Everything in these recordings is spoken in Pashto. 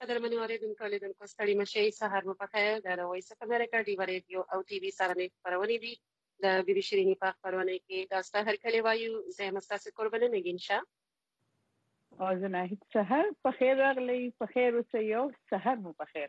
قدرمنو اوریدونکو لیدونکو ستړي مشئ، سهار مو پخیر. د وایس اف امریکا ډیو ریډیو او ټي وي سره مې خپرونې دي. د بیبي شیریني په خپرونه کې دا سهار کلی وایو. زه یم ستاسو قربانه نګین شاه. او زه ناهید سهار پخیر راغلی، پخیر اوسئ او سهار مو پخیر.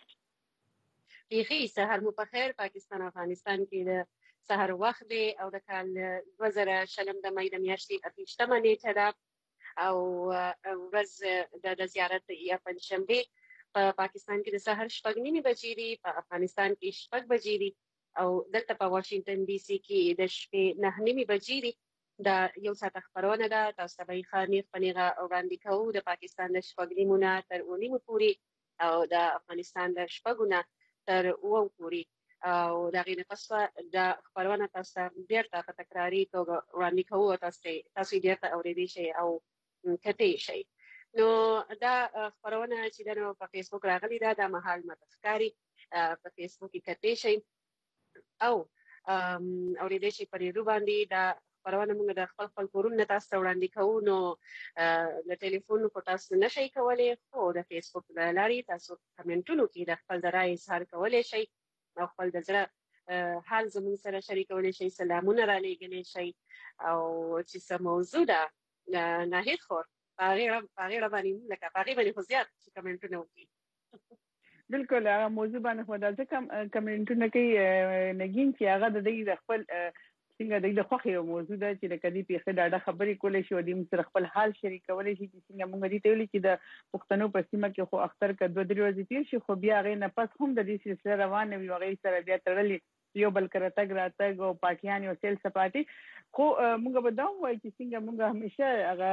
بیخي سهار مو پخیر. پاکستان او افغانستان کې د سهار وخت دی او د کال 2020 د مې د میاشتې 28مه نیټه ده او ورځ د زیارت یا پنځشنبه په پاکستان کې د سهار 6:30 بجې دي، په افغانستان کې 6 بجې دي او دلته په واشنگټن ډي سي کې د شپې 9:30 بجې دي. دا یو ساعت خبرونه ده. تاسو ته به خاني خپنیغه وړاندې کوو د پاکستان د 6:30 تر 9:30 پورې او د افغانستان د 6 تر 9 پورې او دا غینه پس د خبرونه تاسو ته بیرته په تکراری توګه وړاندې کوو. تاسو بیرته اوریدئ شئ او کته شي. نو دا خبرونه چې د په فیسبوک راغلي ده د محل متفکاری په فیسبوک کې کته شي او اوریدئ شي په ریډیو باندې. دا خبرونه موږ د خپل کورونه تاسو ته وړاندې کوو. نو د ټلیفون په تاسو نشئ کولای، خو د فیسبوک له لارې تاسو کمنټونو کې د خپل رائے اظهار کولای شئ او خپل د زړه حال زموږ سره شریکولی شئ، سلامونه را لېږلی شئ او چې څه موضوع ده ناهید خور هغې باندې لکه په هغې باندې خو زیات چې کمنټونه وکړي. بالکل هغه موضوع باندې خو دلته کمنټونه کوي نګین چې هغه د دوی د خپل څنګه د خوښې یو موضوع ده چې د کدي پیښه ډاډه خبرې کولی شي او د سره خپل حال شریکولی شي چې څنګه موږ دې ته ویلي چې د پښتنو په سیمه کې خو اختر که 2-3 ورځې تېر شي خو بیا هغې نه پس هم د دې سلسله روانه وي او هغې سره بیا تړلې یو بل کره تګ راتګ او پاټیان او سیل سپاټي. خو موږ به دا ووایو چې څنګه موږ همیشه هغه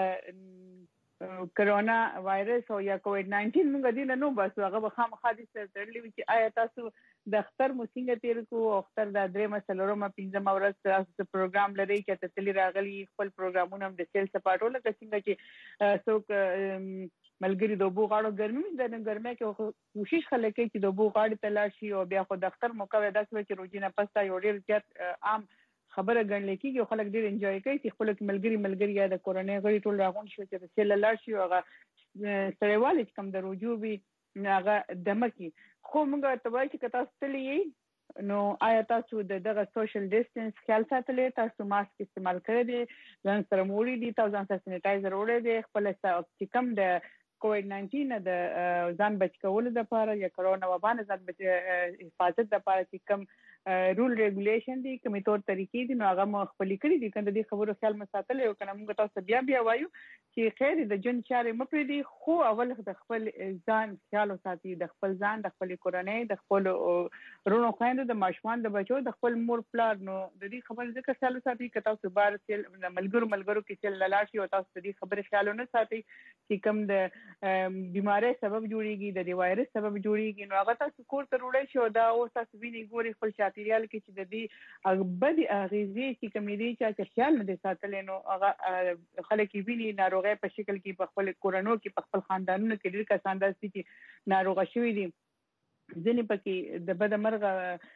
کرونا وایرس او یا کووډ 19 موږ دې نه نو باسو، هغه به خامخا دې سره تړلې وي چې آیا تاسو د اختر مو څنګه تېر کړو. اختر د 3مه 4مه 5مه ورځ تاسو پروګرام لرئ چې تللی راغلي خپل پروګرامونه هم د سیل سپاټو لکه څنګه چې څوک ملګری د اوبو غاړو ګرمي د ګرمۍ کې کوشش خلک کوي چې د اوبو غاړې ته لاړ شي او بیا خو د اختر موقع وي داسې چې روزي نه پسته یو ډېر زیات عام خبره ګڼل کېږي او خلک ډېر انجوای کوي چې خپل ملګری یا د کورنۍ غړي ټول راغون شي چې د سیل لاړ شي او هغه سړیوالي چې کوم د رجوع وي هغه دمه کې. خو موږ ته وایي چې که تاسو تللی یئ نو آیا تاسو دغه سوشل ډیسټنس خیال ساتلی، تاسو ماسک استعمال کړی دی، ځان سره موړي دي، تاسو ځان سره سینیټایزر وړی دی، خپل چې کوم د کووډ 19 د ځان بچ کولو لپاره یا کرونا وبا نه ځان بچ حفاظت لپاره چې کوم رول ریګولیشن دي کومې تور طریقې دي نو هغه مو خپلې کړي دي. کنه دې خبرو خیال مو ساتلی او کنه موږ تاسو بیا وایو چې خیر د جون چارې مو پرېږدي، خو اول د خپل ځان خیال وساتئ، د خپل ځان، د خپلې کورنۍ، د خپل وروڼو خویندو، د ماشومان، د بچو، د خپل مور پلار. نو د دې خبرې ځکه خیال وساتئ که تاسو بار سیل ملګرو کې سیل لاړ شي او تاسو د دې خبرې خیال ونه ساتئ چې کوم د بیماری سبب جوړیږي، د دې وایرس سبب جوړیږي نو هغه تاسو کور ته وړئ شي او دا اوس تاسو وینئ ګورئ خپل چاپیریال کې چې د دې بدې اغېزې چې کومې دي چې خیال نه دی ساتلی نو هغه خلک یې ویني ناروغۍ په شکل کې په خپل کورنو کې په خپل خاندانونو کې ډېر کسان داسې دي چې ناروغه شوي دي، ځینې پکې د بده مرغه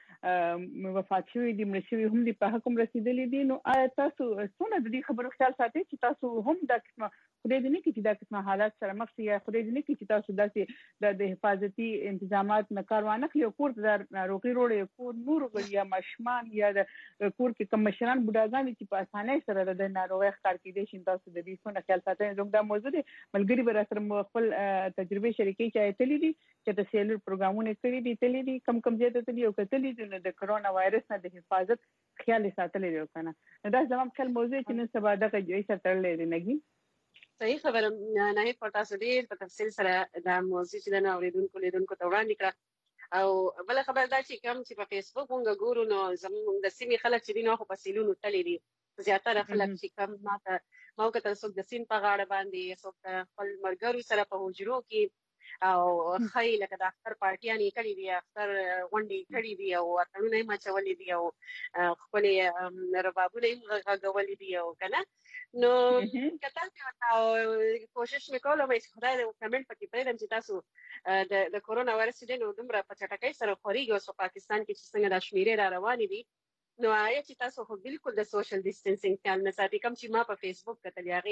وفات شوي دي، مړه شوي هم دي، په حکم رسېدلي دي. نو آیا تاسو څونه د دې خبرو خیال ساتئ چې تاسو هم دا قسمه خدای دې نه کړي چې دا قسمه حالات سره مخ شي یا خدای دې نه کړي چې تاسو داسې د حفاظتي انتظامات نه کار وانه اخلئ او کور ته د ناروغي وروړئ، کور نور غړي یا ماشومان یا د کور کې کوم مشران بوډاګان دي چې په اسانۍ سره د ناروغۍ ښکار کېدی شي تاسو د دې څونه خیال ساتئ. زموږ دا موضوع دی، ملګري به راسره خپل تجربې شریکوي چې آیا تللي دي چې د سیلر پروګرامونه کړي دي، تللي دي کم ځای ته تللي او که تللي دي نو د کرونا وایرس نه د حفاظت خیال یې ساتلی دی که نه. نو دا زما خیال موضوع چې نن سبا دغه جوړې سره تړلی دی. نګین صحیح خبره ناهید پر تاسو ډېر په تفصیل سره دا موضوع چې د اوریدونکو لیدونکو ته وړاندې کړه. او بله خبره دا چې کوم چې په فیسبوک مونږ ګورو نو زموږ د سیمې خلک چې دي نو خو په سیلونو تللي دي، زیاتره خلک چې کوم ما وکتل څوک د سیند په غاړه باندې، څوک خپل ملګرو سره په حجرو کې او ښایي لکه د اختر پارټیانې یې کړي دي، اختر غونډې یې کړي دي او اتڼونه یې مچولي دي او خپلې ربابونه یې غږولي دي او که نه. نو که تاسو کوشش مې کوله چې خدای دې کمنټ پکې پرېږدم چې تاسو د کرونا وایرس چې دی نو دومره په چټکۍ سره خورېږي اوس په پاکستان کې چې څنګه دا شمېرې را روانې دي نو آیا چې تاسو خو بالکل د سوشل ډسټنسینګ خیال نه ساتئ. کوم چې ما په فیسبوک کتلې هغې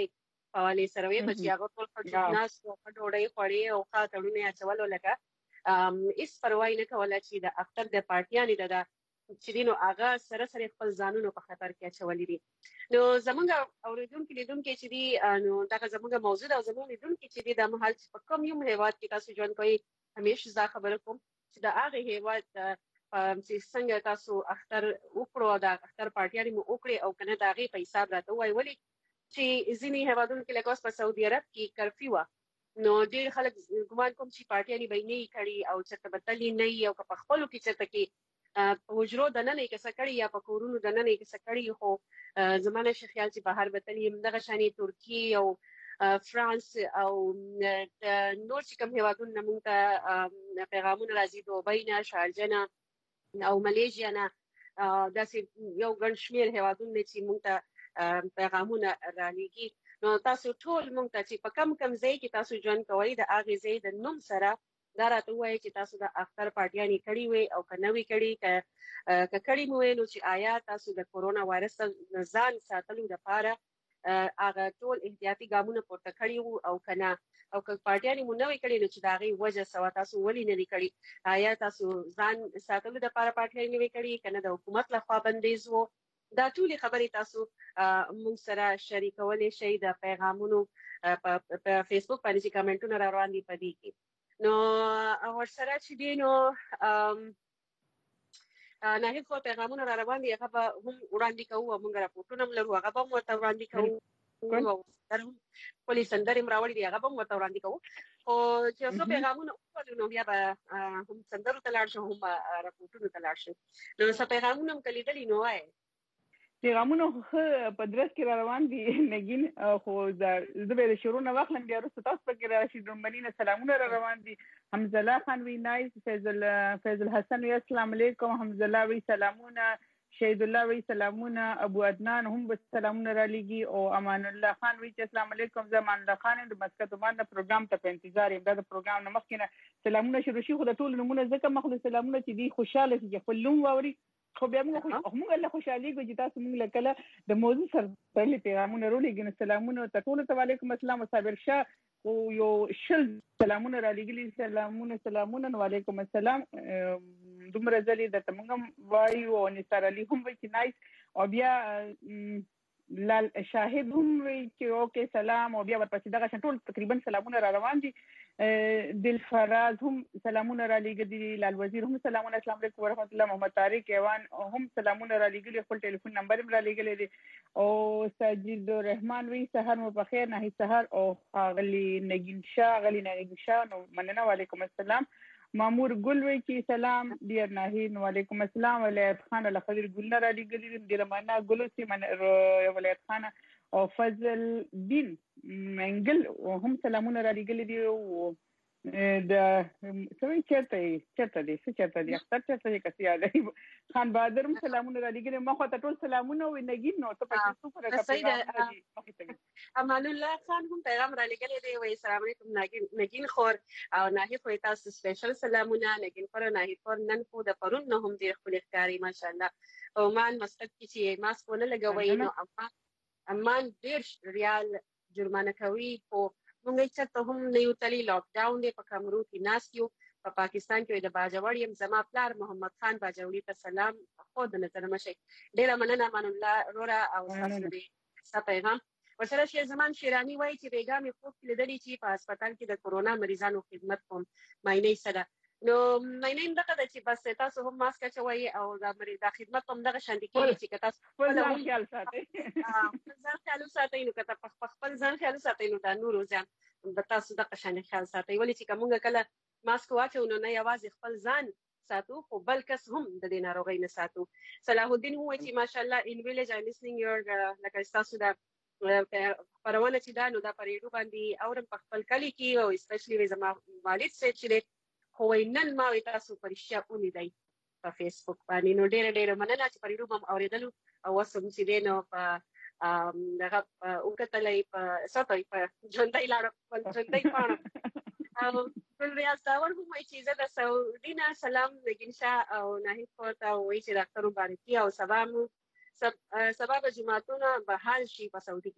حواله سره وي بچي هغه ټول خټ ناس او ډوډۍ خوړې او خاطرونه اچولو لکه اس پروايي نه کوله چې د اختر د پارټیانې د چې دینو هغه سره خپل ځانونو په خطر کې اچولې دي. نو زمونږ اوریدونکو لیدونکو چې دي نو دا زمونږ موضوع او زمونږ لیدونکو چې دي د محل په کوم یو هیواد کې تاسو ژوند کوئ همیشه زه خبره کوم چې د هغه هیواد چې څنګه تاسو اختر وکړو د اختر پارټیانې مو وکړي او کنه د هغه په حساب راته وایي ولې چې ځینې هیوادونو کې لکه اوس په سعودي عرب کې کرفیو نو ډېر خلک ګمان کوم چې پارټیانې به نه کړي او چې تبدلی نه او په خپلو کې چې تکي وجرو د نن کې سکړی یا په کورونو د نن کې سکړی خو زمانه شخیال چې بهر بتلی دغه شانی ترکیه او فرانس او نور چې کوم هیوادونه موږ ته پیغامونه راځي دوبۍ نه شارجه نه او ماليزیا نه داسې یو ګڼ شمېر هیوادونه چې موږ ته پیغامونه رالیږي نو تاسو ټول موږ ته چې په کم ځای کې تاسو ژوند کوئ د هغه ځای د نوم سره دا راته وایي چې تاسو د اختر پارټیانې کړې وي او که نه وي کړې که کړې مو وي نو چې آیا تاسو د کورونا وایرس ځان ساتلو لپاره هغه ټول احتیاطي ګامونه پورته کړي وو او که نه او که پارټیانې مو نه وي کړې نو چې د هغې وجه سوه تاسو ولې نه دي کړي آیا تاسو ځان ساتلو لپاره پارټیانې نه وي کړي که نه د حکومت لخوا بندیز وو دا ټولې خبرې تاسو موږ سره شریکولی شئ د پیغامونو په فیسبوک باندې چې کمنټونه را روان دي په دې کې نو ورسره چې دی نو ناهید خو پیغامونه را روان دي هغه به هم وړاندې کوو او موږ راپورټونه هم لرو هغه به هم ورته وړاندې کوو او خپلې سندرې هم راوړي دي هغه به هم ورته وړاندې کوو خو چې یو څو پیغامونه وکړو نو بیا به هم سندرو ته لاړ شو هم راپورټونو ته لاړ شو نو څه پیغامونه هم که لیدلي نو وایئ پیغامونه په درس کې روان دي نګین خو زه به د شروع نه واخلم بیا وروسته تاسو پکې راشي درمني نه سلامونه روان دي حمزه الله خان وی نایس فیض الحسن وی السلام علیکم حمزه الله وی سلامونه شهید الله وی سلامونه ابو عدنان هم به سلامونه را لګي او امان الله خان وی السلام علیکم زمان الله خان د مسکت باندې پروګرام ته په انتظار یم دا د پروګرام نه مخکې سلامونه شروع شي خو د ټول نمونه ځکه مخلص سلامونه چې دی خوشاله شي خپل لوم واوري خو بیا موږ له خوشحالي کو چې تاسو موږ له کله د موضوع سره پهلې پیغامونه رولېږي نو سلامونه ته ټولو ته وعلیکم السلام او صابر شاه او یو شل سلامونه را لېږلي سلامونه نو وعلیکم السلام دومره ځلې درته موږ هم وایو او نثار علي هم وایي چې نایس او بیا لال شاهد هم وایي چې اوکې سلام او بیا ورپسې دغه ټول تقریبا سلامونه را روان دي دلفراز هم سلامونه را لېږلي لال وزیر هم سلامونه السلام علیکم ورحمت الله محمد طارق ایوان هم سلامونه را لېږلي خپل ټلیفون نمبر هم را لېږلی دی او ساجد الرحمن وی سهار مو په خیر نهي سهار او غلی نگین شاه نو مننه وعلیکم السلام مامور ګل وی چې سلام ډیر ناهید وعلیکم السلام ولایت خان الخضر ګل را لېږلي ډیر مننه ګل سي ولایت خان او فضل دین منګل هم سلامونه را لېږلي دي او د سوي چرته دي اختر چرته دي کسي یاد خان بهادر هم سلامونه را لېږلي ما خو ته ټول سلامونه وي نګین نو ته پکې څو فرق امان الله خان هم پیغام را لېږلی دی وایي السلام علیکم نګین خور او ناهید خو تاسو سپیشل سلامونه نګین خور ناهید خور نن خو د پرون نه هم ډېر ښکلي ښکاري ماشاءالله او مان مسقط کې چې ماسک ونه لګوئ نو امان 1.5 ریال جرمانه کوي خو موږ چېرته هم نه یو تللی لاک ډاون دی په کمرو کې ناست یو په پاکستان کې د باجوړ یم زما پلار محمد خان باجوړي ته سلام خو د نظر مشي ډیره مننه امان الله رورا او تاسو دې پیغام ورسره شي زمان شیرانی وایي چې بیګا مې خوب لیدلی چې په هسپتال کې د کورونا مریضانو خدمت کوم ماینه سره نو ماینه دغه د چې بس تاسو هم ماسک اچوي او د مریض خدمت هم دغه شان دي چې تاسو خپل ځان خیال ساتئ نو که تاسو خپل ځان خیال ساتئ نو دا نور ځان تاسو دغه شان خیال ساتئ ولې چې کومه کله ماسک واچو نو نه یوازې خپل ځان ساتو خو بل کس هم د دې ناروغۍ نه ساتو صلاح الدین وایي چې ماشاءالله ان ویلیج آی لیسنینګ یور لکه تاسو دا خبرونه چې دا نو دا پریډو باندې اورم په خپل کلی کې او اسپیشلی زما والد صاحب چې خو نن ما وی تاسو پرشیا ولیدای په فیسبوک باندې نو ډېر مننه چې پریډو هم اوریدلو او وسم چې دینو په دغه وکتلې په ساتي په ژوندۍ لاړ په ژوندۍ پاڼه او بل ریاض داور هم وایي چې زه د سعودي نه سلام نګین شاه او ناهید خور ته وایي چې ډاکټر مبارکي او سبا به جمعتونه به حال شي په سعودي کې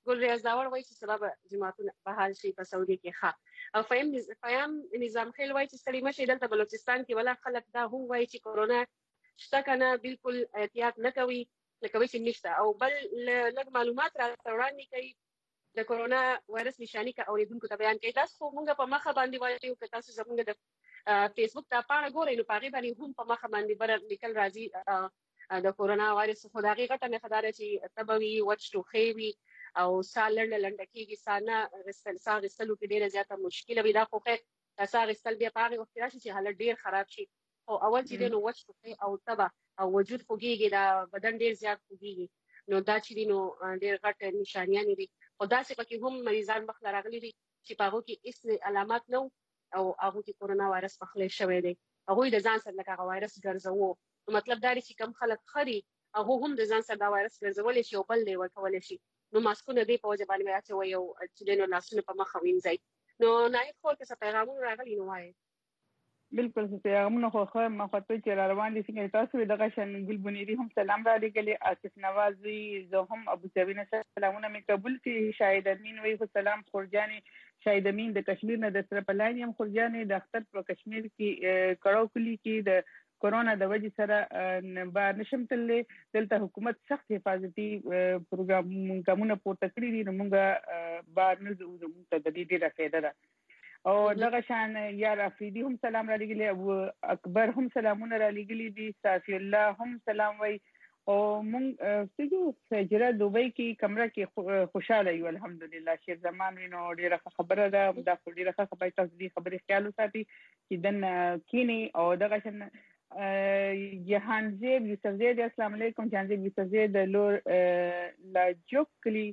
ګل ریاض داور وایي چې سبب جماعتونه بحال شي په سعودي کې ښه او فهم نظام خیل وایي چې ستړي مشي دلته بلوچستان کې ولا خلک دا هم وایي چې کورونا شته کنه بالکل احتیاط نه کوي لکه وایي چې نشته او بل لږ معلومات راته وړاندې کوي د کورونا وایرس نشانی کا اوریدونکو ته بیان کوي تاسو موږ په مخه باندې وایو که تاسو زموږ د فیسبوک ته پاڼه ګورئ نو پاغي باندې هم په مخه باندې بر لیکل راځي د کورونا وایرس خو دا غیغه ته خدای چې تبوي وچ ټوخي وي او سالنډ لنډکیږي سانه رسل رسلو کې ډیره زیاته مشکله وي دا خو خیر سار رسل بیا پاغي وخت راشي چې حالت ډیر خراب شي او اول چې نو وچ ټوخي او تبا او وجود خوږيږي دا بدن ډیر زیات خوږيږي نو دا چې نو ډیر غټ نشانیان دي او دا چې پکې هم مریضان مخ راغلي دي چې پاغو کې هیڅ علامات نو او هغه کې کورونا وایرس مخلې شوی دی هغه د ځان سره لکه وایرس ګرځوو نو مطلب دا دی چې کم خلک خري هغه هم د ځان سره دا وایرس ګرځول شي او بل دی ورکول شي نو ماسکونه دی په وجه باندې راځي او چې نو لاسونه په مخ وینځي نو نایب خو که څه پیغامونه راغلي نو وایي بالکل څه پیغامونه خو ما خو ته چې روان دي څنګه تاسو دغه شان ګل بنيري هم سلام را لګلې آصف نوازي زه هم ابو سبینه سلامونه مې قبول کړي شاهد امین وی خو سلام خورجاني شاهد امین د کشمیر نه د سره پلاین هم خورجاني د اختر په کشمیر کې کړهو کلی کې د کورونا د وجې سره با نشم تللې دلته حکومت سخت حفاظتي پروګرامونه پورته کړی دي نو موږ با نه زو ته د دې ډیره فائدہ ده او دغه شان یار افریدي هم سلام را لګلی ابو اکبر هم سلامونه را لګلی دي صافي الله هم سلام وای او مونږ سګو فجر دوبۍ کې کمره کې خوشاله یو الحمدلله شیر زمان وینو ډیره خبره ده دا ډیره خبره تاسو دې خبرې خیال وساتي چې دن کینی او دغه شان جهانزیب یوسف زید السلام علیکم جهانزیب یوسف زید لور لا جوکلی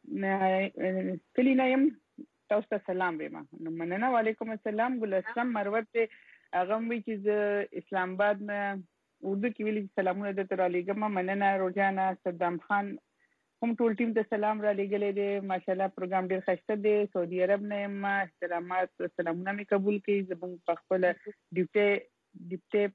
کلی نایم تاسو ته سلام وایم نو مننه وعلیکم السلام ګل اسلام مروت هغه وی چې اسلام آباد نه اردو کې ویلي سلامونه د تر علیګم مننه روزانا صدام خان هم ټول ټیم ته سلام را لګلې دي ماشاءالله پروګرام ډیر ښه دی سعودي عرب نه ما احترامات سلامونه می قبول کړي زموږ په خپل ډیپټي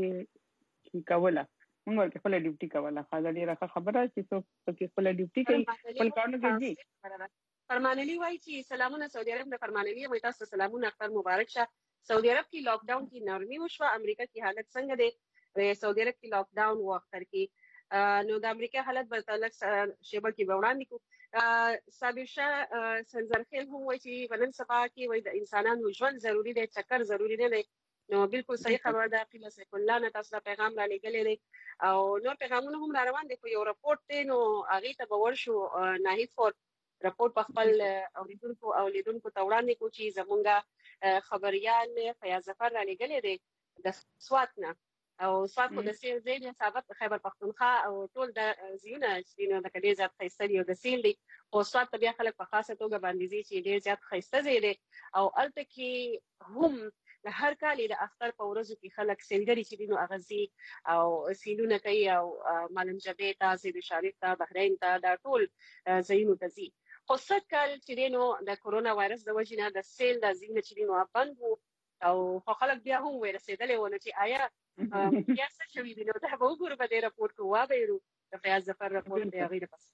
پکې کوله موږ ورته خپل ډیوټي کوله خاصه ډیره خبره چې څو پکې خپل ډیوټي کوي خپل کارونه کوي فرمانلی وایي چې سلامونه سعودي عرب نه فرمانلی وایي تاسو سلامونه اختر مبارک شه سعودي عرب کې لاک ډاون کې نرمي وشوه امریکا کې حالت څنګه دی سعودي عرب کې لاک ډاون و اختر کې نو د امریکا حالت به تلک شیبه کې وړاندې کو صابر شاه سنزرخیل هم وایي چې ونن سبا کې وایي د انسانانو ژوند ضروری دی چکر ضروری نه دی نو بالکل صحیح خبر ده قیمه سیف الله نه تاسو پیغام را لګلې دی او نور پیغامونه هم را روان دي په یو رپورت دی نو هغه ته به ورشو ناهید فور رپورت په خپل اوریدونکو او لیدونکو ته وړاندې کو چې زمونږ خبريال فیاض ظفر را لګلې دی د سوات نه او سوات کو د سیل زین ثابت خیبر پختونخوا او ټول د زیونه چې نو د کډې زیات خیسته دی او د سیل دی او سوات بیا خلک په خاصه توګه باندې چې ډیر زیات خیسته دی او الته کې هم د هر کال د اختر په ورځو کې خلک سیلګری چې نو اغزي او سیلونه کوي او معلم جبه ته زید شریف ته بحرین ته دا ټول زینو تزي خو څه کال چې نو د کورونا وایرس د وجې نه د سیل د زینه چې نو بند وو او خو خلک بیا هم ورسېدلې ونه چې آیا بیا څه شوي دي نو دا به وګورو په دې راپورټ کې وایو د فیاض ظفر راپورټ دی هغه پس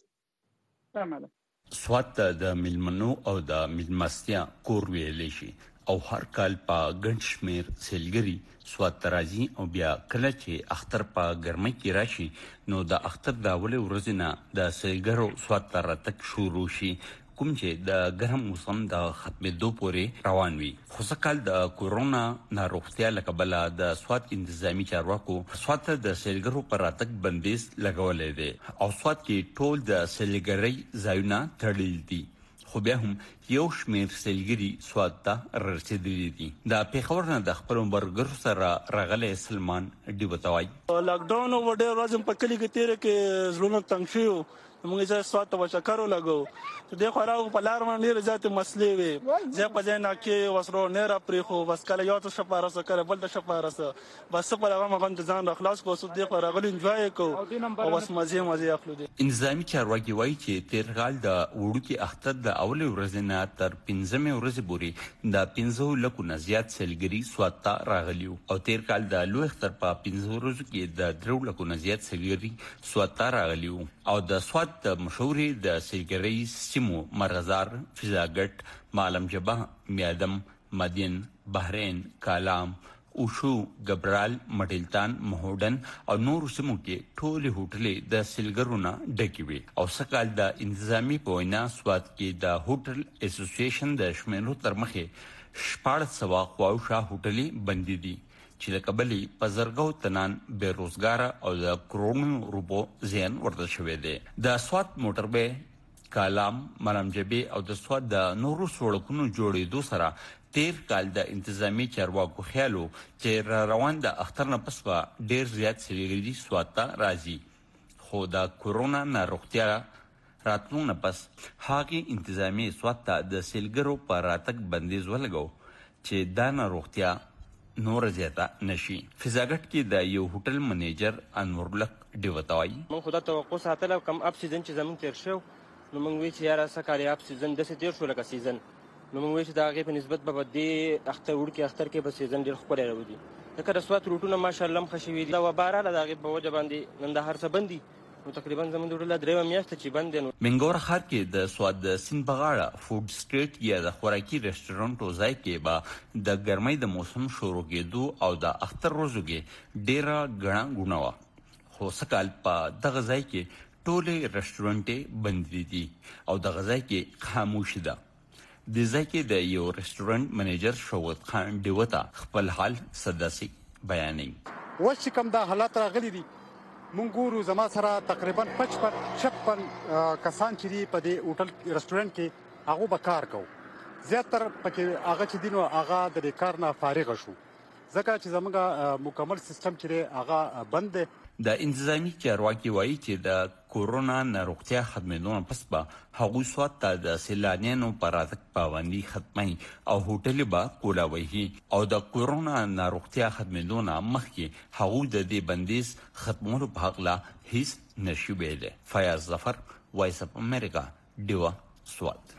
راځي تمام سوات د ملمنو او د ملمستیا کور ویل شي او هر کال په ګڼ شمیر سیلګری سوات ترازی او بیا کله چې اختر په ګرمۍ کې راشي نو د اختر د اول ورځې نه د سیلګرو سوات تر تک شروع شي کوم چې د ګرم موسم د ختمېدو پورې روان وي خو ځکه د کورونا ناروغتیا لکبله د سوات انتظامی چارواکو سوات د سیلګرو پر راتګ بندیز لګولې دي او سوات کې ټول د سیلګرۍ ځایونه تړل دي خو بیا هم یو شمیر سیلګری سوات ته رسیدلي دي د پیښور نه د خپل برګر سره راغلی سلمان ډیوتوای لاک ډاون وړ ورځم په کلی کې تیر کې زړونه تنګ شو موږ یې سوات ته وشکرو لګو د خلاو په لار باندې رضات مسلې وي زه په ځای نه کې وسرو نه را پری خو بس کله یو ته شپاره سره بل ته شپاره سره بس په هغه مغه ځان اخلاص کو سود دی راغلی انجوای کو او بس مزه اخلو دي انتظامی چارواکي وایي چې تیرغال د وړوکی اختر د اول ورځې نه تر 15 ورځې پورې د 15 لکو نه زیات سیلګری سوات ته راغلیو او تیرکال د لوی اختر په 15 ورځو کې د 3 لکو نه زیات سیلګری سوات ته راغلیو او د سوات سوات مشهورې د سیلګرۍ سیمو مرغزار، فضاګټ، معلم جبه، میادم، مدین، بحرین، کالام، اوشو، ګبرال، مټلتان، مهودن او نور سیمو کې ټولې هوټلې د سیلګرونو ډکې وي او سکهال د انتظامی په وینا سوات کې د هوټل اسوسییشن د شمیرو تر مخې 1400 خواوشا هوټلې بندي دي چې د کبلې په زرګو تنان بیروزګار او د کرونو روپو زیان ورته شوی دی. د سوات موټربې، کالام، مرامجبې او د سوات د نورو سړکونو جوړېدو سره تیر کال د انتظامی چارواکو خیالو چې روان د اختر نه پس به ډیر زیات سیلګري سوات ته راځي، خو د کورونا ناروغتیا راتلو نه پس هغه انتظامی سوات ته د سیلګرو په راتګ بندیز ولګو چې دا ناروغتیا نور زیاته نشي. فضاګټ کې د یو هوټل منیجر انورلک ډیوتاوي من خدا توقع ساتل کم اپ سیزن چې زمون تیر شو نو موږ وی چې یاره سکاري اپ سیزن د تیر شو لکه سیزن نو موږ وی چې دا غي په نسبت به دې اختر کې به سیزن ډیر خپل راوځي. دا د سوات روټونه ماشاءالله مخشوي دا و بارا د غي په وجه باندې نن د هر څه بندي نو تقریبا زمون د ډول درې میاشتې چې بند دي. منګور ښار کې د سواد د سین بغاړه فود سټریټ یا د خوراکي ریسټورانټ ځای کې به د ګرمۍ د موسم شروع کېدو او د اختر ورځو کې ډیره غنا غونوا، خو سکهال په دغه ځای کې ټولې ریسټورانټې بند دي او د غذای کې خاموش ده. د ځای کې د یو ریسټورانټ منیجر شوقت خان ډیوتا خپل حال صداسي بیانوي. وش کوم دا حالات راغلي دي مونږ ګورو زما سره تقریبا 56 کسان چې دی په دې هوټل ریسټورانټ کې هغه به کار کوي. زیاتره پکې هغه چې دینو هغه د کار نه فارغ شو ځکه چې زموږ مکمل سیستم چې هغه بند دی. د انتظامی چارواکي وایي چې د کورونا ناروغتیا ختمېدو نه پس به هغوی سوات ته د سیلانیانو په راتګ پابندي ختموي او هوټلې به کولاوي او د کورونا ناروغتیا ختمېدو نه مخکې هغوی د دې بندیز ختمولو په هکله هیڅ نشي ویلی. فیاض ظفر، وایس اف امریکا، ډیوه، سوات.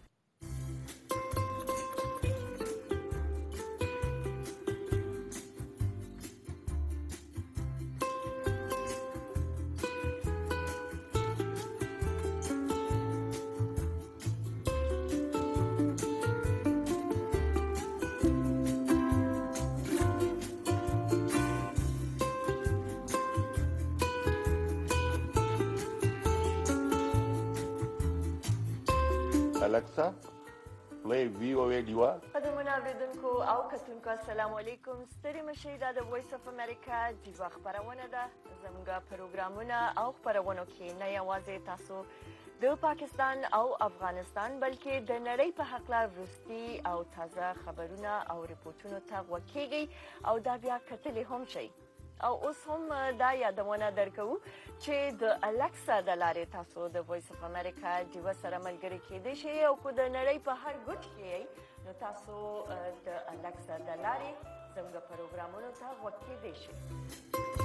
Alexa, play VOA Diva. قدرمن اوریدونکو او کتونکو السلام علیکم. ستړي مشئ دا د وایس اف امریکا دیوا خبرونه ده. زموږ پروګرامونه او خبرونه کې نه یوازې تاسو د پاکستان او افغانستان بلکې د نړۍ په حق لا وروستي او تازه خبرونه او ریپورتونو ته وکیږي او دا بیا کتلې هم شي. او اوس هم دا یادونه درکو چې د الکسا د لارې تاسو د وایس اف امریکا دیوا سره ملګری کېدئ شئ او کو د نړۍ په هر ګوټ کې نو تاسو د الکسا د لارې زموږ پروګرامونو ته وکیدئ شئ.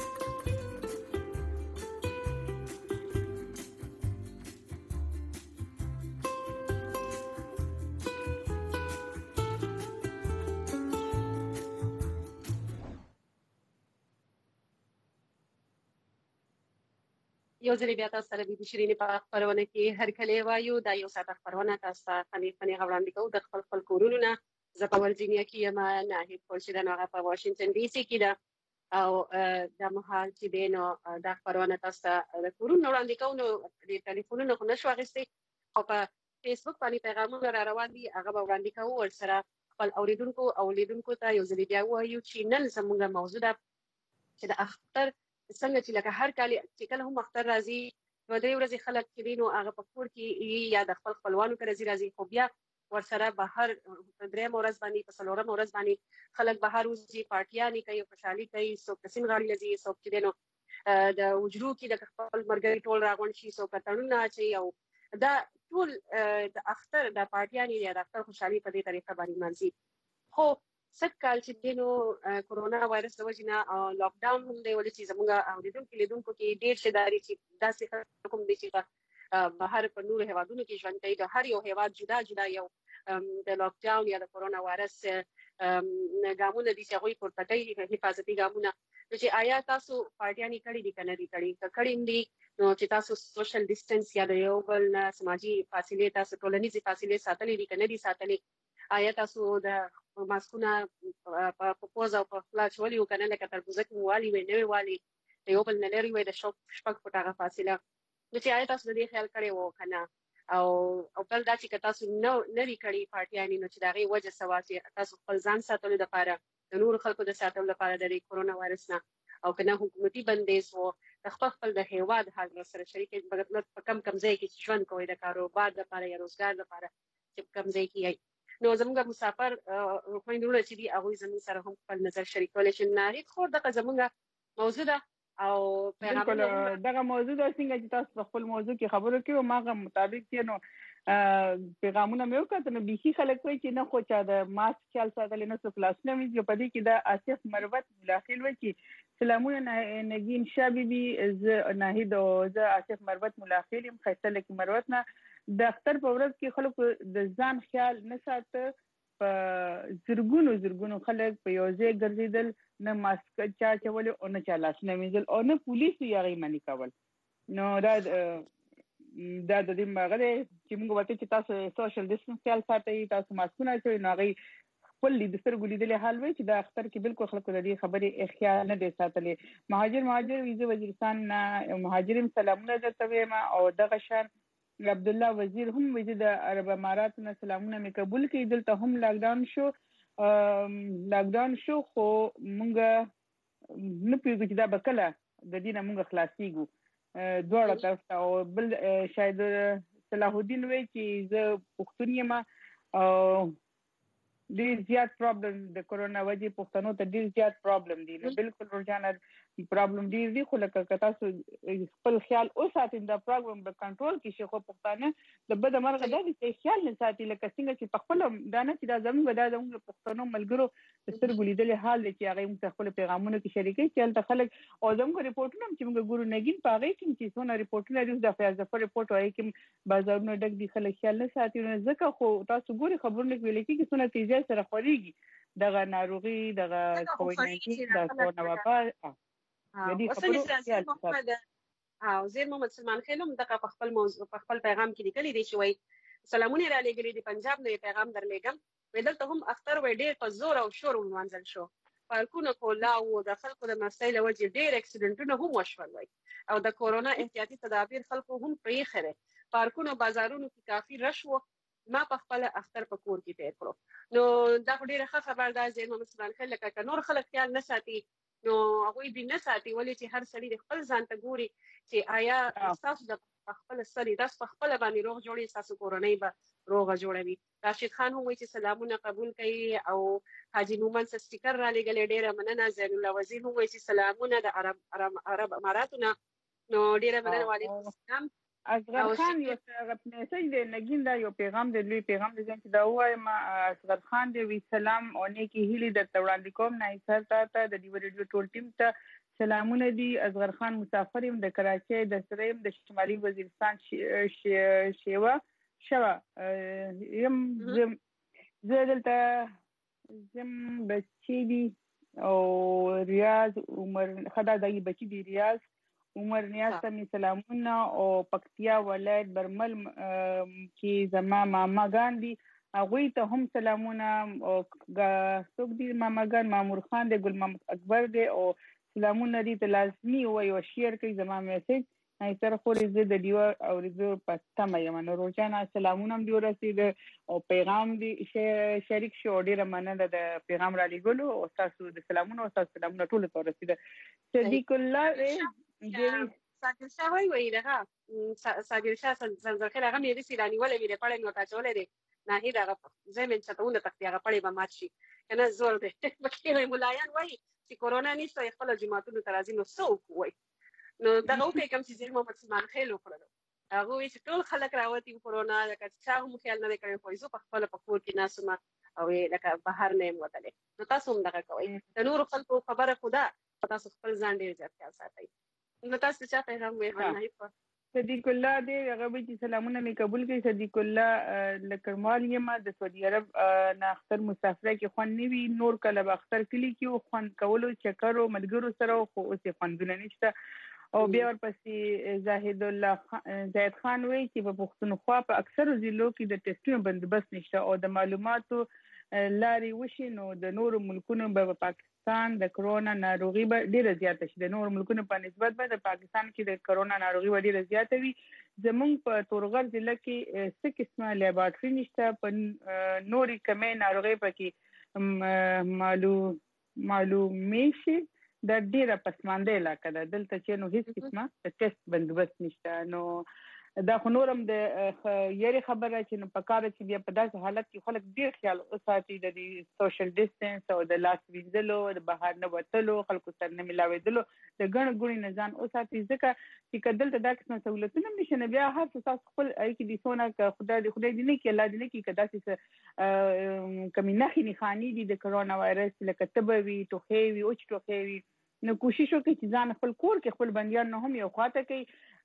یو ځل بیا تاسو سره د شیرینې په خبرونه کې هر کله وایو دا یو ساعت خبرونه تاسو ته خني غوړاندې کوو د خپل کورونو نه. زه په ورجینیا کې یم، ناهید پولشیدان هغه په واشنگټن ډي سي کې ده او د مهال چې دینو د خبرونه تاسو د کورونو وړاندې کوو نو د ټلیفونونو خو نشو اخیستي، خو په فیسبوک باندې پیغامونه را روان دي هغه وړاندې کوو ورسره خپل اوریدونکو او لیدونکو ته یو ځل بیا وایو چې نن زموږ موضوع ده چې د اختر څنګه چې لکه هر کال چې کله هم اختر راځي نو درې ورځې خلک چې دي نو هغه په کور کې یا د خپل خپلوانو کره راځي، خو بیا ورسره بهر درېم ورځ باندې په څلورم ورځ باندې خلک بهر وځي، پارټیانې کوي، خوشحالي کوي، څوک سین غاړي لځي، څوک چې دي نو د وجرو کې د خپل مرګري ټول راغون شي، څوک تړونه اچي او دا ټول د اختر د پارټیانې یا د اختر خوشحالي په دې طریقه باندې مانځي. خو سږ کال چې دینو کورونا وایرس د وجې نه لاک ډاون هم دی ولې چې زموږ اوریدونکو لیدونکو کې ډېر شداري چې داسې خلک هم دي چې بهر په نورو هیوادونو کې ژوند کوي، د هر یو هیواد جدا جدا یو د لاک ډاون یا د کورونا وایرس ګامونه دي چې هغوی پورته کوي، حفاظتي ګامونه. چې آیا تاسو پارټیانې کړي دي که نه دي کړي؟ که کړي دي نو چې تاسو سوشل ډیسټنس یا د یو بل سماجی فاصله تاسو ټولنیزي فاصله ساتلې دي کنه دي ساتلې آیا تاسو د ماسکونه په پوز او په فلاش ولي وکنه لکه تربوزه کې والی وي نه والی یو بل نه لري وي د شپږ فټه فاصله نو چې آیا تاسو د دې خیال کړی وو کنه او بل دا چې تاسو نو لري کړی پارټیانی نو چې دا غي وجه سوا چې تاسو خپل ځان ساتلو لپاره د نور خلکو د ساتلو لپاره د کورونا وایرس نه او کنه حکومتي بندیز وو د خپل د هیواد حال سره شریک مطلب په کم ځای کې ژوند کوي د کاروبار لپاره یا روزګار لپاره چې کم ځای کې نو زموږ مسافر خويندونه چې دي هغه زموږ سره هم خپل نظر شریکول شي نه خو دغه زموږ موضوع ده او بالکل دغه موضوع د څنګه چې تاسو خپل موضوع کې خبرو کوي ماغه مطابق کې نو پیغامونه مې وکړه نو بيخي خلک وایي چې نه خو چا د ماسک چل ساتل نه څو کلاسونه مې په دې کې د اسف مروت ملاخل وایي چې سلامونه نگین شابي ز ناهید او ز اسف مروت ملاخل يم خیسته لکه مروت نه د اختر په ورځ کې خلکو د ځان خیال نه ساته په زرګونو خلک په یو ځای ګرځیدل نه ماسک چا چول او نه چالاس نه منځل او نه پولیس یې غي منی کول نو دا د دې مغله چې موږ وته چې تاسو سوشل ډیسټنس خیال ساتي تاسو ماسکونه کوي نو غي خپل د سترګو لیدل حال وي چې د اختر کې بالکل خلکو د دې خبرې خیال نه دي ساتلې مهاجر ویزه وزیرستان مهاجرین سلامونه درته ما او دغه شان عبد الله وزیر هم ویزه د عرب امارات نه سلامونه مې قبول کړي دلته هم لاکډاون شو خو مونږ نه پیږو چې دا بکله د دینه مونږ خلاصيږو دواړه طرف ته او بل شاید صلاح الدین وی چې زه پښتون یم او ډیر زیات پرابلم د کورونا وجې پښتنو ته ډیر زیات پرابلم دي بالکل ورجانه پرابلم ډیر دي خو لکه تاسو خپل خیال او ساتین دا پرابلم په کنټرول کې شي خو پښتانه د بده مرغه د دې خیال نه ساتي لکه څنګه چې په خپل دانه چې دا زموږ پښتنو ملګرو سترګو لیدل حال چې هغه موږ خپل پیغامونو کې شریکي چې تل خلک او زموږ ریپورتونه چې موږ ګورو نګین پاغې کې چې څونه ریپورتونه دي د فیض ریپورت وایي چې بازارونه ډک دي خلک خیال نه ساتي نو ځکه خو تاسو ګوري خبرونه ویل کې څونه تیزه سره خوريږي دغه ناروغي دغه کووید-19 د کورونا وبا او زیر محمد سلمان خیلم دغه په خپل موضوع په خپل پیغام کې لیکلي دي چې وای سلامونه را لګلي دي پنجاب نو پیغام درلېګم ودلته هم اختر وای ډېر په زور او شور ومنځل شو پارکونه کولا او د خلکو د مسایل وجه ډېر اکسیډنټونه هم وشول وای او د کورونا احتیاطي تدابیر خلکو هم پرې خره پارکونه بازارونو کې کافي رش وو ما په خپل اختر په کور کې تیر کړو نو دا ډیره ښه خبر ده چې محمد سلمان خیل لکه نور خلک خیال نه ساتي نو هغه دې نه ساتي ولې چې هر سړی د خپل ځان ته ګوري چې آیا تاسو د خپل سړی د خپل باندې روغ جوړي تاسو کورونی به روغ جوړوي راشد خان هم وایي چې سلامونه قبول کړي او حاجی مومن سټیکر را لګل ډیره مننه زین الله وزیر هم وایي چې سلامونه د عرب اماراتونه نو ډیره مننه وعلیکم السلام اصغر خان یو میسج دی نګین دا یو پیغام دی لوی پیغام دی چې دا وایم اصغر خان دی وی سلام او نیکی هیلی درته وړاندې کوم نه ایثار ته د دیو ریډیو ټول ټیم ته سلامونه دي اصغر خان مسافر يم د کراچۍ د سریم د شمالي وزیرستان شیوا يم زه دلته زم بچی دي او ریاض عمر خدا دای بچی دي ریاض عمر نیاز ته می سلامونه او پکتیا ولایت برمل کې زما ماما ګاندي هغه ته هم سلامونه او څوک دي ماما ګان مامور خان دی ګل محمد اکبر دی او سلامونه دي ته لازمي وي او شیر کوي زما میسج نه تر خو دې د دیو او دې پسته مې منو روزانه سلامونه هم دی رسید او پیغام دی شریک شو ډیره مننه د پیغام را لګولو او تاسو د سلامونه او تاسو سلامونه ټول ته رسید صدیق الله ساجل شاه وای دغه ساجل شاه زنځخیل هغه مې رسې رانی ولې مې پړې نو تا چولې دي نه هی دغه زمين چتهونه تختي هغه پړې به مات شي کنه زور دی بکیره مولایان وای چې کورونا نشته خپل جماعتونو ترازی نو سو وای نو دا نو کوم چې زیر محمد سلمان خیل وکړو هغه وی چې ټول خلک راوتی کورونا لکه چې هم خیال نه کوي خو زه په خپل په کور کې ناسمه او لکه بهر نه وتلې نو تاسو هم دغه کوي د نور خلکو خبره خدا تاسو خپل ځان ډیر ځات خیال ساتئ نو تاسو چا پیغام وایي صدیق الله دی هغه چې سلامونه می قبول کړي صدیق الله لکرمال یم د سعودي عرب نه اختر مسافره کې خوان نیوي نور کله به اختر کلی کې خوان کولو چکرو ملګرو سره خو اوسې خوندونه نشته او بیا ورپسې زاهد خان وایي چې په پښتونخوا په اکثرو ضلعو کې د ټیسټونو بندوبست نشته او د معلوماتو لارې وشي نو د نورو ملکونو په پاکستان د کرونا ناروغي به ډیره زیاته شي. د نورو ملکونو په نسبت به د پاکستان کې د کرونا ناروغي به ډیره زیاته وي. زمونږ په تورغر ضلع کې څه قسمه لیبارټري نشته، په نورې کمې ناروغۍ پکې معلومې شي. دا ډیره پسمانده علاقه ده، دلته چې نو هیڅ قسمه د ټیسټ بندوبست نشته. نو دا خو نورم د یاري خبره چې نو پکاره چې بیا په داسې حالت کې خلک ډیر خیال وساتي د سوشل ډیسټنس او د لاس وینځلو، د بهر نه وتلو، خلکو سره نه ملاوېدلو، د ګڼ ګوڼې نه ځان وساتي. ځکه چې که دلته دا قسمه سهولتونه هم نشته، بیا هر څه تاسو خپل اړیکې دي څونه خدای دې نه کړي، الله دې نه کړي که داسې کمې نښې نښانې دي د کرونا وایرس لکه تبه وي، ټوخی وي، وچ ټوخی وي، نو کوشش وکړئ چې ځان خپل کور کې خپل بندیان نه هم یو خواته کوي،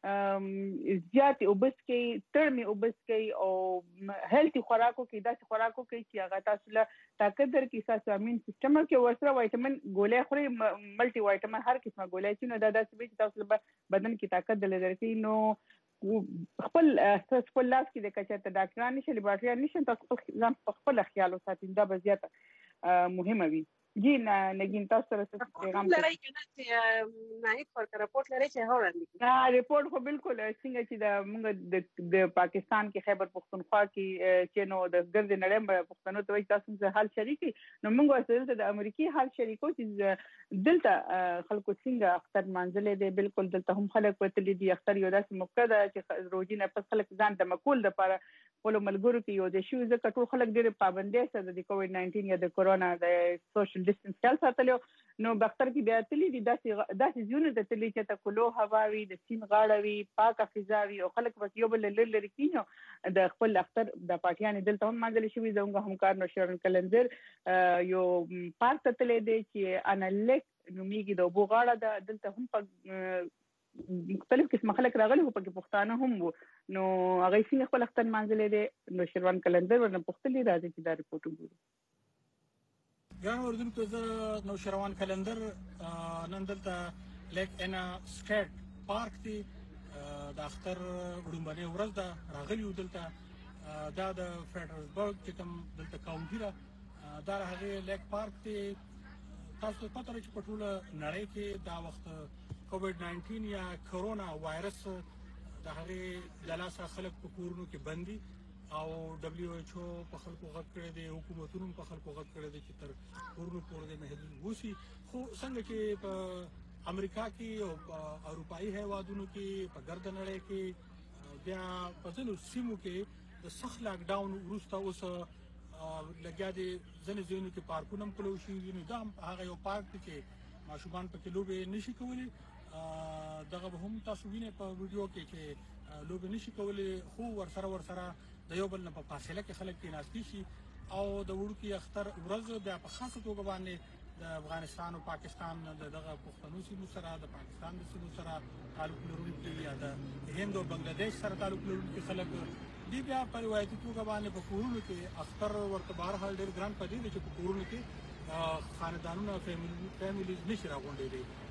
زیات اوبس کوي، تړمې اوبس کوي او هیلتي خوراکو کې داسې خوراکو کوي چې هغه تاسو له طاقت درکړي، ستاسو امین سیسټم کې ورسره وایټامین ګولۍ خورئ، ملټي وایټامین هر قسمه ګولۍ چې نو دا داسې وي چې تاسو له بدن کې طاقت درکړي. نو خپل لاس کې د کچته ډاکټران نشي، لیبارټریان نشي، تاسو ځان په خپل خیال وساتئ، دا به زیاته مهمه وي. جی نگین تاسو سره پیغام لري کنه چې نایب پر رپورت لري چې هوړاندې رپورت خو بالکل څنګه چې د موږ د پاکستان کې خیبر پختونخوا کې چې نو د ګرد نړۍ پښتنو ته تاسو سره حال شریکي، نو موږ سره د امریکای حال شریکو چې دلته خلکو څنګه اختر منځلې دي. بالکل دلته هم خلک وتلي دي، اختر یو داسې موقع ده چې روزي نه پس خلک ځان د مکول د لپاره خپل ملګرو کې یو د شو، ځکه ټول خلک ډېر پابندۍ سره د کووډ 19 یا د کرونا د سوشل ډیسټنس خیال ساتلو. نو باختر کې بیا تللی دي داسې ځونه ته تللی چې ته کلو هوا وي، د سین غاړه وي، پاکه فضا وي او خلک بس یو بل لري کینو د خپل اختر د پارټیانې دلته هم منځل شوی. زموږ همکار نوشرن کلندر یو پارک ته تللی دی چې انالیک نومیږي، د اوبو غاړه ده، دلته هم په مختلف قسم خلک راغلي وو، پکې پښتانه هم وو. نو هغه څنګه خپل اختر منځلې دی، نوشرن کلندر ورنه پوښتلي راځي چې دا رپورټ وګورو. ګران اوردونکو، زه نوشروان کلندر نن دلته لیک اینا سټیټ پارک دی، د اختر وړاندې ورځ ده، راغلی یو دلته دا د فیډرالسبرګ چې کوم دلته کاونټي ده، دا هغه لیک پارک دی. تاسو ته پته لري چې په ټوله نړۍ کې دا وخت کووډ 19 یا کرونا وایرس د هغې د لاسه خلک په کورونو کې بندي او دبليو ایچ او په خلکو غږ کړی دی، حکومتونو په خلکو غږ کړی دی چې تر کورونو پورې محدود وشي. خو څنګه چې په امریکا کې او په اروپایي هیوادونو کې په ګرد نړۍ کې بیا په ځینو سیمو کې د سخت لاک ډاون وروسته اوس لګیا دي ځینې ځایونو کې پارکونه هم کلو شوي دي. دا هغه یو پارک دی چې ماشومان پکې لوبې نشي کولی. دغه به هم تاسو وینئ په ویډیو کې چې لوبې نشي کولی، خو ورسره د یو بل نه په فاصله کې خلک کېناستي شي او د وړوکي اختر ورځ بیا په خاصه توګه باندې د افغانستان او پاکستان دغه پښتنو سیمو سره، د پاکستان د سیمو سره تعلق لرونکي یا د هند او بنگلاديش سره تعلق لرونکي خلک دی بیا په روایتي توګه باندې په کورونو کې اختر ورته بهر حال ډېر ګران پدې دي چې په کورونو کې خاندانونه فیملیز نشي راغونډېدي.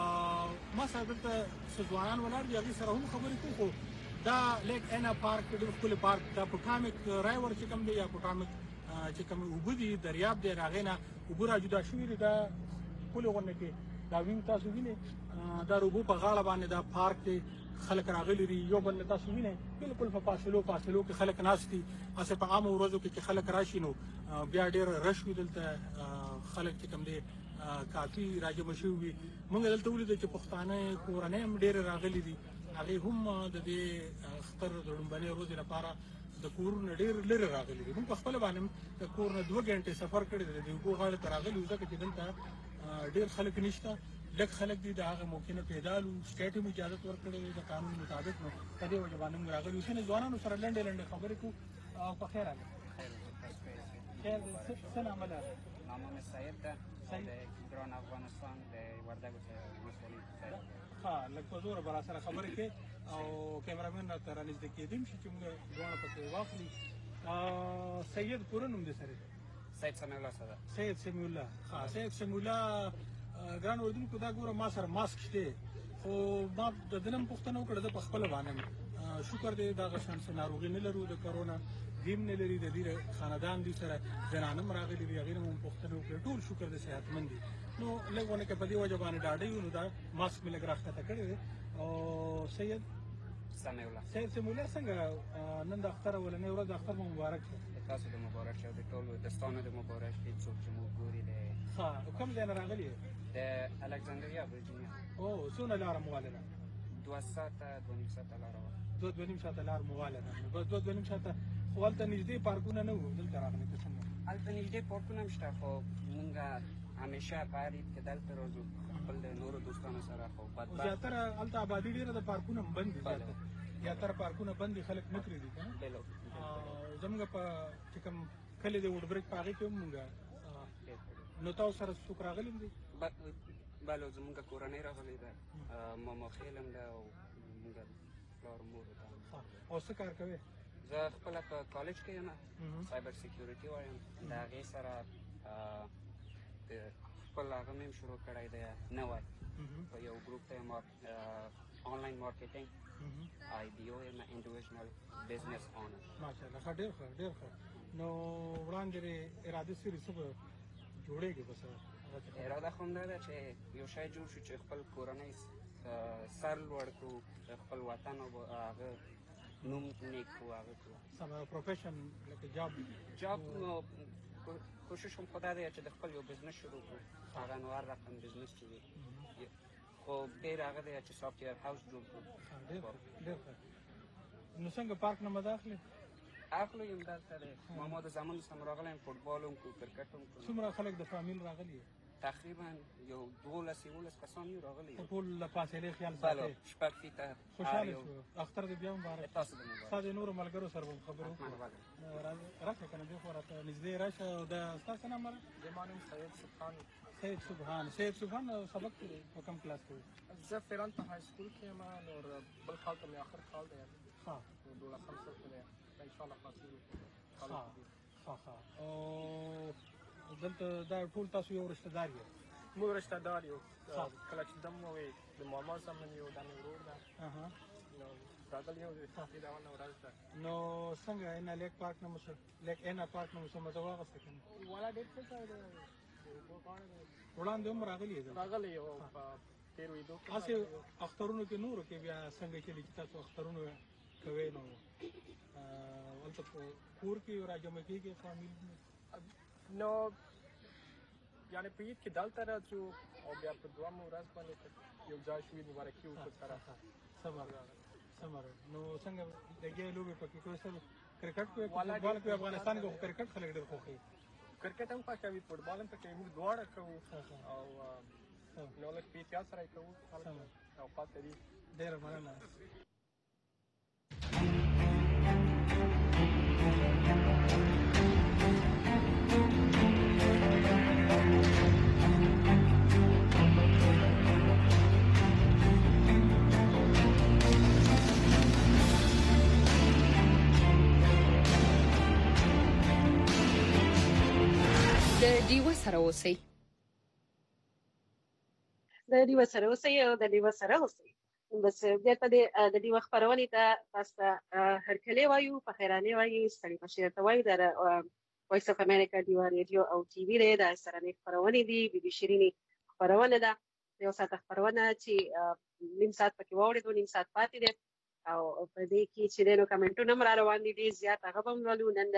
ما سره دلته ځوانان ولاړ دي، هغوی سره هم خبرې کوو. دا لیک اینا پارک ډېر ښکلی پارک دا پوټامک رایور چې کوم دی یا پوټامک چې کوم اوبه دي، دریاب دی، هغې نه اوبه را جدا شوي دي. دا ښکلې غونډه کې دا وینګ تاسو وینئ، دا اوبو په غاړه باندې دا پارک دی، خلک راغلي دي، یو بل نه تاسو وینئ بالکل په فاصلو کې خلک ناست دي. هسې په عامو ورځو کې چې خلک راشي نو بیا ډېر رش وي دلته، خلک چې کوم دی کافي راجمع شوي وي. موږ دلته ولیدل چې پښتانه کورنۍ هم ډېرې راغلي دي، هغې هم د دې اختر د لومړنۍ ورځې لپاره د کورونو ډېر لرې راغلي دي. موږ په خپله باندې د کور نه 2 غنټې سفر کړی دی، د اوبو غاړې ته راغلي وو ځکه چې دلته ډېر خلک نشته، لږ خلک دي. د هغه موقع نه پیدا لو سټیټ هم اجازت ورکړی دی د قانون مطابق. نو په دې وجه باندې موږ راغلي اوسنه ځوانانو سره لنډې خبرې کوو. او په خیر راغلی. خیر څه نامه لري؟ نامم سید ده، د ګران افغانستان د وردګو ولسوالۍ. ها لږ په زوره به راسره خبرې کوې او کیمرامین راته رانږدې کېدیم شي چې موږ دواړه پکې واخلو. سید پوره نوم دې سره؟ سید سمیع الله صاحب. سید سمیع الله. ها سید سمیع الله ګران اردوونکو، دا ګوره ما سره ماسک شته، خو ما د دنم پوښتنه وکړه د خپل باندې شکر دې دا غشن ناروغي نه لرو د کرونا دیم نه لري د دې خاندان دي سره جنانم راغلي دي غیر مون پوښتنه وکړه ټول شکر دې صحتمند دي نو لګونه کې په دې وجه باندې ډاډې نو دا ماسک مې لګراخته کړی او سید سمیع الله څنګه نن د اختر ولنې ورځ د اختر مبارک شه تاسو د مبارک شه د ټولو دستانو د مبارک دي څوک چې مو ګوري د ها کوم ځای نه راغلی د الکساندریا ورجینیا او څونه لار مواله 2 ساعته 2.5 ساعته لار 2.5 ساعته لار مواله ده 2.5 ساعته خو هلته نږدې پارکونه نه وو دلته راغلی که څنګه هلته نږدې پارکونه هم شته خو مونږ همیشه په هر عید کې دلته راځو خپل نورو دوستانو سره خو زیاتره هلته آبادي ډېره د پارکونه هم بند دي زیاتره پارکونه بند دي خلک نه پرېږدي که نه زموږ په چې کوم کلي د وډبرګ په هغې کې هم مونږ نو تاسو سره څوک راغلي دي بله زموږ کورنۍ راغلې ده ماما خیل هم ده او مونږ پلار مور ده او څه کار کوې زه خپله په کالج کې یم سایبر سیکیورټي وایم د هغې سره خپل هغه مې هم شروع کړی دی نوی په یو ګروپ ته یم آنلاین مارکیټینګ IBO یم انډیویژنل بزنس اونر ماشاءالله ښه ډېر ښه ډېر ښه نو وړاندې ارادې سوي څه به جوړېږي بس اراده خو همدا ده چې یو شی جوړ شو چې خپل کورنۍ سر لوړ کړو خپل وطن او هغه نوم نیک کړو هغه کړو سم پروفیشن لکه جاب نو کوشش هم خدا دی چې د خپل یو بزنس شروع کړو هغه نو هر رقم بزنس چې وي خو ډېر هغه دی چې سافټویر هاوس جوړ کړو ډېر ښه نو څنګه پارک نه مداخلې اخلو یم دلته دی ما د زامنو سم راغلی یم فوټبال هم کړو کرکټ هم کړو څومره خلک د فامیل راغلي تقریبا یو 12 کسان یو راغلي ټول له فاصلې خیال ساتي شپږ فیته خوشحاله شو اختر دې بیا مبارک تاسو دې مبارک تاسو نور ملګرو سره خبرو وکړو راځه کنه دې خو راته نږدې راشه او دا تاسو نمبر زما نوم سید سبحان سبق په کوم کلاس کې زه فیران په های سکول کې یم نور بل خال ته مې اخر خال دی ها نو 12 خمسه کې ان شاء الله خاصه ها او دلته دا ټول تاسو یو رشتہ دار یو موږ رشتہ دار یو کله چې دم وې د ماما سره یو د ورور ده نو راغلی یو د دا ونه ورځ ده نو څنګه ان لیک پارک نو مشه لیک ان پارک نو مشه مزه واغسته کنه ولا ډېر څه ده وړاندې هم راغلی یو په تیر وې دوه اسه اخترونو کې نور کې بیا څنګه چې تاسو اخترونو کوي نو ولته کور کې راځم کېږي فامیل نو یعنی په عید کې دلته راځو او بیا په دوه ورځ باندې یو ځای شوي مبارکي ورته سره سمر نو څنګه دغه لوبه پکې کوي سره کرکټ په فوټبال په افغانستان کې کرکټ خلک ډېر خوښي کرکټ هم پکې فوټبال هم پکې موږ دواړه کوو او نو لکه په احتیاط سره کوو او پاتې دي ډېر مننه ډیوه سره اوسئ د ډیوه سره اوسئ او د ډیوه سره اوسئ بس دلته د ډیوه خبرونې ته تاسو هرکلی وایو په خیرانې وایو ستړي مشه ته وایو د وایس اف امریکا ډیوه ریډیو او ټي وی لري د سره نه خبرونه دي بي بي شيرینی خبرونه ده یو ساعت خبرونه چې نیم ساعت پکې ووري دوه نیم ساعت پاتې دي او په دې کې چې د کمنټونو هم را روان دي ډیر زیات هغه هم ولو نن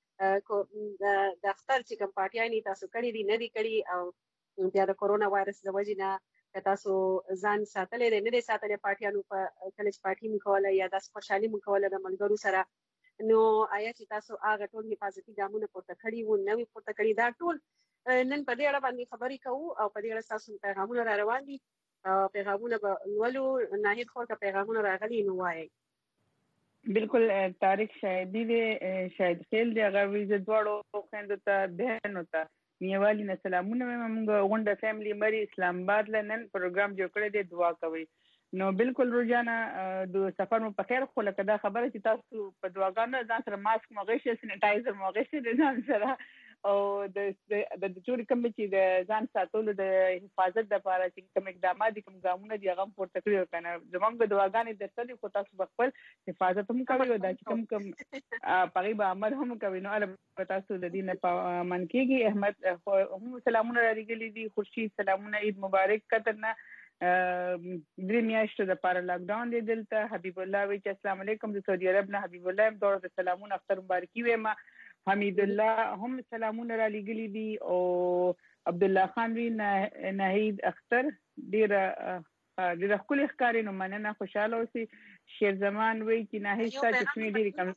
د اختر چې کوم پارټیانی تاسو کړی دي نه دي کړی او بیا د کورونا وایرس د وجې نه تاسو ځان ساتلې دي نه دي ساتلې پارټیانو په کله چې پارټي مکوله یا د خوشحالي مکوله د ملګرو سره نو آیا چې تاسو هغه ټول حفاظتي ګامونه پورته کړی وو نوې پورته کړی دا ټول نن په دې اړه باندې خبرې کوو او په دې اړه تاسو پیغامونه را روان دي پیغامونه به ولو ناهید خور کا پیغامونه راغلي نو وایي بالکل طارق شاهدی دی شاهد خیل دی هغه ویزه دواړو خویندو ته بهنو ته میوالي نه سلامونه موږ غونډه فیملی مری اسلام آباد لنن پروګرام جوړ کړی دی دعا کوي نو بالکل روزانه د سفر مو په خیر خو لکه دا خبره چې تاسو په دعاګانو ځان سره ماسک مو غشي سینیټایزر مو غشي ځان سره او د جوړ کوم چې د ځان ساتلو د حفاظت لپاره چې کوم اقدامات کوم ګامونه دي هغه پورته کړی کنه زمونږ دعاګانې درته دي خو تاسو خپل حفاظت هم کوي او دا چې کوم پغی به عمل هم کوي نو البته تاسو د دې نه من کېږي احمد هم سلامونه لري دي خورشید سلامونه عید مبارک کتنه درې میاشتې د لپاره لاک ډاون دی دلته حبیب الله وی چې السلام علیکم د سعودي عرب نه حبیب الله دوه سلامونه اختر مبارکي ویم حمید الله هم سلامونه را لګلی دي او عبد الله خان وی نهید اختر ډیر خپل ښکارې نو مننه خوشاله اوسئ شیر زمان وی چې نهید ستا چشمې ډېرې کم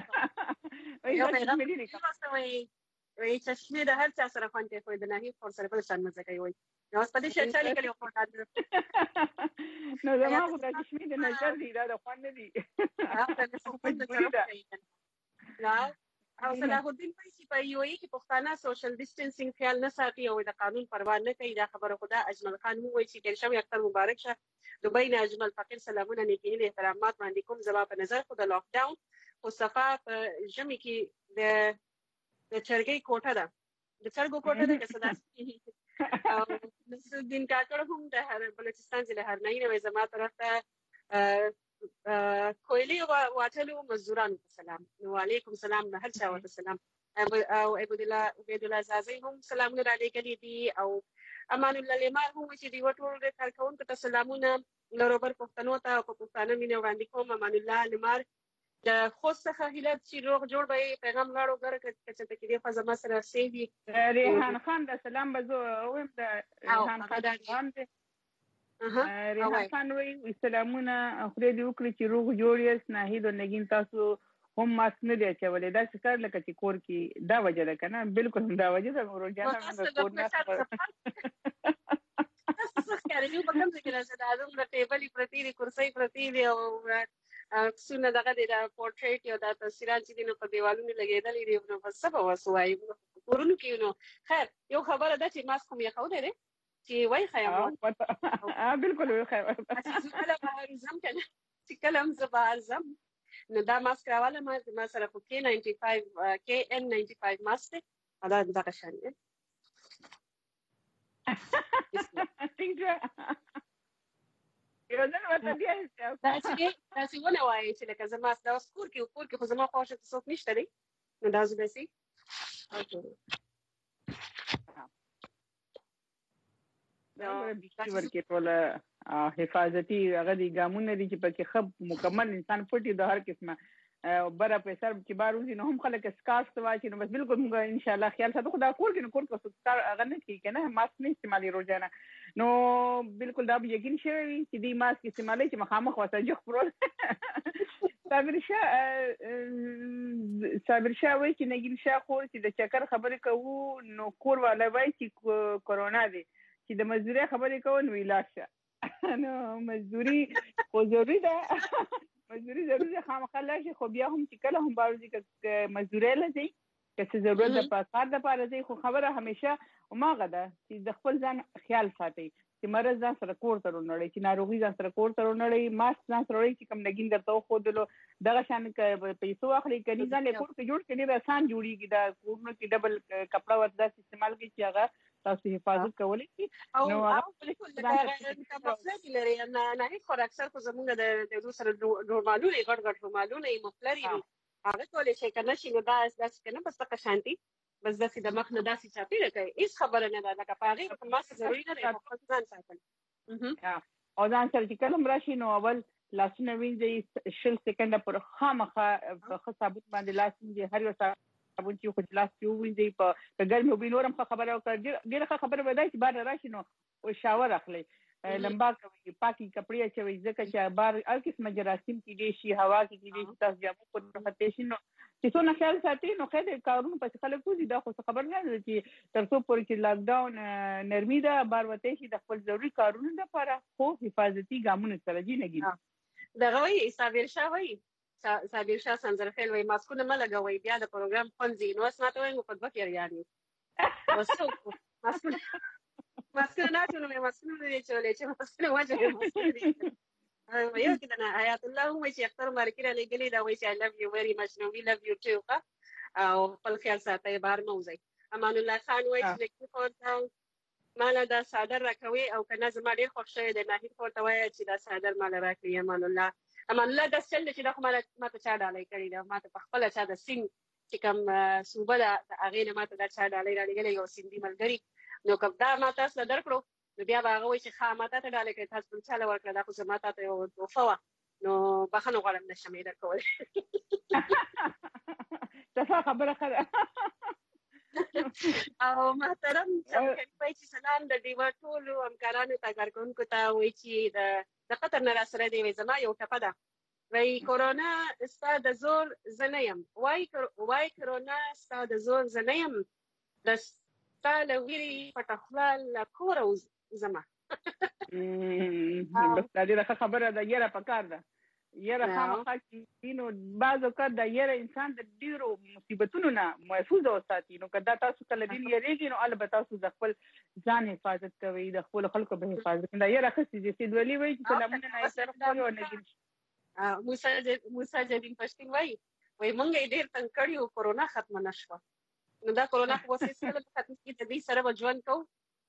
وی چشمې د هر چا سره خوند کوي د نهید پر سره بل شان مزه کوي وي نو اوس په دې شرط لیکلي او پټ نو زما خو د چشمې د نظر دی دا د خوند دی او صلاح الدین پیسې په یو کې پښتانه سوشل ډیسټنسینګ خیال نه ساتي او د قانون پروا نه کوي دا خبره خدا اجمل خان وایي چې تیر شوی اختر مبارک شه دوبۍ نه اجمل فقیر سلامونه نیکی احترامات باندې کوم زما په نظر خو د لاک ډاون او صفه په ژمي کې د چرګۍ کوټه ده د چرګو کوټه ده که صدا او نصرالدین کاکړ هم د بلوچستان ضلع هرنۍ نه زما طرف ته کویلی واټلو مزدورانو ته سلام وعلیکم سلام د هر چا ورته سلام او عبد الله زازی هم سلامونه را لېږلي دي او امان الله لیمار هم چې دی ټول کارکونکو ته سلامونه لروبر پښتنو ته او پښتانه مینه وړاندې کوم امان الله لیمار د خوست څخه هیله چې روغ جوړ به پیغام لاړو غره چې ته کې په زما سره سیوی ریحان خان د سلام بزو ویم د ریحان خان ریحان خان وی سلامونه خوري دی وکړي چې روغ جوړ یې ناهید او نگین تاسو هم ماس نه دی چولې دا څه کار لکه چې کور کې دا وجه ده کنه بالکل دا وجه ده روزانه موږ کور نه تاسو ښکارې یو په کوم ځای کې راځي دا د ټیبلې پرتی دی کرسۍ پرتی دی او څونه دغه د پورټریټ یو د تصویران چې دینو په دیوالونو لګېدلې دي نو په څه به وسوایي کورونو کې نو خیر یو خبره ده چې ماسک هم یې خو دی چې وای خیر بالکل وای خیر چې کلم زبر زم نو دا ماسک راواله ما سره خو KN95 ماسک دا دغه شان دی یو ځل ورته بیا تاسو ونه وایي چې لکه زما دا کور کې خو زما خواشه څوک نشته دی نو دا زه بسې دا ورکه ټول حفاظتي هغه دي ګامونه دي چې پکې خب مکمل انسان پټي د هر قسمه بره په سر چې باروزي نو هم خلک سکاس واچي نو بس بالکل موږ ان شاء الله خیال ساتو خدا کور کې کو سکار هغه نه کی کنه ماسک نه استعمالي روزانه نو بالکل دا به یقین شوی چې دی ماسک استعمالي چې مخامخ وسه جو خبرول صابر شاه وایي چې نګین شاه خو چې د چکر خبرې کوو نو کور والا وایي چې کورونا دی چې د مزدوري خبرې کوو نو علاج نو مزدوري خو ضروري ده مزدوري ضروري ده خامخا لاشي خو بیا هم چې کله هم باورځي که مزدوري لځي که څه ضرورت د کار دپاره ځي خو خبره همیشه هماغه ده چې د خپل ځان خیال ساتئ چې مرض ځان سره کور ته ورنړئ چې ناروغي ځان سره کور ته ورنړئ ماسک ځان سره وړئ چې کوم نګین درته وښودلو دغه شان پیسو اخلي کني ځان یې کور کې جوړ کړي ډېر اسان جوړېږي دا کورونو کې ډبل کپړه ورته داسې استعمال کړي چې هغه تاسو حفاظت کولی شي نو مفلري لري نه هیڅ خو اکثر خو زمونږ د سره رومالونه غټ رومالونه یې مفلري وي هغه کولی شي که نه شي نو دا داسې که نه بس دغه شانتي بس داسې د مخ نه داسې چاپېره کوي هېڅ خبره نه ده لکه په هغې په ماسک ضروري نه دی خو ځان ساتل او ځان سره چې کله هم راشي نو اول لاسونه وینځئ 20 سکنډه پورې خامخا په ښه صابون باندې لاس وینځئ هر یو صابون چې خو لاس کې ووینځئ په ګرمې اوبه نور هم ښه خبره وکړه ډېره ښه خبره به دا چې بار راشي نو شاور اخلئ لمبا کوي پاکي کپړې اچوي ځکه چې بار هر قسمه جراثیم کېدی شي هوا کې کېدی شي تاسو جامو پورې فتې شي نو چې څونه خیال ساتي نو خیر کارونه پسې خلک وځي دا خو خبر نه ده چې تر څو پورې چې لاک ډاون نرمي ده بار وتی شي د خپل ضروري کارونو لپاره خو حفاظتي ګامونه سره دي نګي دغه وایي صابر شاه وایي صابر شاه سنځرخیل وایي ماسکونه مه لګوئ بیا د پروګرام خوند ځي نو اوس ماته وایي په دوه پیریانې ماسکونه نه اچولو مې ماسکونه نه دي اچولې چې ماسکونه واچوې یو کې نه حیات الله هم وایي چې اختر مبارکي را لېږلې دا وایي چې I love you very much نو we love you too او خپل خیال ساتئ بهر مه وځئ امان الله خان وایي چې نګین خور مالا دا صادر راکوي او کنه زما ډیر خوښ شوی دی ناهید خور ته وایي چې دا صادر مالا راکړي امان الله دا سل چې دا خو ماته چا ډالۍ کړې ده ماته په خپله چا د سیند چې کوم صوبه ده د هغې نه ماته دا چا ډالۍ رالیږلی یو سیندي ملګري نو که دا ما تاسو له درکړو نو بیا به هغه وایي چې ښه ما تا ته ډالۍ کړې تاسو بل چا له ورکړه دا خو زما تا ته یو تحفه وه نو بخښنه غواړم نشم یې درکولی صفا خبره ښه ده او محترم چمکري وایي چې سلام د ډیوه ټولو همکارانو ته کارکوونکو ته وایي چې د قطر نه راسره دی وایي زما یو ټپه ده وایي کرونا ستا د زور زه نه یم وایي کرونا ستا د زور زه نه یم د ستا له ویرې پټه خوله له کوره وځمه دا ډېره ښه خبره ده یره پکار ده یره خامخا چې نو بعض اوقات دا یره انسان د ډېرو مصیبتونو نه محفوظ وساتي نو که دا تاسو کله دین یریږي نو البته تاسو د خپل ځان حفاظت کوئ د خپلو خلکو به حفاظت کوئ دا یره ښه څیز دی سید ولي وایي چې سلامونه نایسر خپل او نګین موسی جدین پښتین وایي مونږ یې ډېر تنګ کړي او کورونا ختمه نه شوه نو دا کورونا خو اوس هېڅکله نه ختمېږي د دې سره به ژوند کوو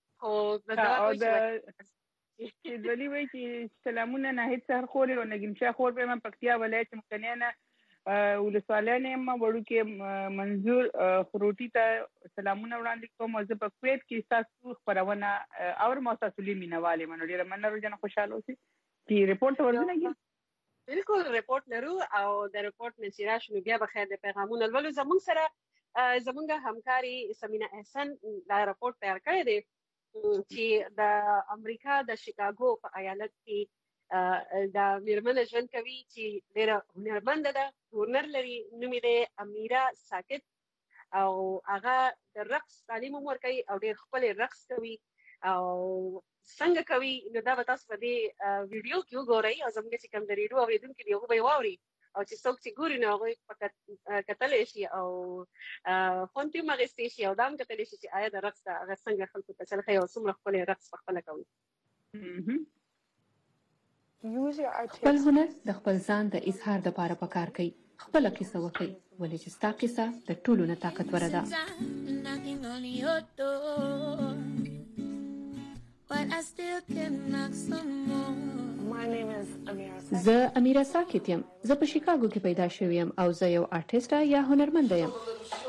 خو سید ولي وایي چې سلامونه ناهید سهر خور او نګین شاه خور به یم پکتیا ولایت مقنیانه ولسوالۍ نه یم وړوکې منظور خروټي ته سلامونه وړاندې کوم او زه په کویت کې ستاسو خپرونه اورم او ستاسو لوی مینهوال یم نو ډېره مننه روزانه خوشحاله اوسئ چې رپورټ ورته نګین بالکل رپورټ لرو او د رپورټ نه چې راشو نو بیا به خیر د پیغامونه لولو زموږ سره زموږ همکاري سمینا احسن دا رپورټ تیار کړی دی چې د امریکا د شیکاګو په ایالت کې د میرمنه ژوند کوي چې ډېره هنرمنده ده هنر لري نوم یې دی امیرا ساکت او هغه د رقص تعلیم هم ورکوي او ډېر ښکلی رقص کوي او څنګه کوي نو دا به تاسو په دې ویډیو کې وګورئ او زموږ چې کوم د ریډیو اورېدونکي دي هغوی به یې واوري او چې څوک چې ګوري نو هغوی په کتلی شي او خوند یې هم اخیستی شي او دا هم کتلی شي چې آیا د رقص هغه څنګه خلکو ته چل ښیي او څومره ښکلی رقص پخپله کوي خپل هنر د خپل ځان د اظهار دپاره پکار کوي خپله کیسه وکړئ ولې چې ستا کیسه د ټولو نه طاقتوره ده زه امیرا ساکت یم زه په شیکاګو کې پیدا شوی یم او زه یو آرټیسټه یا هنرمنده یم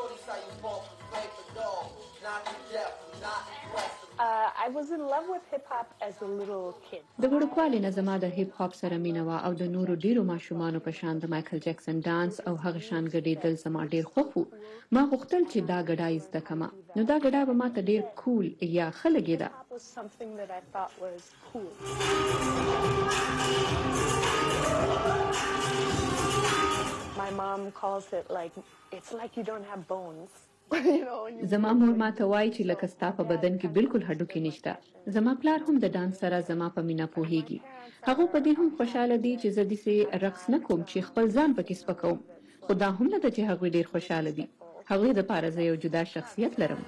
د وړوکوالي نه زما د هیپ هاپ سره مینه وه او د نورو ډیرو ماشومانو په شان د مایکل جکسن ډانس او هغه شان ګډېدل زما ډیر خوښ وو ما غوښتل چې دا ګډا زده کړم نو دا ګډا به ماته ډیر کول یا ښه لګېده زما مور ماته وایي چې لکه ستا په بدن کې بالکل هډوکي نشته زما پلار هم د ډانس سره زما په مینا پوهیږي هغه په دې هم خوشاله دي چې زه داسې رقص نه کوم چې خپل ځان پکې سپکوم خو دا هم نه ده چې هغوی ډیر خوشاله دي هغوی دپاره زه یو جدا شخصیت لرم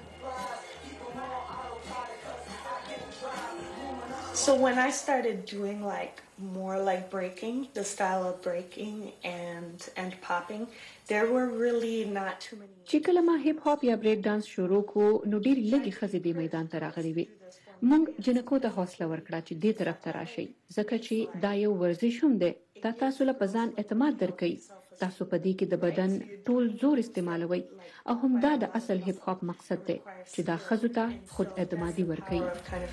So when I started doing more like breaking, the style of breaking and popping, there were really not too many. چې کله ما هیپ هاپ یا بریک ډانس شروع کو نو ډیر لږی ښځې دې میدان ته راغلي وي موږ جنکو ته حوصله ورکړه چې دې طرف ته راشئ ځکه چې دا یو ورزش هم دی دا تاسو له په ځان اعتماد درکوي تاسو په دې کې د بدن ټول زور استعمالوي او هم دا د اصل هیپ هاپ مقصد دی چې دا ښځو ته خود اعتمادي ورکوي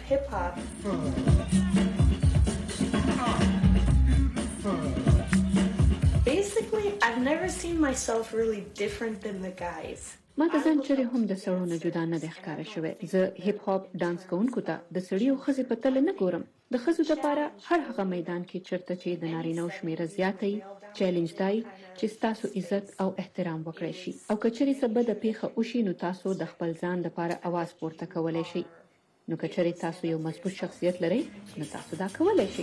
Basically, I've never seen myself really different than the guys. ما د ځان چرې هم د سړو نه جدا نه دی ښکاره شوی زه هیپ هاپ ډانس کوونکو ته د سړي او ښځې په تله نه ګورم د ښځو دپاره هر هغه میدان کې چېرته چې د نارینهو شمېره زیاته وي چیلنج دا وي چې ستاسو عزت او احترام وکړی شي او که چېرې څه بده پیښه وشي نو تاسو د خپل ځان دپاره اواز پورته کولی شئ نو که چېرې تاسو یو مضبوط شخصیت لرئ نو تاسو دا کولی شئ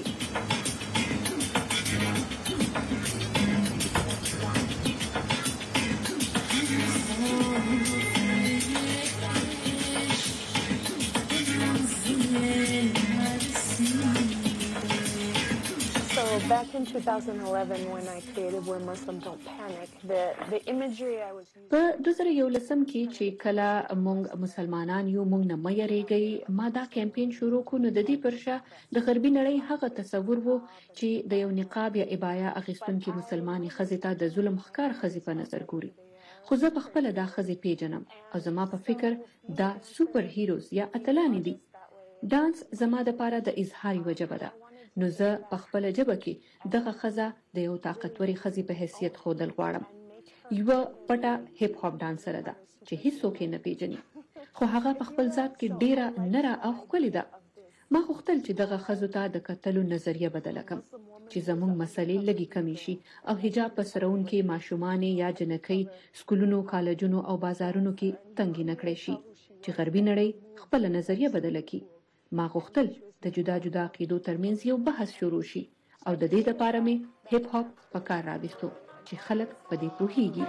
Back in 2011 when I created Where Muslims Don't Panic, the imagery I was using... په 2011 کې چې کله موږ مسلمانان یو موږ نه مېریږي ما دا کمپاین شروع کړو نو د دې پرشه د غربي نړۍ هغه تصور وو چې د یو نقاب یا عبایا اغوستونکي مسلمانې ښځې ته د ظلم ښکار ښځې په نظر ګوري خو زه په خپله دا ښځې پیژنم او زما په فکر دا سوپر هیروز یا اتلانې دي ډانس زما دپاره د اظهار یوه ژبه ده نو زه په خپله ژبه کې دغه ښځه د یو طاقتورې ښځې په حیثیت ښودل غواړم یوه پټه هیپ هاپ ډانسره ده چې هیڅوک یې نه پیژني خو هغه په خپل ذات کې ډیره نره او ښکلې ده ما غوښتل چې دغه ښځو ته د کتلو نظریه بدله کړم چې زموږ مسلې لږې کمې شي او حجاب په سروونکې ماشومانې یا جنکۍ سکولونو کالجونو او بازارونو کې تنګې نه کړی شي چې غربي نړۍ خپله نظریه بدله کړي ما غوښتل د جدا جدا عقیدو ترمنځ یو بحث شروع شي او د دې لپاره مې هیپ هاپ په کار راوستو چې خلک په دې پوهیږي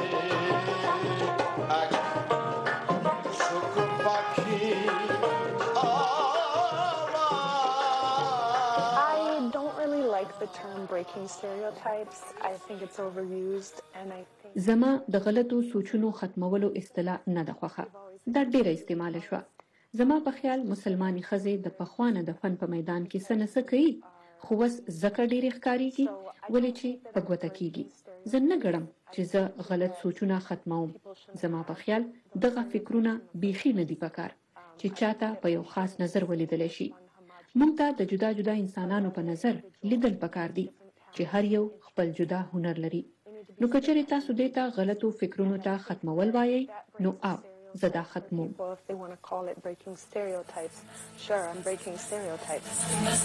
I don't really like the term breaking stereotypes. I think it's overused and I think زما د غلطو سوچونو ختمولو اصطلاح نه ده خوښه دا ډیره استعمال شوه زما په خیال مسلمانې ښځې د پخوانه د فن په میدان کې څه نه څه کوي خو اوس ځکه ډېرې ښکارېږي ولې چې په ګوته کېږي زه نه ګڼم چې زه غلط سوچونه ختموم زما په خیال دغه فکرونه بیخي نه دي پکار چې چاته په یو خاص نظر ولیدلی شي موږ ته د جدا جدا انسانانو په نظر لیدل پکار دي چې هر یو خپل جدا هنر لري نو که چېرې تاسو دې ته غلطو فکرونو ته ختمول وایئ نو او زه دا ختموم if they want to call it breaking stereotypes. Sure, I'm breaking stereotypes.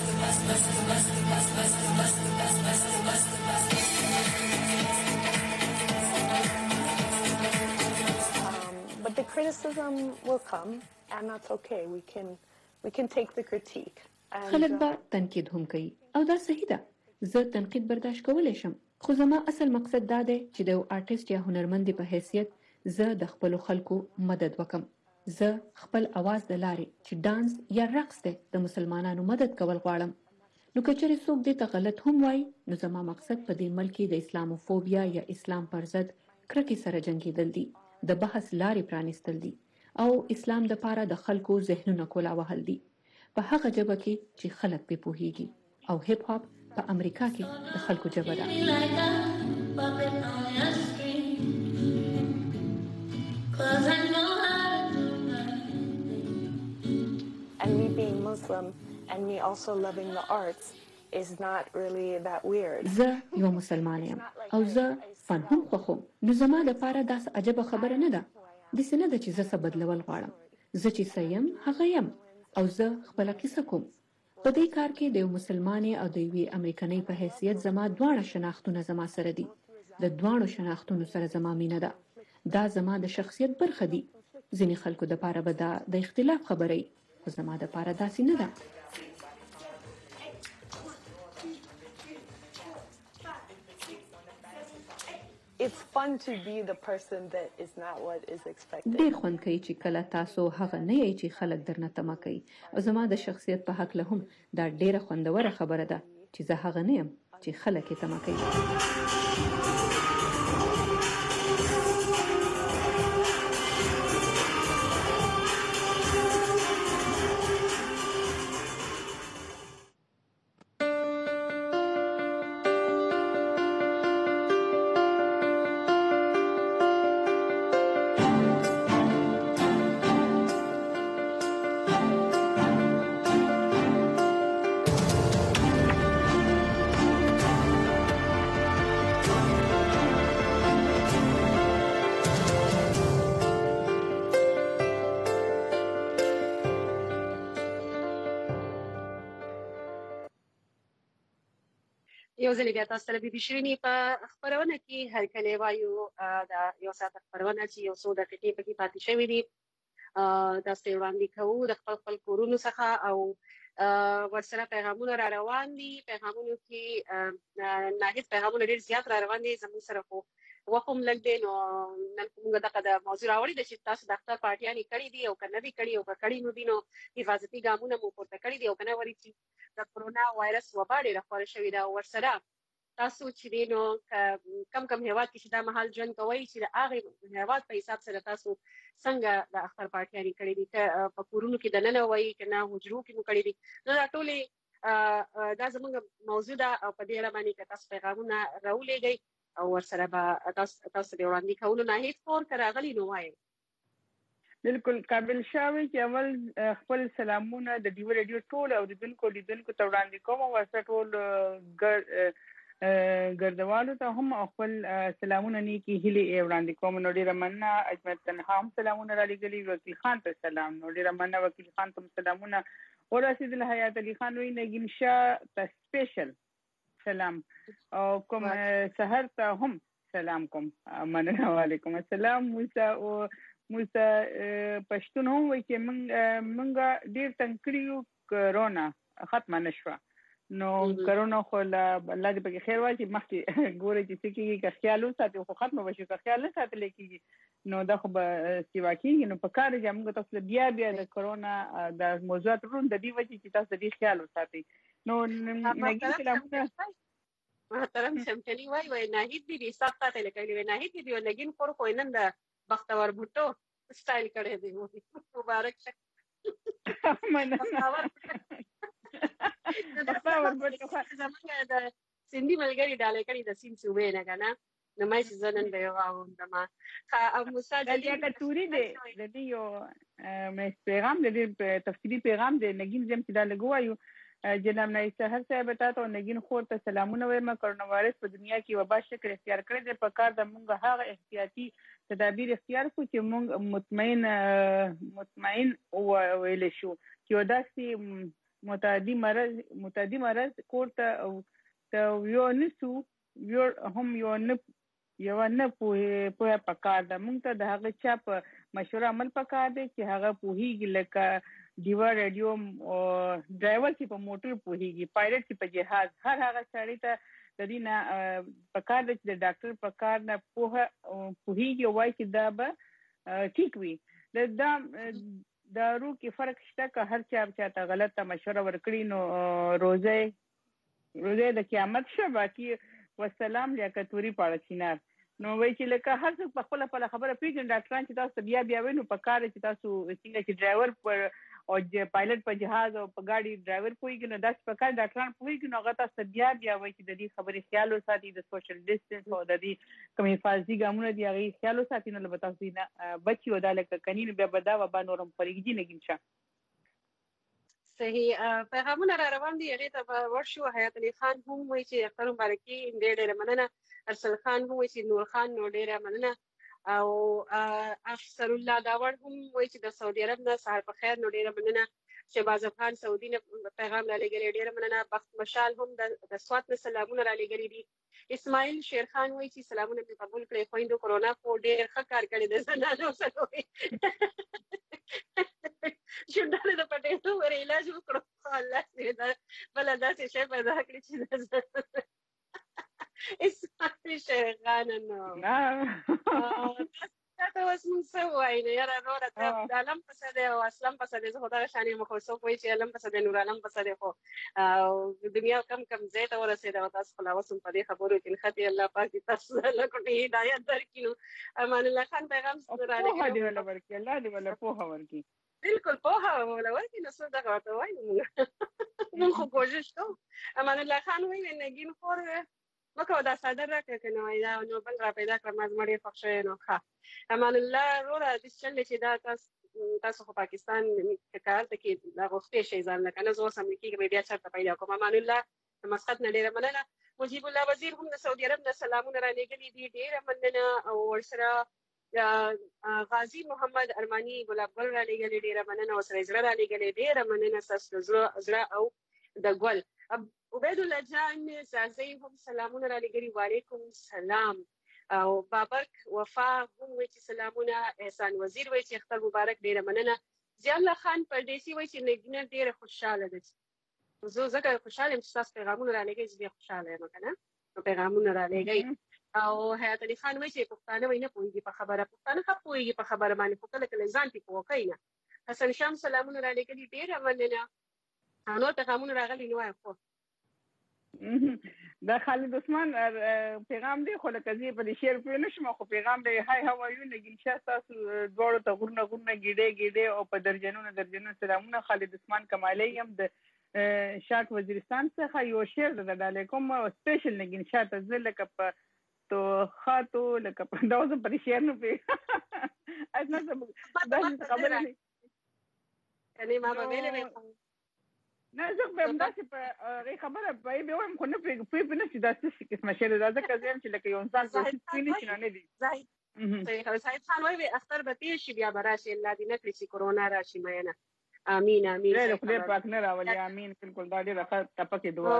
But the criticism will come and that's okay. We can take the critique. خلک به تنقید هم کوي او دا صحیح ده زه تنقید برداشت کولی شم خو زما اصل مقصد دا دی چې د یو آرټیست یا هنرمند په حیثیت زه د خپلو خلکو مدد وکم زه خپل اواز د لارې چې ډانس یا رقص دی د مسلمانانو مدد کول غواړم نو که چېرې څوک دې ته غلط هم وایي نو زما مقصد په دې ملک کې د اسلاموفوبیا یا اسلام پر ضد کرکې سره جنګېدل دي د بحث لارې پرانیستل دي او اسلام دپاره د خلکو ذهنونه کولا وهل دي په هغه ژبه کې چې خلک پرې پوهیږي او هیپ هاپ په امریکا کې د خلکو ژبه ده And me being Muslim and me also loving the arts is not really that weird. زه یو مسلمان یم او زه فن هم خوښوم نو زما دپاره داسې عجبه خبره نه ده داسې نه ده چې زه څه بدلول غواړم زه چې څه یم هغه یم او زه خپله کیسه کوم په دې کار کې د یو مسلمانې او د یوې امریکنۍ په حیثیت زما دواړه شناختونه زما سره دي د دواړو شناختونو سره زما مینه ده دا زما د شخصیت برخه دي ځینې خلکو دپاره به دا د اختلاف خبره وي خو زما دپاره داسې نه ده It's fun to be the person that is not what is expected. ډېر خوند کوي چې کله تاسو هغه نه یئ چې خلک درنه تمه کوي او زما د شخصیت په هکله هم دا ډېره خوندوره خبره ده چې زه هغه نه یم چې خلک یې تمه کوي یو ځل بیا تاسو ته بي شيريني په خبرونه کې هر کله وایو دا یو ساعت خبرونه چې یو څو دقیقې پکې پاتې شوې دي تاسو وړاندې کوو د خپل کورونو څخه او ورسره پیغامونه را روان دي پیغامونو کې نه هیڅ پیغامونه ډېر زیات را روان دي زموږ سره خو وخم لګ دی نو نن موږ دغه موضوع راوړی د چې تاسو د اختر پارټیانې کړې دي او کنه دي کړې او کړې نو دي نو حفاظتي ګامونه مو پورته کړی دي او کنه ورې چې د کرونا وایرس وبا ډېره خپره شوې ده ورسره تاسو چې دی نو کم هیواد کې چې دا مهال ژوند کوي چې د هغې هیواد په حساب سره تاسو څنګه د اختر پارټیانې کړې دي که په کورونو کې دننه وایي که نه حجرو کې مو کړې دي نو دا ټولې دا زموږ موضوع ده او په دې اړه باندې که تاسو پیغامونه راولېږئ او ورسره به تاسو د وړاندې کولو نه هیڅ فور که راغلي نو وایئ. بالکل قابل شاوي چې اول خپل سلامونه د ډیو ریډیو ټول اوریدونکو ته وړاندې کوم او ورسره ټول ګردوالو ته هم خپل سلامونه نیکی هیلې وړاندې کوم. نو ډیره مننه اجمل تنها هم سلامونه را لېږلي، وکیل خان ته سلام. نو ډیره مننه وکیل خان ته سلامونه ورسېدل. حیات علي خان وی نګین شاه ته سپیشل سلام او کوم سحر ته هم سلام کوم. مننه. وعلیکم السلام. موسی پښتون هم وایي چې موږ ډېر تنګ کړي کرونا ختمه نه شوه. نو کرونا خو الله دې پکې خیر واچي، مخکې ګورئ چې څه کېږي. که خیال وساتي خو ختمه به شي، که خیال نه ساتلی کېږي نو دا خو به سیوا کېږي. نو په کار دی چې موږ تاسو بیا د کرونا د موضوعات روم د دې وجې چې تاسو دې خیال وساتئ. نو نګین سلامونه محترم شمچلي وای ناهید دي سخت ته لکه ناهید دي نګین خور خو نن د بختور بوټو سټایل کړی دی. مبارک شه. مننه. زمونږ د سندي ملګري ډالۍ کړي د سیند صوبې نه که نه نو ما چې زه نن به یې واورم. او موسی جلي کتوري دی د دې یو پیغام د دې تفصیلي پیغام دی نګین زم چې دا لګوایو. جناب نایب سحر صاحب تاسو او نګین خور ته سلامونه وایم. کرونا وایرس په دنیا کې وبا شکل اختیار کړی دی. په کار د موږ هغه احتیاطي تدابیر اختیار کړو چې موږ مطمئن ویل شو چې داسې متعدي مرض کور ته یو نسو هم یو نه پوهه پکار ده. موږ ته د هغه چا په مشوره عمل پکار دی چې هغه پوهیږي، لکه ډیوا ریډیو ډرایور چې په موټر پوهیږي، پایلټ چې په جهاز. هر هغه سړی ته د دې نه پکار دی چې د ډاکټر پکار نه پوهیږي او وایي چې دا به ټیک وي. دا دارو کې فرق شته که هر چاته غلطه مشوره ورکړي نو روزه د قیامت شه. باقي والسلام لیاقتوري پاړه چینار نو وایي چې لکه هر څوک په خپله خبره پېژني. ډاکټران چې تاسو بیا وایي نو په کار چې تاسو څنګه چې ډرایور او پایلټ په جهاز او په ګاډي ډرایور پوهېږي نو داسې په کار ډاکټران پوهېږي نو هغه تاسو بیا وایي چې د دې خبرې خیال وساتي، د سوشل ډسټنس او د دې کوم حفاظتي ګامونه دي هغې خیال وساتي نو به تاسو نه بچي او دا لکه کني نو بیا به دا وبا نور هم خپرېږي. نګین شه صحیح پیغامونه را روان دي. هغې ته به ورشو. حیات علي خان هم وایي چې اختر مبارکي ډېره مننه. ارسل خان هم وایي چې نور خان نو ډېره مننه. او افسر الله داور هم وایي چې د سعودي عرب نه سهار په خیر نو ډېره مننه. شهباز افغان سعودي نه پیغام را لېږلی ډېره مننه. بخت مشال هم د سوات نه سلامونه را لېږلي دي. اسماعیل شیر خان وایي چې سلامونه مې قبول کړئ. خویندو کرونا خو ډېر ښه کار کړی دی. زنانو سره شونډانو د پټېدو ور علاج وکړو خو الله بله داسې شی پیدا کړي چې اسماعیل شیر خان نو تا اوس موږ څه ووایو نو یاره نوره ته د علم پسه دی او اسلم پسه دی. زه خو دغه شان یم خو څوک وایي چې علم پسه دی نور علم پسه دی خو دنیا کم ځای ته ورسېده او تاسو خو لا اوس هم په دې خبرو کې نښتي. الله پاک دې تاسو ته لکټې هدایت درکړي. نو امان الله خان پیغام پوهه دې وله ورکړي. الله دې وله پوهه ورکړي. بالکل پوهه وله ورکړي. نو څه دغه ورته وایو موږ خو کوشش کوو. امان الله خان وایي نګین خور مکه دا صادر راکړه که نه وایي دا نو بل را پیدا کړه ما زما ډېر خوښ شوی نو ښه. امان الله وروره داسې چل دی چې دا تاسو خو پاکستان کارته کې دا غوښتې شئ ځان نه که نه زه اوس امریکې کې بیا چېرته پیدا کوم. امان الله د مسقط نه ډېره مننه. مجیب الله وزیر هم د سعودي عرب نه سلامونه را لېږلي دي. ډېره مننه. او ورسره غازي محمد ارماني ګلاب ګل را لېږلي ډېره مننه. ورسره زړه را لېږلې ډېره مننه ستاسو د زړه او د ګل. عبید الله جان زازی هم سلامونه را لېږلي. وعلیکم السلام. او بابک وفا هم وایي چې سلامونه. احسان وزیر وایي چې اختر مبارک ډېره مننه. ضیاء الله خان پردیسي وایي چې نګینه ډېره خوشحاله ده. زه ځکه خوشحاله یم چې تاسو پیغامونه را لېږئ زه بیا خوشحاله یم که نه نو پیغامونه را لېږئ. او حیات علي خان وایي چې پښتانه وایي نه پوهېږي په خبره پښتانه ښه پوهېږي په خبره باندې خو کله کله ځان پې پوه کوي نه حسن شمس سلامونه را لېږلي ډېره مننه نور پیغامونه راغلي نه وایي خو دا خالد عثمان پیغام دی خو لکه زه په شعر په نشم خو پیغام دی هاي هاو یو نګین شاه تاسو دوړو ته غورنه ګډه او په درجنونو سلامونه خالد عثمان کمالي هم د شاک وزیرستان څخه یو شعر د علیکم سپیشل نګین شاه ته زلکه په تو خاطو لکه په داوزم پر شعر نه په اسنه دا خبره نه کني ما به ویلې نه زه به همداسې په خبره به وایم خو نه پوهېږم نه چې دا څه قسمه شعر ده ځکه زه یم چې لکه یو انسان کوشش کوي نه چې نه دي زاهد خان وایي اختر به تېر شي بیا به راشي الله دې نه کړي چې کورونا راشي مینه امین امین خدای پاک نه راولي امین بالکل دا ډېره ښه ټپکې دعا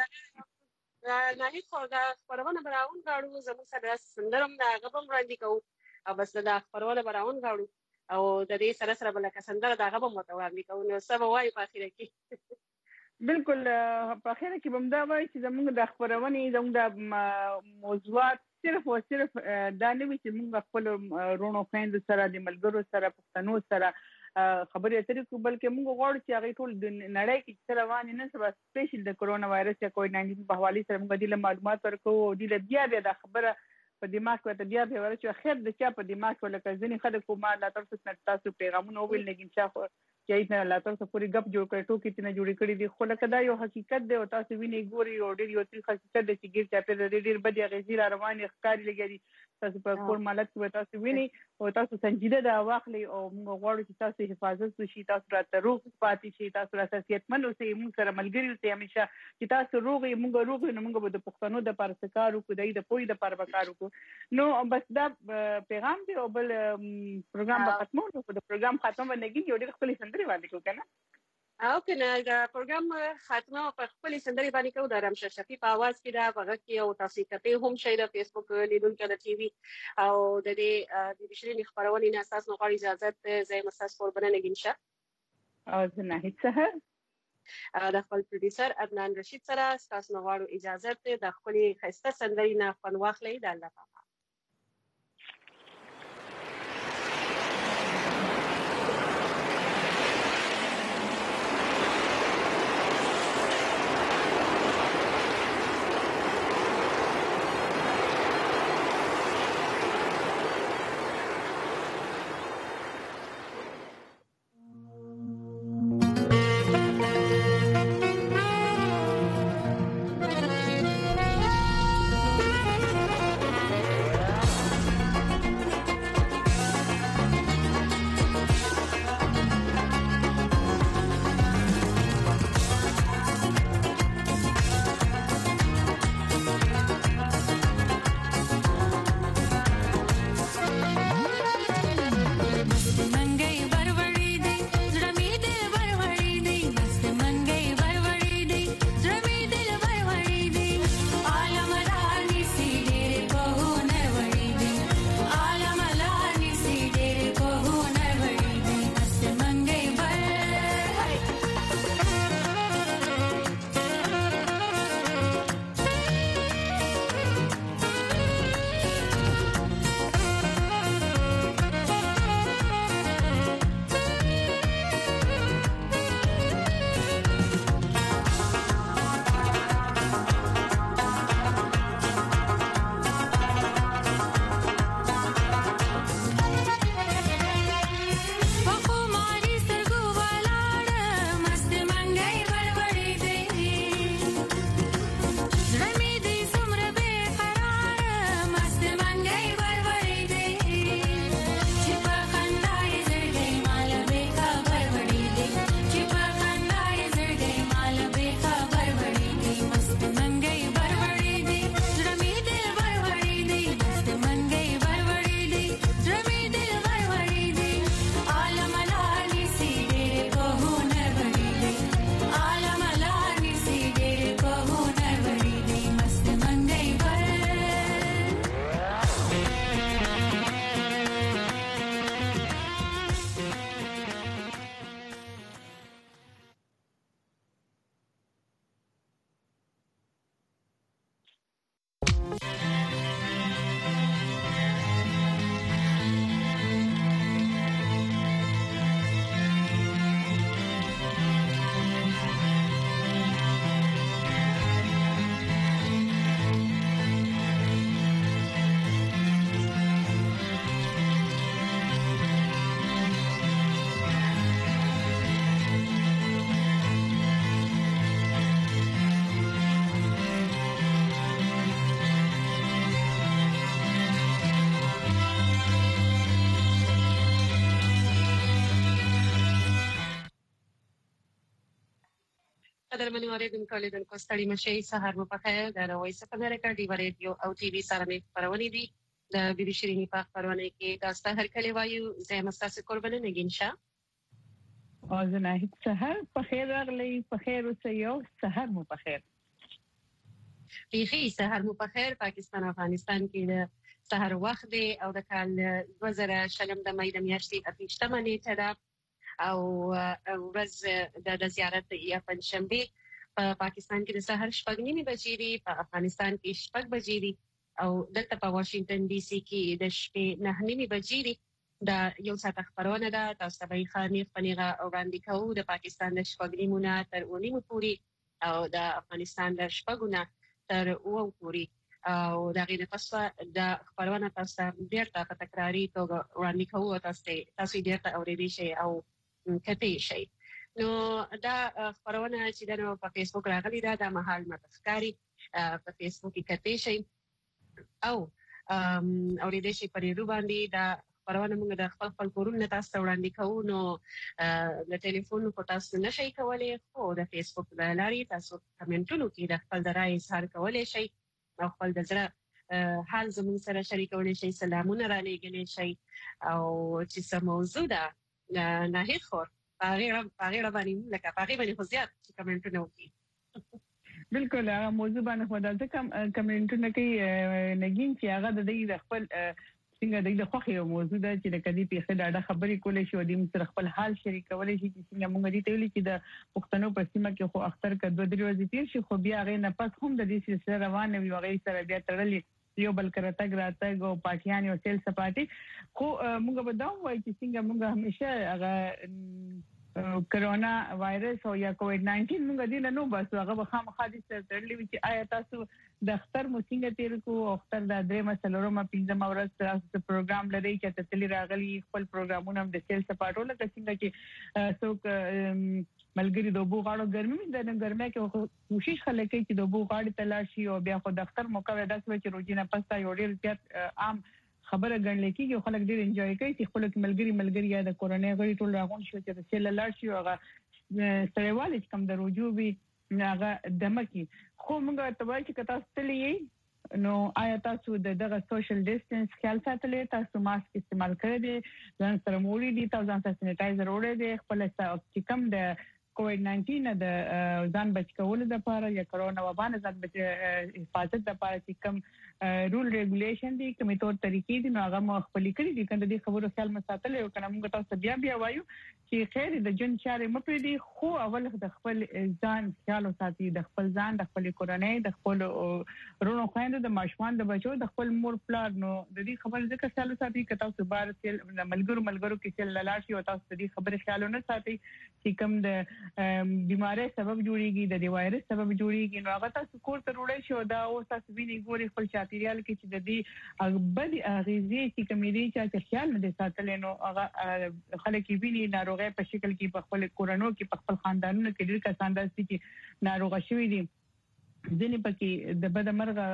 ده ناهید خو دا خپرونه به راونغاړو زموږ سره سندره هم د هغه به هم وړاندې کوو او بس دا خپرونه به راونغاړو او د دې سره سره به لکه سندره د هغه به هم ورته وړاندې کوو نو څه به وایو په اخره کې بالکل په اخره کې به هم دا وایي چې زموږ د خپرونې زموږ د موضوعات صرف او صرف دا نه وي چې موږ خپل رونو خویندو سره د ملګرو سره پښتنو سره خبرې اترې کوو بلکې موږ غواړو چې هغې ټول د نړۍ کې چې څه روان دي نن سبا سپیشل د کرونا وایرس یا کووډ-19 په حوالې سره موږ دې له معلومات ورکوو او دې له بیا دا خبره په دماغ کې ورته بیا ورته چې خیر د چا په دماغ کې لکه ځینې خلک خو ما الله طرف څخه تاسو پیغامونه وویل لیکن چا خو چې نه الله تعالی څخه پوری غپ جوړ کړي ټوکی تنه جوړ کړي دي خو لکه دا یو حقیقت دی او تاسو ویني ګوري او ډیر یو تل حقیقت دی چې ګیر چا په ډیر بدی غزیر رواني ښکاری لګي تاسو په کور مالت کې تاسو ویني او تاسو سنجیده دا واخلي او موږ غواړو چې تاسو حفاظت وشي تاسو راته روغ پاتې شي تاسو راته صحتمند اوسئ موږ سره ملګری اوسئ همیشه چې تاسو روغ یې موږ روغ نو موږ به د پښتنو د پرسکارو کو د پوی د پربکارو کو نو بس دا پیغام دی او بل پروګرام به ختمو نو د پروګرام ختم ونګي یو ډېر خپل سندري باندې کو کنه او کنه دا پروګرام ختمه په خپل سندري باندې کو د رمشه شفیع په आवाज کې دا هغه کې او تاسو کته هم شي د فیسبوک لیدونکو د ټي وي او د دې د بشري خبرونه نه اساس نو غواړي اجازه زي مساس قربانه نګینشه او زه نه هیڅ د خپل پروډوسر عدنان رشید سره تاسو نو غواړو اجازه د خپل خسته سندري نه فن واخلې د الله تعالی قدرمن اوریدونکو لیدونکو ستړي مشي سهار مو پخیر د وایس اف امریکا دی ریډیو او ټي وي سره مې خبرونه دي د بیبي شيرینی په خبرونه کې تاسو هر کله وایو زه مستاسو قربانه نگین شاه او زناهید سهار پخیر راغلی پخیر اوسئ سهار مو پخیر بیخي سهار مو پخیر پاکستان افغانستان کې د سهار وخت دی او د کال 2000 د مې د میاشتې 28 نیټه ده او ورځ د زیارت یا پنځشنبه په پاکستان کې د سحر 6:30 بجې دي په افغانستان کې 6 بجې دي او دلته په واشنگټن ډي سي کې د شپې 9:30 بجې دي دا یو ساعت خبرونه ده تاسو به خاني خپنیغه وړاندې کوو د پاکستان د 6:30 تر 9:00 پورې او د افغانستان د 6:00 تر 9:00 پورې او دا غیر پسه د خبرونه تاسو ډیرته په تکراری توګه وړاندې کوو تاسو ډیرته اورېدئ شئ او کته شي نو دا خبرونه چې د په فیسبوک راغلي دا د محل متفکری په فیسبوک کې کته شي او اورېدئ شي په ریډیو باندې دا خبرونه موږ د خپل کورونه تاسو وړاندې کوو نو د ټلیفون په تاسو نشئ کولای خو د فیسبوک د لارې تاسو کمنټونو کې د خپل درای اظهار کولای شئ او خپل د زړه حال زموږ سره شریکولای شئ سلامونه را لېږلی شئ او چې څه موضوع ده نه هیڅ خور پاغه باندې لکه پاغه باندې خو زیات کمنټونه وکړي بالکل هغه موضوع باندې خو دا کمنټونه کوي نگین چې هغه د دې خپل څنګه د خوخي یو موضوع ده چې د کدي په خډه خبرې کولې شو د مصر خپل حال شریکولې شي چې څنګه موږ دې ته ویلي چې د پښتنو په سیمه کې خو اختر کډو درې ورځې تیر شي خو بیا غي نه پس هم د دې سلسله روانه وي وغه سره بیا تړلې یو بل کرتګ راتګ او پاټیان یو سیل سپاټي خو موږ به دا وایو چې څنګه موږ همیشه هغه کرونا وایرس او یا کووډ 19 موږ دې نه بس هغه به خامخا دې سره تړلې وي چې آیا تاسو د اختر مو څنګه تیر کو اختر د درې مسلو ما پینځه مورز تاسو پروګرام لري چې تتلی راغلي خپل پروګرامونه هم د سیل سپاټو لکه څنګه چې څوک ملګری د بو غاړو ګرمي د ګرمه کې کوشش خلک کوي چې د بو غاړې تلاشي او بیا خو د اختر موقع ودا چې روزینه پستا یو ډیر زیات عام خبره ګڼل کېږي خلک ډیر انجوای کوي چې خپل ملګری یا د کورونې غړي ټول راغون شو چې د سیل لاړ شي هغه سړیوالې کم دروجو وي هغه دمکی خو موږ ته وایي چې تاسو تللی نو آیا تاسو دغه سوشل ډیسټنس خیال ساتلی تاسو ماسک استعمال کړی دی ځان سره موړی دي تاسو ځان سانیټایزر وړی دی خپل چې کم د کووډ 19 د ځان بچ کولو لپاره یا کرونا وبا نه ځان بچ حفاظت لپاره چې کم رول ریګولیشن دي کومې تور طریقې دي نو هغه مو خپل کړی دي کنده دي خبرو خیال مساتل یو کنه موږ تاسو بیا وایو چې خیر د جن چارې مپې دي خو اول د خپل ځان خیال ساتي د خپل ځان د خپل کورنۍ د خپل رونو خويندو د ماشومان د بچو د خپل مور پلار نو د دې خبر ذکر خیال ساتي که تاسو بار سیل ملګرو کې سیل لاشي او تاسو دې خبر خیال نه ساتي چې کم د بیماری سبب جوړیږي د وایرس سبب جوړیږي نو هغه تاسو کور ته وړئ شو دا او تاسو ویني ګوري خپل چاپیریال کې چې د دې بد اغیزې چې کمیدي چې خیال نه ساتل نو هغه خلک ویني ناروغي په شکل کې په خپل کورونو کې په خپل خاندانونو کې ډیر کسان داسې چې ناروغه شوي دي ځنې پکې د بد مرغه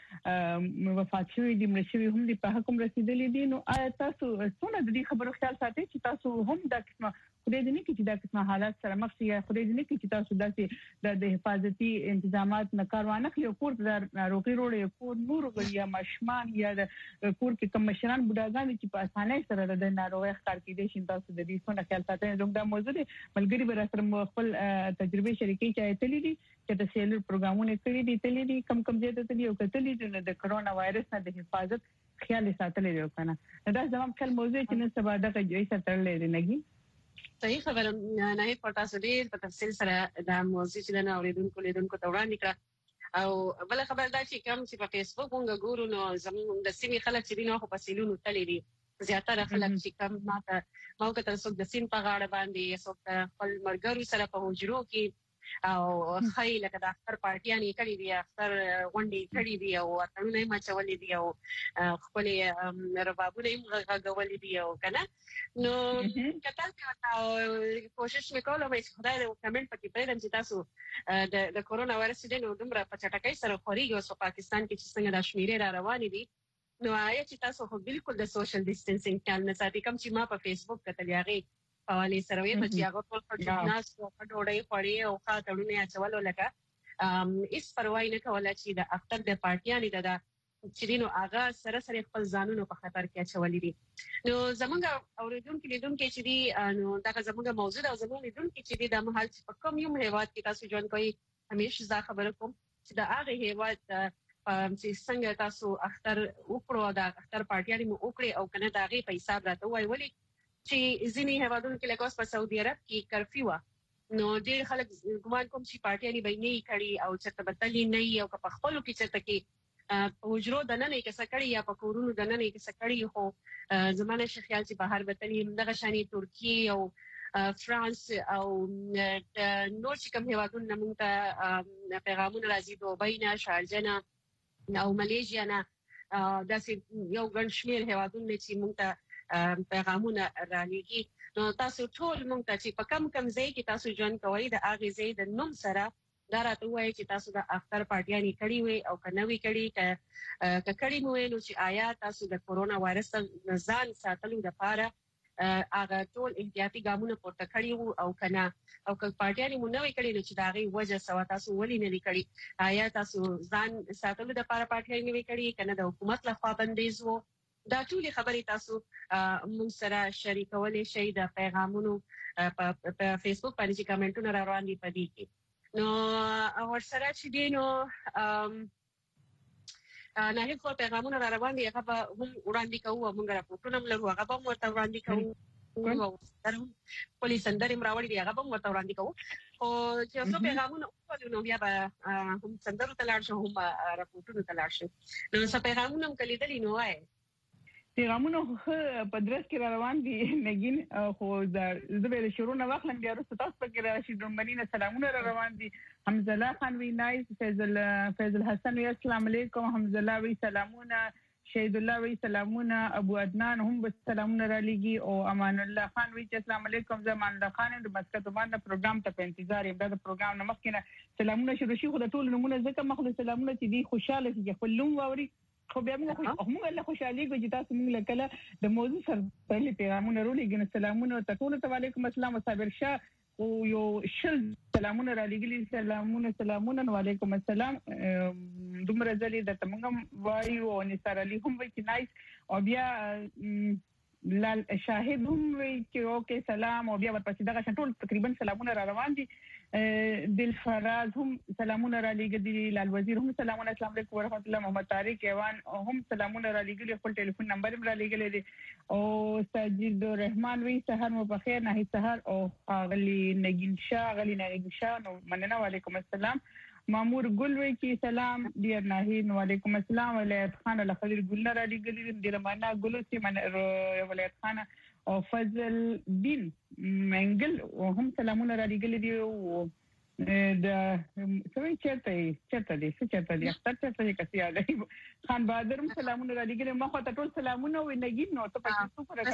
وفات شوي دي مړ شوي هم دي په حکم رسیدلې دي نو آیا تاسو څونه د دې خبرو خیال ساتئ چې تاسو هم د قسمه خدای دې نه کړي چې دا قسمه حالات سره مخ شي خدای دې نه کړي چې تاسو داسې د حفاظتي انتظامات نه کار وانه خلي کور د ناروغي وروړي کور نور غلیا مشمان یا د کور کې کوم مشران بډاګان چې په اسانۍ سره د ناروغي ښکار کېدي شي تاسو د دې څونه خیال ساتئ دا موضوع دی ملګری به سره خپل تجربه شریکي چایتلې دي چې د سیلر پروګرامونه کړی دي تللی دي کم ځای ته تللی او کتلې دي د کرونا وایرس نه د حفاظت خیال ساتلې دی کنه دا زموږ خپل موضوع چې نن سبا دغه جوړ ساتلې دی نګي صحیح خبره نه په تاسو ډیر په تفصیل سره دا موضوع چې نه اوریدونکو لیدونکو ته وړاندې کړ او بل خبر دا چې کوم چې په فیسبوک موږ ګورو نو زموږ د سیمې خلک چې دي نو په سیلونو تللی دي زیاتره خلک چې کوم ماته تاسو د سین په غاړه باندې څوک خپل مرګرو سره په حجرو کې او خیل لکه د اختر پارټیانې کړې دي اختر غونډې کړې دي او اتلونه یې مچولې دي او خپل ربابونه یې غږولې دي او کنه نو کتل کوشش وکړم چې خدای دې کمنټ پکې پرېږدم چې تاسو د کورونا وایرس دې نو دومره په چټکۍ سره خوريږي او پاکستان کې چې څنګه د شمیرې را روانې دي نو آیا چې تاسو خو بالکل د سوشل ډیسټنسینګ خیال نه ساتي کوم چې ما په فیسبوک کتل یاغي حواله سره وي چې هغه ټول پټناس او ډوډۍ پړې او خاطرونه اچولو لکه اس پروايي نه کوله چې د اختر د پارټیانې د چې دینو هغه سره خپل ځانونو په خطر کې اچولې دي نو زمونږ اوریدونکو لیدونکو چې دي نو دا زمونږ موضوع او زمونږ لیدونکو چې دي د محل په کوم یو هیواد کې تاسو جوړ کوي همیشه ځا خبره کوم چې د هغه هیواد چې څنګه تاسو اختر وکړو دا اختر پارټیانې مو وکړي او کنه دا غي په حساب راته وای ولي چې ځینې هیوادونو کې لکه په سعودي عرب کې کرفیو نو ډېر خلک ګمان کوم چې پارټیانې به نه کړي او چې تبدلی نه او په خپلو کې چې تکي وجرو د نن کې سکړی یا په کورونو د نن کې سکړی هو زمانه شخیال چې بهر وتلی دغه شانی ترکیه او فرانس او نور چې کوم هیوادونه موږ ته پیغامونه راځي دوبۍ نه شارجه نه او ماليزیا نه داسې یو ګڼ شمېر هیوادونه چې موږ ته پیغامونه رالېږي نو تاسو ټول موږ ته چې په کم ځای کې تاسو ژوند کوئ د هغه ځای د نوم سره دا راته وایي چې تاسو د اختر پارټیانې کړې وي او کنه وی کړې کړې مو نو چې آیا تاسو د کورونا وایرس ځان ساتلو لپاره هغه ټول احتیاطي ګامونه پورته کړی وو او کنه او که پارټیانې مو نه وی کړې نو چې دا غي وجه سوا تاسو ولې نه لیکړي آیا تاسو ځان ساتلو لپاره پارټیانې وی کړې کنه د حکومت لخوا بندیز وو دا ټول خبرې تاسو موږ سره شریکولې شي د پیغامونو په فیسبوک باندې چې کمنټونه را وړاندې پدې کې نو ورسره چې دینو نه هیڅ پیغامونه را روان دي هغه هم وړاندې کوو موږ راپورټونه لرو هغه هم ورته وړاندې کوو پولیس اندریم راوړي دی هغه هم ورته وړاندې کوو او چې څو پیغامونه نو بیا به هم سندرو ته لاړ شو هم راپورټونو ته لاړ شو نو څه پیغامونه هم کلیدلی نو وای پیغامونه په درس کې روان دي نګین خو د زبېر شروع نه واخلم بیا وروسته تاسو پکې راشي دومبني سلامونه روان دي حمزه الله خان وی نایس فیضل حسن وی السلام علیکم حمزه الله وی سلامونه شهید الله وی سلامونه ابو عدنان هم سلامونه را لګي او امان الله خان وی السلام علیکم زمان الله خان د مسکت باندې پروګرام ته په انتظار یم دا پروګرام نه مخکې سلامونه شروع شي خو د ټول نمونه ځکه مخله سلامونه چې دی خوشاله شي خپل لوم ووري خو بیا موږ له خوشالۍ کو چې تاسو موږ لکه د موضوع سره په پیغامونو رولېږي سلامونه ټول ته وعلیکم السلام صابر شاه او یو شل سلامونه را لګلي سلامونه وعلیکم السلام دومره ځلې د تمغه وایو او نثار علي هم وایي نایس او بیا لال شاهد هم وایي چې اوکې سلام او بیا ورپسې دغه ټول تقریبا سلامونه را روان دي دل فراز هم سلامونه را لګلي لال وزیر هم سلامونه السلام علیکم ورحمت الله محمد طارق ایوان هم سلامونه را لګلي خپل ټلیفون نمبر هم را لګلي دي او ساجد الرحمن وی سحر مو بخیر نه سحر او غلی نگین شاه نو مننه وعلیکم السلام مامور ګل وی کی سلام ډیر ناهین وعلیکم السلام ولایت خان الخضر ګل را لګلي دي رمانا ګل سي من ولایت خان او فضل بن منګل هم سلامونه را لګلي دي او د سوي چرته دي اختر ته کسي علي خان بهادر هم سلامونه را لګلي ما خو ته ټول سلامونه وي نګین نو ته پکې څو پر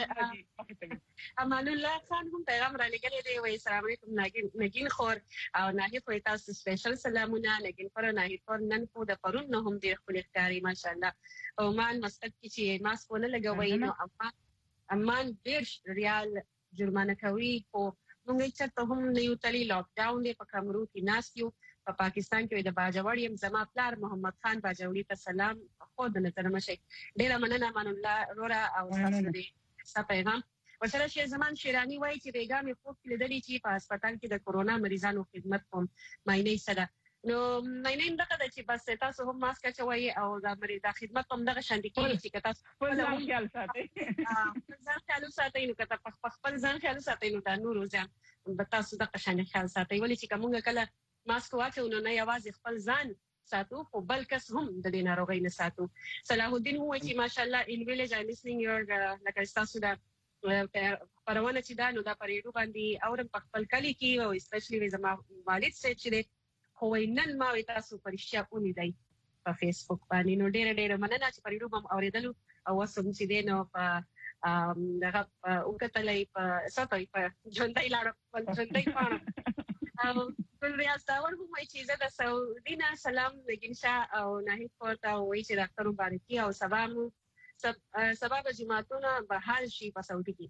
امان الله خان هم پیغام را لګلي دی وای السلام علیکم نګین خور او نه خو تاسو سپیشل سلامونه نګین پر نه پر نن کو د پرون نو هم ډیر خپل ښکاری ماشاءالله او مان مسقط کې چې ماسک ونه لګوي نو امان ډیر ریال جرمانه کوي او موږ چې ته هم نه یو تلی لاک ډاون دی په کمرو کې ناستیو په پاکستان کې د باجوړی زما پلار محمد خان باجوړی ته سلام خو د نظر مشه ډیر مننه امان الله رورا او تاسو دې پیغام ورسره شي زمان شیرانی وایي چې بیګا مې خوب لیدلی چې په هسپتال کې د کورونا مریضانو خدمت کوم ماینه سره نو ماینه دغه چې بس تاسو هم ماسک اچوي او د مریض خدمت هم دغه شاندې کې چې تاسو خپل ځان خیال ساتئ نو کته خپل ځان خیال ساتئ نو دا نور ځان به تاسو دغه شاندې خیال ساتئ ولې چې کومه کله ماسک واچو نو نه یوازې خپل ځان ساتو خو بل کس هم د دې ناروغۍ نه ساتو صلاح الدین هو چې ماشاءالله ان ویلیج ای لیسنینګ یور لکه تاسو دا پرونه چې دا نو دا پریډو باندې اورم په خپل کلی کې او اسپیشلی زما والد سره چې خو نن ما وي تاسو پرشیا اونې دی په فیسبوک باندې نو ډېر مننه چې پریډو هم اوریدلو او وسم چې دینو په دغه وکټلې په ساتي په ژوندۍ لاړ په ژوندۍ پاڼه او ټول ریاست اور هم چې زه د سعودي سلام نگین شاه او نه پورته وایي چې ډاکټر مبارکي او سبا به جمعتونه به حال شي په سعودي کې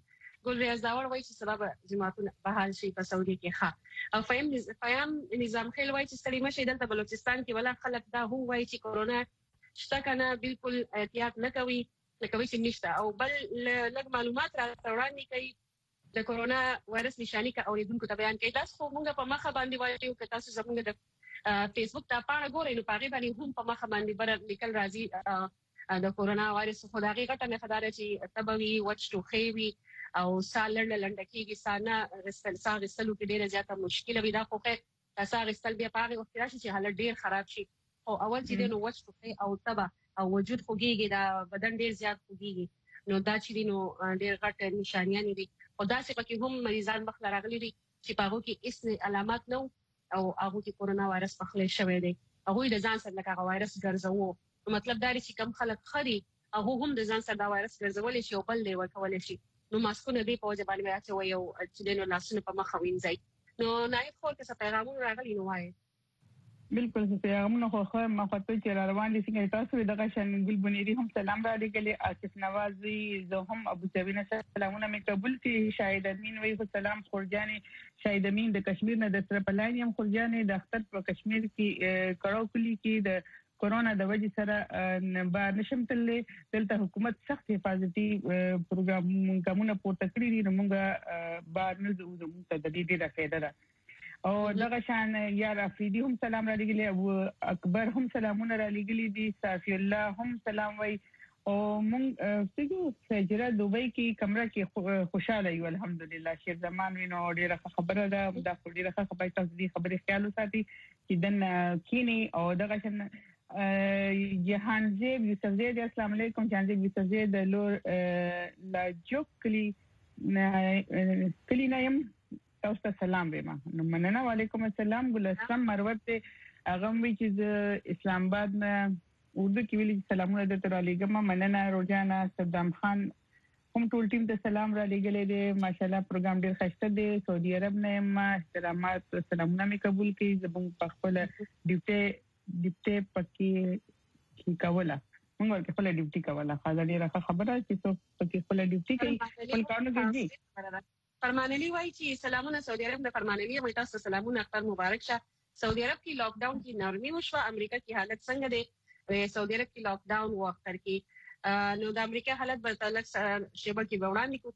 ګل ریاض داور وایي چې سبب جماعتونه بحال شي په سعودي کې ښه او فهم نظام خیل وایي چې ستړي مشه دلته بلوچستان کې ولا خلک دا هو وایي چې کورونا شته کنه بالکل احتیاط نه کوي چې نشته او بل لږ معلومات را وړاندې کوي د کورونا وایرس نشانی کا اوریدونکو ته بیان کوي تاسو خو موږ په مخه باندې وایو چې تاسو زموږ د فیسبوک ته پاڼه ګورئ نو پاغي باندې هم په مخه باندې بر لیکل راځي د کورونا وایرس خو دا غیغه نه خدای چې تبوي وچ ټوخي وي او سالر لنډکیږي سانه رسلو کې ډیره زیاته مشکله وي دا خو تاسو غسل بیا پاغي وخت راشي چې حالت ډیر خراب شي او اول چې نو وچ ټوخي او تبا او وجود خوږيږي دا بدن ډیر زیات خوږيږي نو دا چې نو ډیر غټ نشانیان دي او دا چې پکې هم مریضان مخ راغلي دي چې پاغو کې هیڅ علامات نه او هغه کې کورونا وایرس مخلي شوی دی هغه د ځان سره لکه وایرس ګرځوو مطلب دا چې کم خلک خري هغه هم د ځان سره دا وایرس ګرځول شي او بل دی ورکول شي نو ماسکونه دی په وجه باندې راځي او چې نو لاسونه په مخ وینځي نو نایب خور کې څه پیغامونه راغلي نو وایي بالکل څه پیغامونه خو ما خو ته چې روان دي څنګه تاسو دغه شان ګل بنيري هم سلام را لګلې آصف نوازي زه هم ابو سبینه سلامونه مې قبول کړي شاهد امین وی خو سلام خورجاني شاهد امین د کشمیر نه د سره پلاین هم خورجاني د اختر په کشمیر کې کړهو کلی کې د کورونا د وجې سره با نشم تللې دلته حکومت سخت حفاظتي پروګرامونه پورته کړی دي نو موږ با نه زو ته د دې ډیره فائدہ ده او دغه شان یار افریدي هم سلام را لګلې ابو اکبر هم سلامونه را لګلې دي صافي الله هم سلام وای او موږ څنګه سجره دوبۍ کې کمره کې خوشاله یو الحمدلله شیر زمان وینو ډیره خبره ده دا ډیره خبره تاسو دې خبرې خیال وساتئ چې دن کینی او دغه شان جهانزیب یوسف زید السلام علیکم جهانزیب یوسف زید لور لا جوکلی نایم تاسو سلام ویما نو مننه وعلیکم السلام ګل اسلام مروت هغه وی چې اسلام آباد نه اردو کې ویلي سلامونه درته را لګم مننه روزانا صدام خان هم ټول ټیم ته سلام را لګلې دي ماشاءالله پروګرام ډیر ښه دی سعودي عرب نه ما احترامات سلامونه می قبول کړي زموږ په خپل ډیپټي پکې کوله موږ ورته خپل ډیوټي کوله خاصه ډیره خبره چې څو پکې خپل ډیوټي کوي خپل کارونه کوي فرمانلی وایي چې سلامونه سعودي عرب د فرمانلی مې تاسو سلامونه اختر مبارک شه سعودي عرب کې لاک ډاون کې نرمي وشوه امریکا کې حالت څنګه دی سعودي عرب کې لاک ډاون وختر کې نو د امریکا حالت به تلک شیبه کې وړاندې کو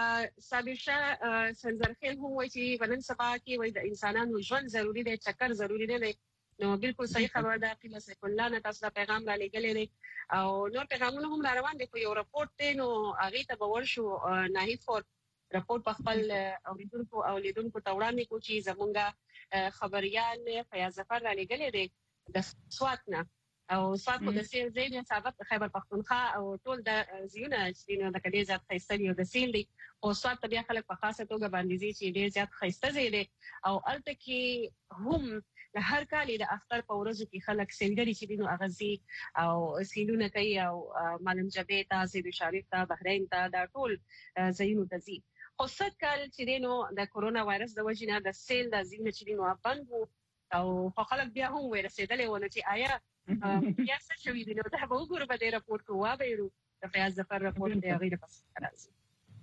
صابر شاه سنزرخیل هم وایي چې ولن سبا کې وایي د انسانانو ژوند ضروری دی چکر ضروری دی نو بالکل صحیح خبر ده قیله سیف الله نه تاسو دا پیغام را لګلې دي او نور پیغامونه هم را روان دي خو یو راپورټ دی نو هغه ته باور شو ناهید فور راپورټ په خپل اوریدونکو او لیدونکو ته وړاندې کو چې زمونږه خبريال فیاض ظفر را لګلې دي د سوات نه او سوات په دسیل زین ثابت خیبر پختونخوا او ټول د زیونه چې نو د کډې ځات خیستل یو د سیل دي او سوات بیا خلک په خاصه توګه باندې چې ډیر زیات خیسته زیاده او الته کې هم د هر کال د اختر په ورځو کې خلک سیلګری چې دینو اغازي او سیلونه کوي او معلم جبه ته زید شریف ته بحرین ته دا ټول زینو تزي خو څه کال چې دینو د کورونا وایرس د وجې نه د سیل د زینو چې دینو بند وو او خلک بیا هم ورسېدل ونه چې آیا بیا څه شوی دی نو دا به وګورو په دې راپورټ کې وایو د فیاض ظفر راپورټ دی غیر پس راځي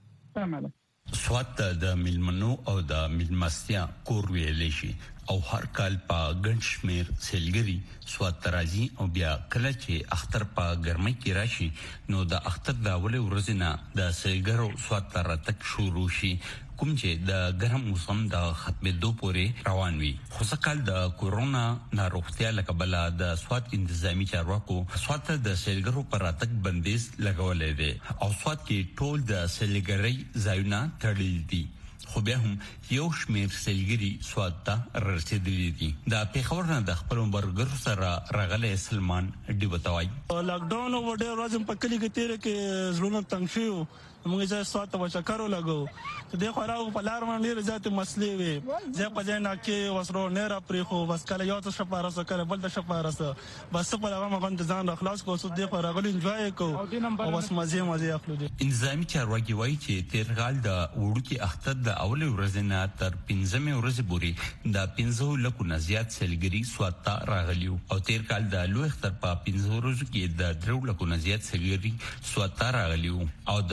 تمام سوات د ملمنو او د ملمستیا کور ویل شي او هر کال په ګنشمیر سیلګری سوات راځي او بیا کله چې اختر په ګرمۍ کې راشي نو د اختر د اول ورځې نه د سیلګرو سوات راتک شروع شي کوم چې د ګرم موسم د ختمېدو پورې روان وي خو ځکه د کورونا ناروغتیا لکبل د سوات انتظامی چارواکو سوات د سیلګرو پر راتک بندیز لګولې ده او سوات کې ټول د سیلګری ځایونه تړل دي خو بیا هم یو شمیر سیلګری سوات ته رسیدلي دي د پیښور نه د خپل برګر سره راغلی سلمان ډیوتوي لاک ډاون او ډېر ورځې په کلی کې تیر کې زلون تنګ شو موږ ځای سوات ته وچکرو لګو د خوراو په لار باندې رضات مسلې وي ځکه په ځای نه کې وسرو نه را پرې خو بس کله یو څه شپاره سره کله بل د شپاره سره بس په لاره مغند ځان اخلاص کو سود دی خوراغلی انجوای کو او بس مزه اخلو دي انتظامی چارواکي وایي چې تیرغال د وړو کې اختر د اول ورځې نه تر 15 ورځې پورې د 15 لکو نه زیات سیلګری سوات ته راغلیو او تیر کال د لوی اختر په 15 ورځو کې د 3 لکو نه زیات سیلګری سوات ته راغلیو او د سوات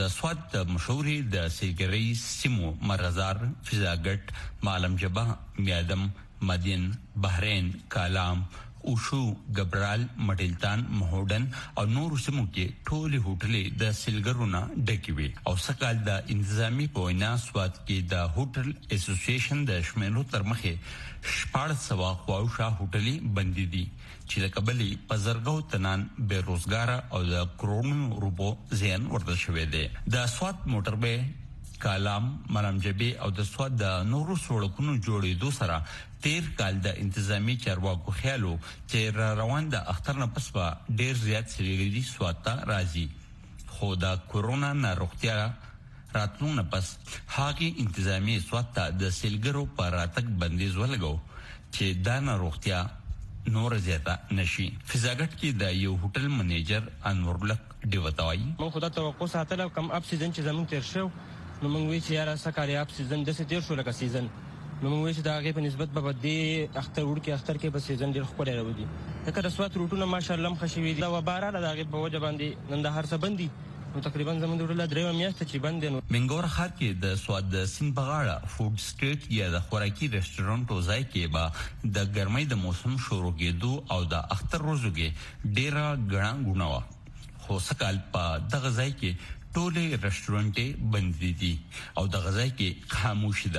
سوات مشهوري د سیګری سیمو مرزار فزاګټ معلم جبا میادم مدین بحرین کالام اوشو ګبرال مټلتان مهودن او نور سیمو کې ټولي هوټلې د سیلګرونه ډکې وي او سکهال د انتظامی په وینا سوات کې د هوټل اسوسییشن د شمېرو تر مخې 1400 خواوشا هوټلې بندي دي چې د قبلي پزرګو تنان بیروزګار او د کرونو روپو زیان ورته شوې ده د سوات موټربې کالام مرامجبي او د سواد د نورو سړکونو جوړېدو سره 13 کال د انتظامی چارواکو خیالو چې روان د اختر نه پس په ډیر زیات سړي سواد ته راځي خو د کورونا ناروغتیا راتلون نه پس هغه انتظامی سواد ته د سیلګرو پر راتګ بندیز ولګو چې دا ناروغتیا نور زیاته نشي فزاګټ کې د یو هوټل منیجر انور لک دیوتاوي مو خدای توقع ساتل کم اپ سیزن چې زمون تیر شو نو موږ وی چې یاره سکاري اپ سیزن د څه تیر شو لکه سیزن نو موږ وی چې دا هغه په نسبت به دې اختر کې په سیزن ډیر خپل راوړي دا که رسوات روټونه ماشاءالله مخشوي دا وباره دا هغه په وجه باندې نن د هر څه بندي نو تقریبا زموږ د ورله درې میاشتې چې بند دي منګور خار کې د سواد د سین بغاړه فود سټریټ یا د خوراکي ریسټورانټ او ځای کې به د ګرمۍ د موسم شروع کېدو او د اختر ورځو کې ډیره غړان غونوا خو سکهال په دغه ځای کې ټولې ریسټورانټې بند دي او د غذای کې خاموش ده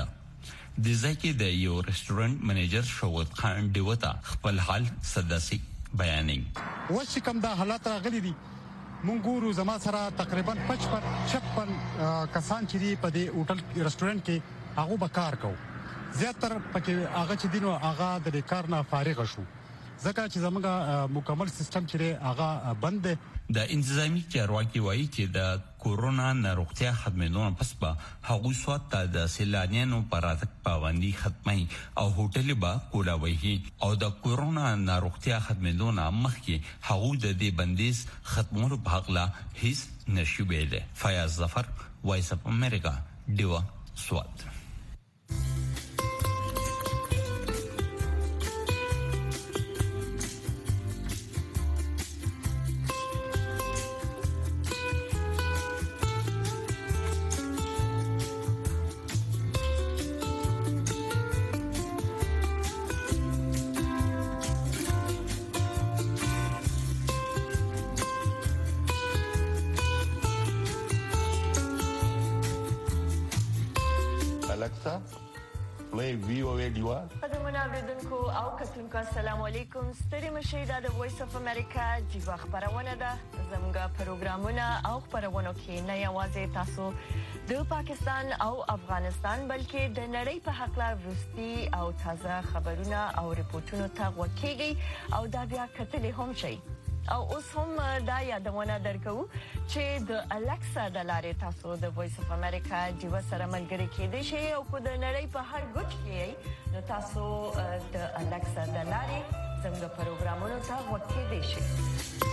د ځای کې د یو ریسټورانټ منیجر شوت خان دیوتا خپل حال صداسي بیانې وڅ کوم دا حالات راغلي دي مونږ ګورو زما سره تقریبا 56 کسان چې دی په دې هوټل ریسټورانټ کې هغه به کار کوي زیاتره پکې هغه چې دینو هغه د کار نه فارغ شو ځکه چې زموږ مکمل سیستم چې هغه بند دی د انتظامی چارواکي وایي چې د کورونا ناروغتیا ختمېدو پس به هغوی سوات ته د سیلانیانو پر راتګ پابندي ختمي او هوټل به کولاوي او د کورونا ناروغتیا ختمېدو مخکې هغوی د دې بندیز ختمولو په حق لا هیڅ نشي ویلي فیاض ظفر وایس اف امریکا دیوا سوات play VOA Diva. قدرمن اوریدونکو او کتونکو السلام علیکم ستړي مشئ د وایس اف امریکا جیوا خبرونه ده زموږ پروګرامونه او خبرونه کې نه یوازې تاسو د پاکستان او افغانستان بلکې د نړۍ په حق لا وروستي او تازه خبرونه او ریپورتونه ته وکیږي او دا بیا کتلې هم شي او اوس هم دا یادونه درکو چې د الکسا د لارې تاسو د وایس اف امریکا جیوا سره ملګری کېدئ شئ او کو د نړۍ په هر ګوټ کې نو تاسو د الکسا د لارې زموږ پروګرامونو ته وکیدئ شئ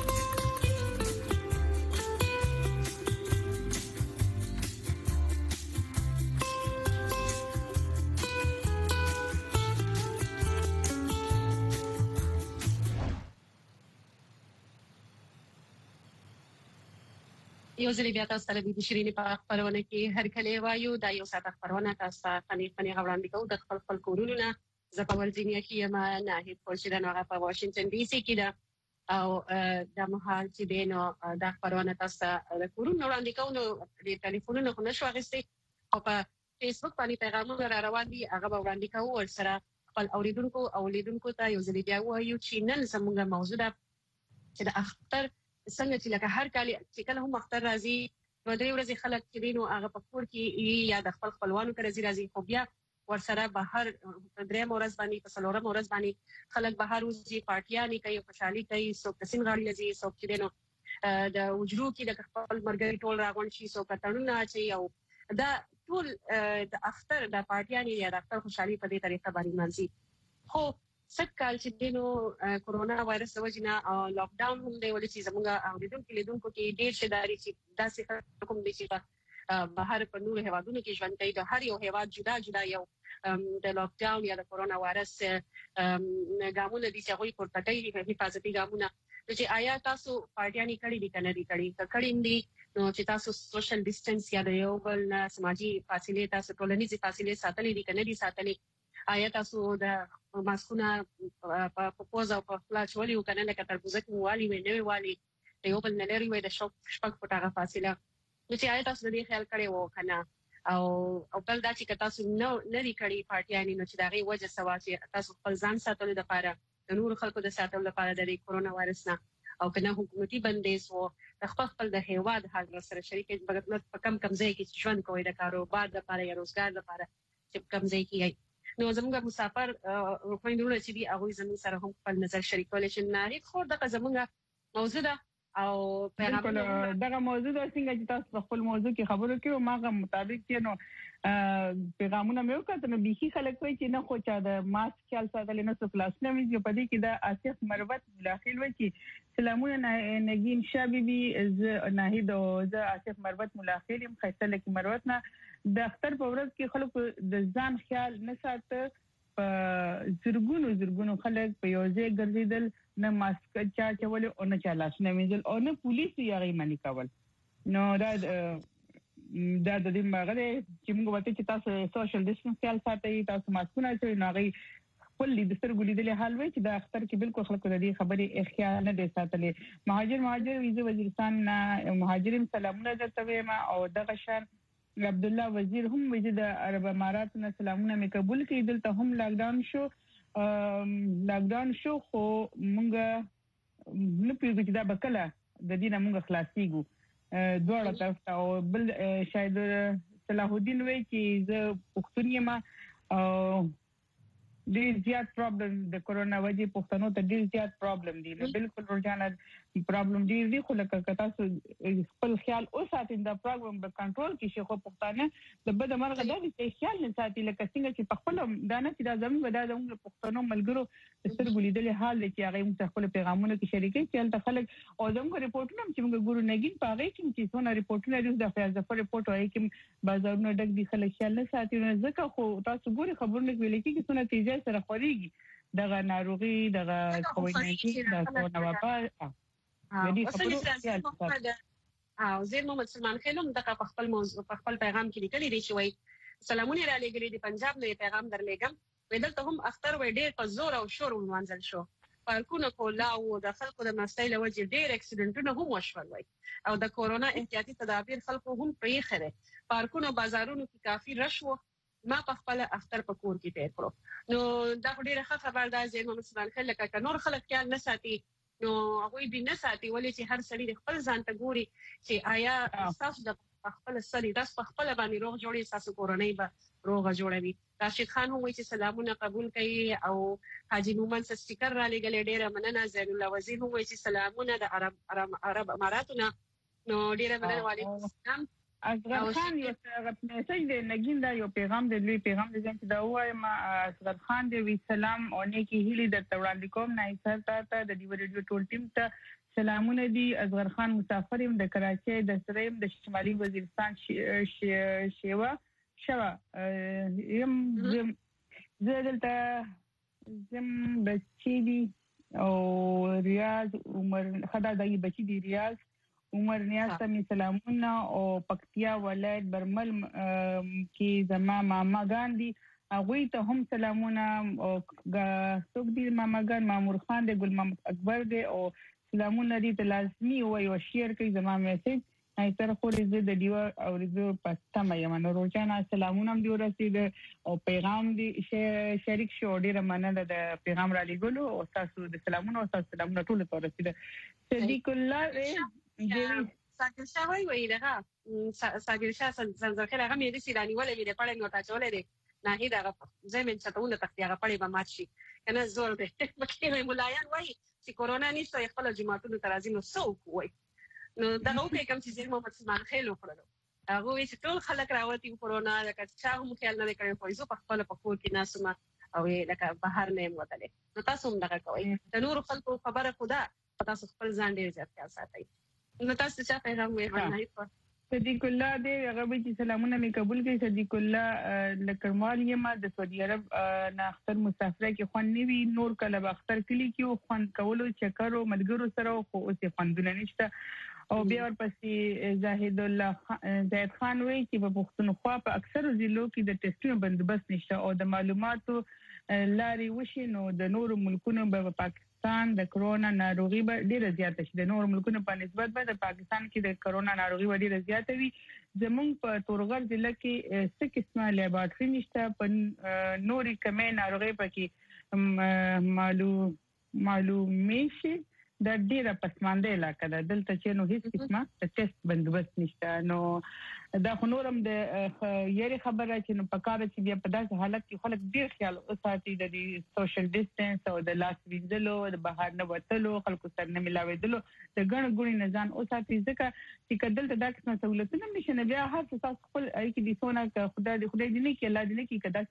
یو ځل بیا تاسو ته د شيرینې په خبرونه کې هر کله وایو دا یو ساده خبرونه تاسو ته فني غوړاندې کوو د خپل کورونو زه په ورجینیا کې یم نه په شیدانو په واشنگټن ډي سي کې ده او د مهال چې دینو د خبرونه تاسو ته د کورونو وړاندې کوو نو د ټلیفونونو خو نشو اخیستي او په فیسبوک باندې پیغامونه را روان دي هغه وړاندې کوو ور سره خپل اوریدونکو او لیدونکو ته یو ځل بیا وایو چې نن زموږ موضوع ده چې د اختر څنګه چې لکه هر کال چې کله هم اختر راځي نو درې ورځې خلک چې دینو هغه په کور کې یا د خپلوانو سره راځي خو بیا ورسره بهر درې مورز باندې په څلورم مورز باندې خلک بهر وځي پارټیانې کوي خوشحالي کوي څوک تسین غاړي لذي څوک چې دینو د وجرو کې د خپل مرګري ټول راغون شي څوک تړونه چې یو دا ټول د اختر د پارټیانې یا د اختر خوشحالي په دې طریقه باندې منځي خو سکهال چې دینو کورونا وایرس وجنه لاک ډاون هم دی ولې چې زموږ لیدونکو کې ډېر شداري چې داسې کوم دي چې بهر په نور هوادونو کې ژوند کوي د هر یو هواد جدا یو د لاک ډاون یا د کورونا وایرس ګامونه دي چې هغه پورته کوي حفاظتي ګامونه چې آیا تاسو پارټیانې کړې دي کنه دي کړې دي نو چې تاسو سوشل ډیسټنس یا د یو بل سماجی فاصله تاسو ټولنیزي فاصله ساتلې دي کنه دي ساتلې آیا تاسو د ماسکونه په پوز او په فلاش ولي وکنه لکه تربوزه کې والی وي نه والی د یو بل نه لري وي د شپږ فوټه فاصله نو چې آیا تاسو دې خیال کړی وو کنه او بل دا چې تاسو نو لري کړی پارټیانی نو چې دغه وجه سوا چې تاسو خپل ځان ساتلو لپاره د نور خلکو د ساتلو لپاره د کورونا وایرس نه او کنه حکومتي بندیز وو د خپل د هیواد حال سره شریک بغت په کم ځای کې ژوند کوي د کاروبار لپاره یا روزګار لپاره چې کم ځای کې نو زموږ مسافر خويندونه چې دی هغه زموږ سره هم خپل نظر شریکول شي نه خو دغه زموږ موضوع ده او پیغام دغه موضوع د څنګه چې تاسو خپل موضوع کې خبرو کې او ماغه مطابق چې نو پیغامونه مې وکړه نو بيخي خلک وایي چې نه خو چا د ماسک خیال ساتل نه څه کلاس نه وي په دې کې د اساس مروت ملاخل وایي چې سلامونه نگین شابيبي ز ناهید او ز اساس مروت ملاخل يم خیسه لکه مروت نه د اختر په ورځ کې خلکو د ځان خیال نه ساتي زرګونو خلک په یو ځای ګرځیدل نه ماسک چا چول او نه چا لاس نه وینځل او نه پولیس یې غي منی کول نو دا د دې مغره چې موږ وته چې تاسو سوشل ډیسټنس خیال ساتي تاسو ماسکونه چې نه غي خپل د سترګو لیدلې حال وي چې د اختر کې بالکل خلکو د دې خبرې خیال نه دي ساتلې مهاجر ویزه وزیرستان نه مهاجرین سلامونه درته ما او دغه شان عبد الله وزیر هم ویزه د عرب امارات نه سلامونه مې قبول کړي دلته هم لاکډاون شو خو مونږ نه پیږو چې دا بکله د دینه مونږ خلاصيږو دوړه طرف او بل شاید صلاح الدین وی چې زه پښتون یم ډیر زیات پرابلم د کورونا وجې پښتنو ته ډیر زیات پرابلم دي بالکل ورجانه پرابلم ډیر دي خو لکه تاسو خپل خیال او ساتین دا پرابلم په کنټرول کې شي خو پښتانه د بد مرغه د خیال نه ساتي لکه څنګه چې په خپل دانه چې دا زموږ پښتنو ملګرو سترګو لیدلې حال چې هغه موږ خپل پیغامونه کې شریکي چې تل خلک او زموږ ریپورتونه چې موږ ګورو نګین پاغې چې څونه ریپورتونه لري د فیاض ظفر ریپورت وایي چې بازارونه ډک دي خلک خیال نه ساتي نو ځکه خو تاسو ګوري خبرونه ویل کې چې څونه تیزه سره خوريږي دغه ناروغي دغه کووډ-19 د کورونا وبا او زیر محمد سلمان خیلم دغه په خپل موضوع په خپل پیغام کې لیکلي دی چې وایي سلامونه را لګري دی پنجاب نه پیغام درلېګم ودلته هم اختر وې ډېر په زور او شور ومنځل شو پارکونه کولا او د خلکو د مسایل وجې ډېر اکسیډنټونه هم وشول وای او د کورونا احتیاطي تدابیر خلکو هم پرې خره پارکونه بازارونو کې کافي رش وو ما په خپل اختر په کور کې تیر کړو نو دا ډیره ښه خبر ده چې محمد سلمان خیل لکه نور خلک خیال نه ساتي نو هغه دې نه ساتي ولې چې هر سړی خپل ځان ته ګوري چې آیا تاسو د خپل سړی د خپل باندې روغ جوړي تاسو کورنۍ به روغ جوړوي راشد خان هم وایي چې سلامونه قبول کړي او حاجی مومن سټیکر را لګل ډیره مننه زین الله وزیر هم وایي چې سلامونه د عرب اماراتونه نو ډیره مننه وعلیکم السلام اصغر خان یو میسج دی نګین دا یو پیغام دی لوی پیغام دی چې دا وایم اصغر خان دی وی سلام او نیکی هیلی د وړاندې کوم نه ایثار ته د دیو ریډیو ټول ټیم ته سلامونه دی اصغر خان مسافر يم د کراچۍ د سریم د شمالي وزیرستان شیوا يم زم بچی دی او ریاض عمر خدا دای بچی دی ریاض عمر نیاز ته می سلامونه او پکتیا ولایت برمل کې زما ماما ګاندي هغه ته هم سلامونه او څوک دی ماما ګان مامور خان دی ګل محمد اکبر دی او سلامونه دي ته لازمي وایو شیر کوي زما میسج تر خو دې د دیو او دې پسته مې منو روزانه سلامونه دی ورسید او پیغام دی شریک شو ډیره مننه د پیغام را لګولو او تاسو د سلامونه او تاسو سلامونه ټول ته ورسید صدیق الله ساګر شاه وایي دغه ساګر شاه زنځخیل هغه مې د سیرانی ولې دې پړې نو تا چولې دې نه هیڅ زمين چتاونه تختیا هغه پړې به ماشي کنه زور دې بکې مولایان وایي چې کورونا نشته خپل جماعتونو ترازی نو سو کوی نو دا نو کوم چې محمد سلمان خیل وکړو هغه وی چې ټول خلک راوتی کورونا لکه چې هم خیال نه کړی خو زه په خپل په کور کې ناسمه او لکه بهر نه وتلې نو تاسو هم دغه کوي د نور خلکو خبره خدا تاسو خپل ځان ډیر ځات خیال ساتئ نو تاسو چې پیغام وې ورنه صدیق الله دې هغه به چې سلامونه می قبول کړي. صدیق الله لکرمال یم د سعودي عرب نه اختر مسافر کې خوان نیوي نور کله به اختر کلی کې خوان کولو چکرو ملګرو سره خو اوس خوندونه نشته. او بیا ورپسې زاهد الله زاهد خان وی چې په پښتونخوا په اکثر ضلعو کې د ټیسټونو بندوبست نشته او د معلوماتو لاري وشي نو د نورو ملکونو په پاکستان د کرونا ناروغي به ډیره زیاته شي. د نورو ملکونو په نسبت به د پاکستان کې د کرونا ناروغي ډیره زیاته وي. زمونږ په تورغر ضلع کې څه قسمه لیبارټري نشته په نوري کمې ناروغي پکې معلومې شي. د ډیره پسمانده علاقه ده دلته چې نو هیڅ قسمه ټیسټ بندوبست نشته. نو دا خو نورم د یاري خبره چې نو پکاره چې بیا په داسې حالت کې خلک ډیر خیال وساتي د سوشل ډیسټنس او د لاس وینځلو د بهر نه وتلو خلکو سره نه ملاوېدلو د ګڼ ګڼ نه ځان وساتي ځکه چې کدل دا قسمه سہولتونه نشي بیا هر څه تاسو خپل اې کې دي سونه خدای دې نه کې الله دې نه کې کدا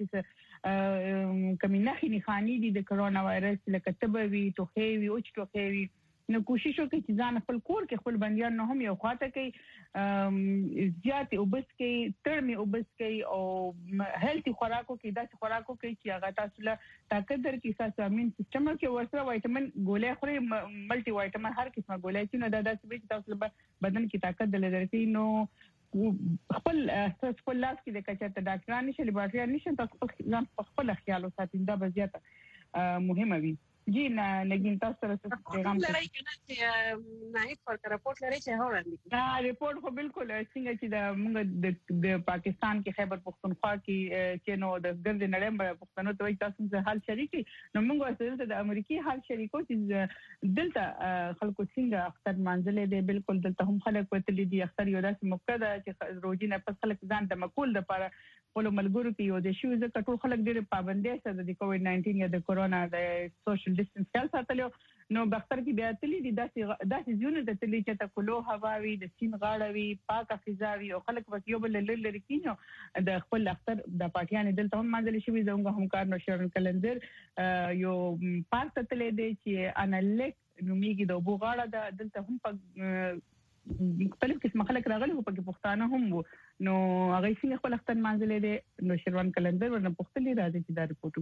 چې کمینه خاني دي د کرونا وایرس لکه تبوي توخي وي او چټوخي وي. نو کوشش وکړئ چې ځان خپل کور کې خپل بنديان نه هم یو خاطر کوي زیات وبس کوي ترمي وبس کوي او هیلثي خوراکو کې داسې خوراکو کې چې هغه تاسو له طاقت درکې تاسو امین سیستم کې ورسره وایټامین ګولې خوري ملټي وایټامین هر قسمه ګولې چې نو دا داسې چې تاسو بدن کې طاقت درکې نو خپل لاس کې د کچته ډاکټرانو نشي لیبارټري نشي تاسو خپل خیال وساتئ دا به زیاته مهمه وي. جی نه نګین تاسو سره پیغام لري کنه چې نه هیڅ پر رپورټ لري چې هوړاندې رپورټ خو بالکل څنګه چې د موږ د پاکستان کې خیبر پختونخوا کې چې نو د ګرد نړۍ پښتنو ته تاسو سره حال شریکي نو موږ سره د امریکای حال شریکو چې دلته خلکو څنګه اختر منځلې دي بالکل دلته هم خلک وتلې دي اختر یو داسې مقصد چې روزي نه پس خلک ځان د مقول د لپاره ولو ملګرو کې یو د شو ځکه ټول خلک ډېر پابندۍ سره د کووډ 19 یا د کورونا د سوشل ډیسټنس خیال ساتلو نو بختر کې بیا تللی دي داسې ژوند د تللی چې ته کلو هوا وي د سین غاړه وي پاکه فضا وي او خلک پکې یو بل لری کینو د خپل اختر د پاکیان دلته هم منځل شوی زموږ همکار نو شرن کلندر یو پارک ته تللی دی چې انالیک نومیږي د وبو غاړه دلته هم په مختلف قسم خلک راغلي او پکې پښتانه هم وو نو هغه څنګه خپل اختر منځلې دي نو شروان کلندر ورنه پښتلې راځي چې دا رپورټ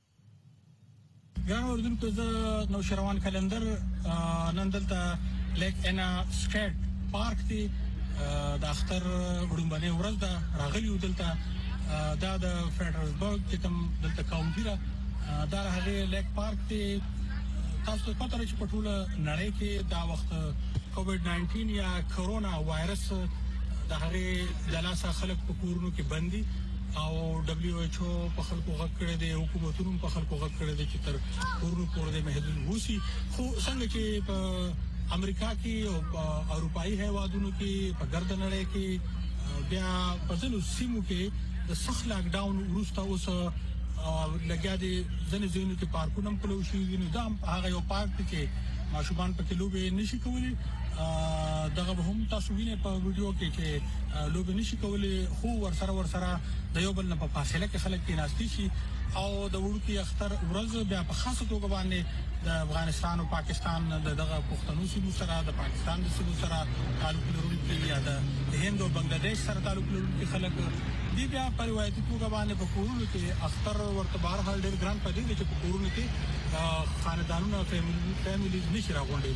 وګورو. ګران اوردونکو زه نو شروان کلندر نن دلته لیک انا سکیټ پارک دی د اختر وړاندې ورځ دا راغلی دلته دا د فیډرالزبرګ چې کوم دلته کاونټي را دا هغه لیک پارک دی تاسو پته لرئ چې په ټوله نړۍ کې دا وخت کووډ 19 یا کرونا وایرس د هغه د لاسه خلک په کورونو کې بندي او دبليو ایچ او په خلکو غږ کړی دی حکومتونو په خلکو غږ کړی دی چې تر کورونو پورې محدود وسی خو څنګه چې په امریکا کې او په اروپאי هیوادونو کې په ګرد نړۍ کې بیا په ځینو سیمو کې د سخت لاک ډاون وروسته اوس لګیا دي ځینې ځینو کې پارکونه هم کلو شي نو دا هغه یو پارک چې ماشومان پکې لوبې نشي کولی دغه هم تاسو وینئ په ویډیو کې چې لوبې نشي کولی خو ورسره د یو بل نه په فاصله کې خلک کې ناشتي شي او د وړوکی اختر ورځ بیا په خاصه توګه باندې د افغانستان او پاکستان دغه پښتنو سیمو سره د پاکستان د سیمو سره تعلق لرونکي یا د هند او بنگلاديش سره تعلق لرونکي خلک دی بیا په روایتي توګه باندې په کورونو کې اختر ورته بهر حال ډېر ګران پدې دي چې په کورونو کې خاندانونو فیملیز نشي راغونډې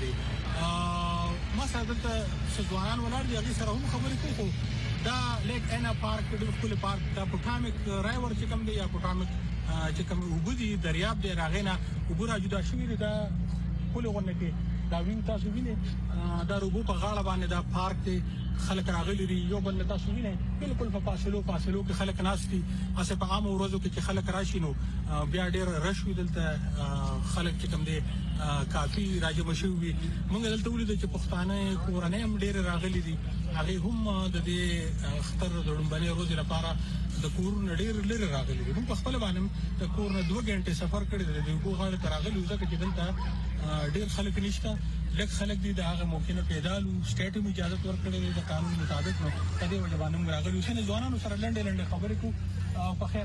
دي ما سره دلته ځوانان ولر دي هغه سره هم خبرې کوي دا لیک انا پارک د خپل پارک د پټامیک رایور چې کوم دی یا پټامیک چې کوم وګړي دریاب دی راغینا وګړه جدا شوی دی دا کولونه کې دا وین تاسو وینئ دا روبو په غاړه باندې دا پارک دی خلک راغلي دي یو بل تاسو وینئ بالکل په فاصلو کې خلک ناشتي اسه په عام ورځو کې خلک راشي نو بیا ډېر رش وي دلته خلک چې کوم دي کافي راجم شوی موږ دلته ولید چې پښتانه کورنۍ هم ډېر راغلي دي هغه هم د دې اختر د وړاندې ورځې لپاره د کور نډیر لري راغلي دي موږ خپل باندې د کور نه 2 غنټې سفر کړی دی د وګړو تر راغلي ځکه چې دلته ډېر خلک نشته لکه خلک دي د هغه موقع نه پیدالو سټیټ هم اجازه ورکړي د قانون مطابق نو کدی وجبانم راغلي وسنه ځوانانو سره لنډه خبرې کو په خیر راغلی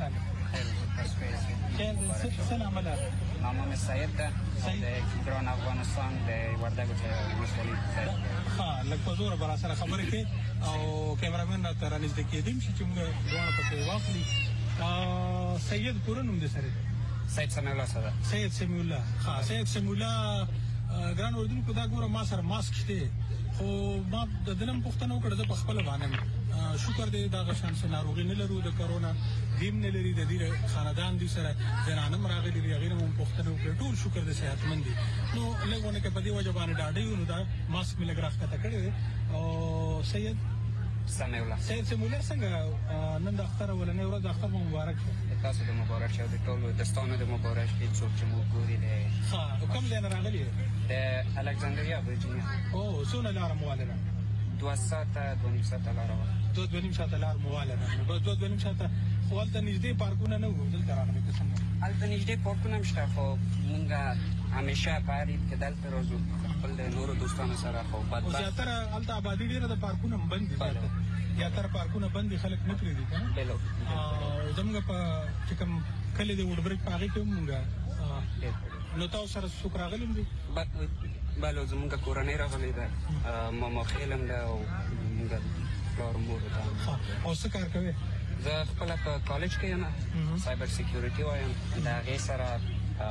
خیر تاسو سلام علیکم. نامم سید ده د ګران افغانستان د وردګو ولسوالۍ ها لکه په زور برا سره خبرې کې او کیمرامن تر نږدې کېدم چې موږ دوه په واخلي سید پورنوم د سره سید سمیع الله سره سید سمیع الله ها سید سمیع الله ګران اردوونکو دا ګوره ما سره ماسک شته خو ما د دنم پښتنو کړه په خپل باندې شکر دې دا غشان سناروغي نه لرو د کرونا دیم نه لري د دې خاندان دي سره جنانم راغلي دی غیر مون پښتنو کړه ټول شکر دې صحتمند دي نو لګونه کې په دې وجه باندې ډاډې نو دا ماسک مې لګراخ کته کړی او سید سمیع الله سمیع الله څنګه نن د اختر ولنې ورځ د اختر مبارک شه تاسو د مبارک شه د ټولو دستانو د مبارک دي څوک چې مو ګوري دی ها کوم ځای نه راغلی د الکساندریا ورجینیا او څونه لار مواله 2 ساعته 2 ساعته لار 2 ساعته لار مواله بس 2 ساعته خو ولته نږدې پارکونه نه وو دلته راغلی څنګه هلته نږدې پارکونه مشته خو مونږ همیشه پاري کې دلته روزو خپل نورو دوستانو سره خو او زیاتره هلته آبادی ډیره د پارکونه بند دي یا تر پارکونه بند دي خلک نه پریدي کنه بلو زموږ په چې کوم کله د وډبرګ پاغي کې مونږه نو تاسو سره څوک راغلم دي بلو زموږ کورنۍ راغلي ده ماما خیلم ده او مونږ پلار مور ده او څه کار کوي زه خپل په کالج کې یم سایبر سکیورټي وایم دا غي سره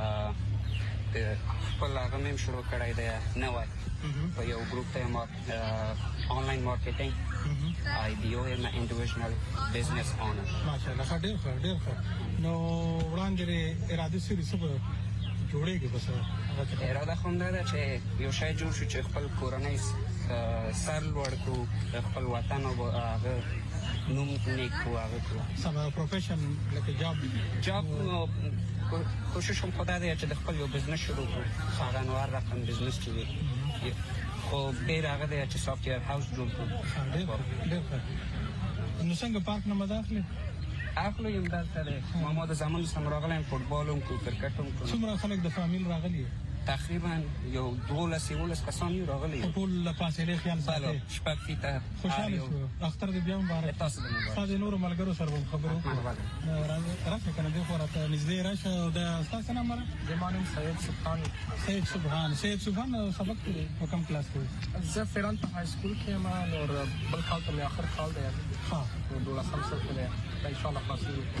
خپل هغه مې شروع کړی دی نو په یو ګروپ ته ما آنلاین مارکیټینګ IBO یم انډیویډوال بزنس اونر ماشاءالله ډېر ښه نو وړاندې اراده سری سبا جوړېږي بس اراده کوم ده چې یو شی جوړ شي چې خپل کورنۍ سر لوړ کړو خپل وطن او هغه نوم نیک هغه کړو سم پروفیشن لکه جاب کوشش کوم خدای دې چې د خپل یو بزنس شروع کړو هغه نوار رقم بزنس چې وي خو ډېر هغه دی چې سافټویر هاوس جوړ کړو نو څنګه پارک نه مداخله اخلو یم دلته دی ما د زمان سم راغلی فوټبال هم کو کرکټ هم کو څومره خلک د فامیل راغلي تقریبا یو 12 کسان یو راغلي ټول له فاصله خیال ساتي شپږ فیته خوشاله شو اختر دې بیا مبارک تاسو دې مبارک تاسو نور ملګرو سره خبرو راځه کنه دغه راته نږدې راشه او د تاسو نام مره زمانم سید سبحان سبق په کوم کلاس کې زه فرانت های سکول کې ما نور بل کال ته اخر کال دی ها نو 12 سال کې ان شاء الله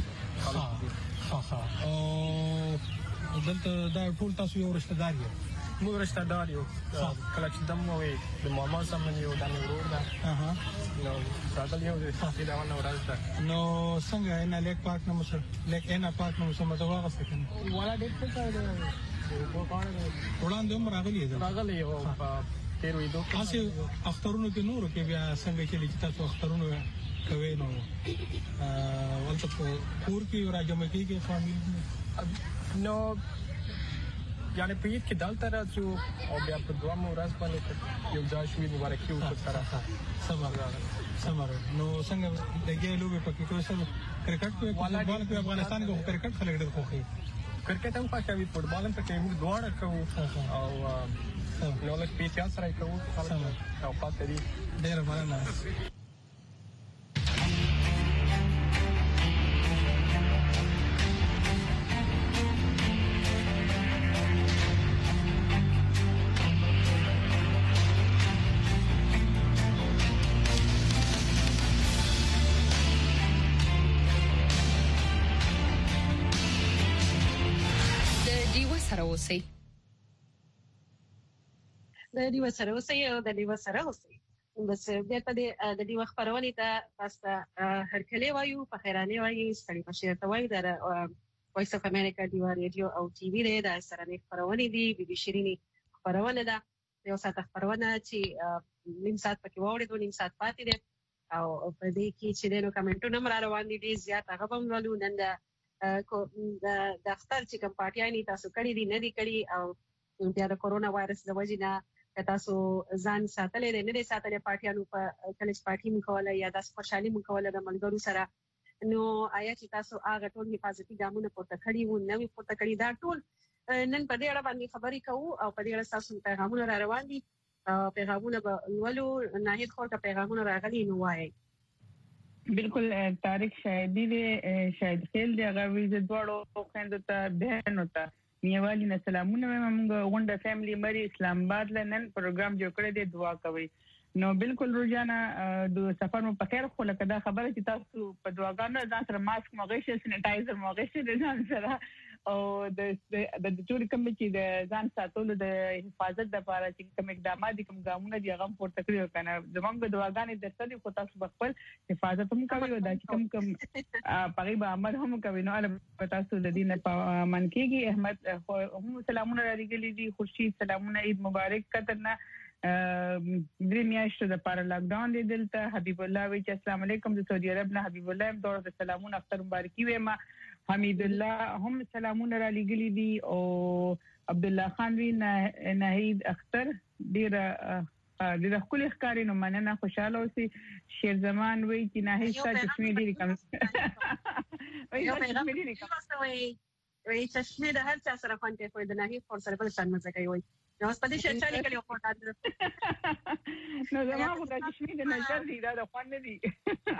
خلاص ها او دلته دا ټول تاسو یو رشتہ دار یې موږ رشتہ دار یو کله چې دم وې د ماما سم یو د ورور دا نو راځل یو د ساتي دا ونه ورځ نو څنګه نه لیک پارک نو سره لیک اینا پارک نو سم دا واغس کنه ولا ډېر څه دی په کانه وړاندې هم راغلی یو په تیروي دوه تاسو اخترونو کې نور کې بیا څنګه چې تاسو اخترونو کوي نو ولته کور کې راځم کې فامیل نو یعنی په یوه کې دلته راځو او بیا په دوه ورځ باندې یو ځای شوې مبارکي وکړه سره سمر نو څنګه دغه لوبه پکې کوم څه کرکټ په فوټبال په افغانستان کې کرکټ خلک ډېر خوښي کرکټ هم پکې فوټبال هم پکې موږ دواړه کوو او نو لکه پیټیا سره کوو او پاتې دي ډېر مننه اوسئ د دې سره اوسئ او د دې سره اوسئ بس بیا په دې د دې خبرونه ته تاسو هر کله وایو په خیرانه وایي ستړي مشه ته وایي د وایس اف امریکا دی رادیو او ټي وی د سره نه خبرونه دي بي شيريني خبرونه ده یو ساعت خبرونه چې نیم ساعت پکې ووري دوه نیم ساعت پاتې دي او په دې کې چې نو کمنټونه مر روان دي زیات هغه هم ولو نن د اختر چې کوم پارټیانی تاسو کړی دي نه دي کړی او بیا د کورونا وایرس د وجې نه تاسو ځان ساتلې نه دي ساتلې پارټیانو په کلیج پارټي مکوله یا د خوشحالي مکوله د ملګرو سره نو آیا چې تاسو هغه ټول حفاظتي ګامونه پورته کړی وو نوې پورته کړی دا ټول نن په دې اړه باندې خبرې کوو او په دې اړه تاسو پیغامونه را روان دي پیغامونه به ولو نه هیڅ خو ته پیغامونه راغلي نو وایي بالکل طارق شاهدی دې شاهد خیل دی هغه ویزه دواړو خويندو ته بهن وته میوالي نه سلامونه موږ غونډه فیملی مری اسلام آباد لنن پروګرام جوړ کړی دی دعا کوي نو بالکل روزانه د سفر مو په خیر خو لکه دا خبره چې تاسو په دعاګانو ځان سره ماسک مغشه سینیټایزر مغشه ځان سره او د ټول کوم چې د ځان ساتلو د حفاظت لپاره چې کوم اقدامات کوم ګامونه دي هغه پورته کړی کنه زمونږ دعاګانې درته دي خو تاسو خپل حفاظت هم کوي او دا چې کوم پغیبه عمل هم کوي نو البته تاسو د دې نه په من کېږي احمد هم سلامونه لري دي خورشید سلامونه عید مبارک کتنه درې میاشتې د پاره لاک ډاون دی دلته حبیب الله وی چې السلام علیکم د سعودي عرب نه حبیب الله هم دوه سلامونه اختر مبارکي ویما حمید الله هم سلامونه را لګلی دي او عبد الله خان وی نهید اختر ډیر د خپل ښکاری نو مننه خوشاله اوسئ شیر زمان وی چې نهید تا چشمې ډیر کم وی چشمې د هر چا سره کونټه کوي د نهید پر سره بل څه مزه کوي نو سپدې چې چالي کړي او پټه نو زما خو د چشمې د نظر دی دا خوان نه دی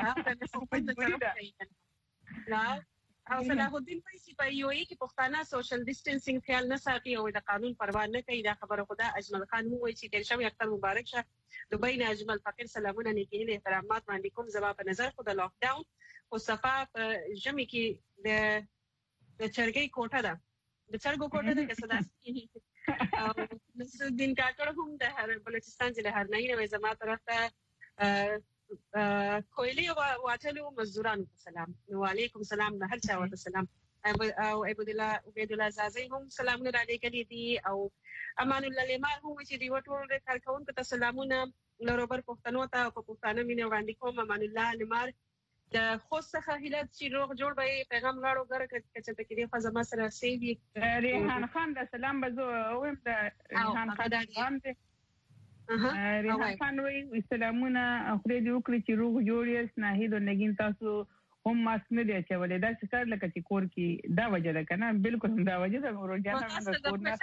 او صلاح الدین په په یو ای کې پښتانه سوشل ډیسټنسینګ خیال نه ساتي او د قانون پروا نه کوي دا خبره خدا اجمل خان مو وایي چې تیر شوی اختر مبارک شه دوبۍ نه اجمل فقیر سلامونه نیکي له احترامات باندې کوم زما په نظر خو د لاک ډاون او صفه په جمع کې د چرګي کوټه ده د چرګو کوټه ده که صدا او نصر الدین کاکړ هم د هر بلوچستان ضلع هرنۍ نه زما طرف ته کویلی واټلو مزدورانو ته سلام وعلیکم سلام د هر چا ورته سلام او عبد الله زازي هم سلامونه را لګلې دي او امان الله لمر هم چې دی وټول کارکونکو ته سلامونه لروبر پښتنو ته په پښتانه مینه وړاندې کوم امان الله لمر د خوسته هیلت چې روغ جوړ به پیغام لاړو غره کچته کې دی فزما سره سیوی ریحان خان د سلام بزو اوم د ریحان خان ریحان خان وی سلامونه خوري دی وکړي چې روغ جوړ یې ناهید او نګین تاسو هم ماسک نه دی چولې دا څه کار لکه چې کور کې دا وجه ده کنه بالکل هم دا وجه ده روزانه موږ کور نه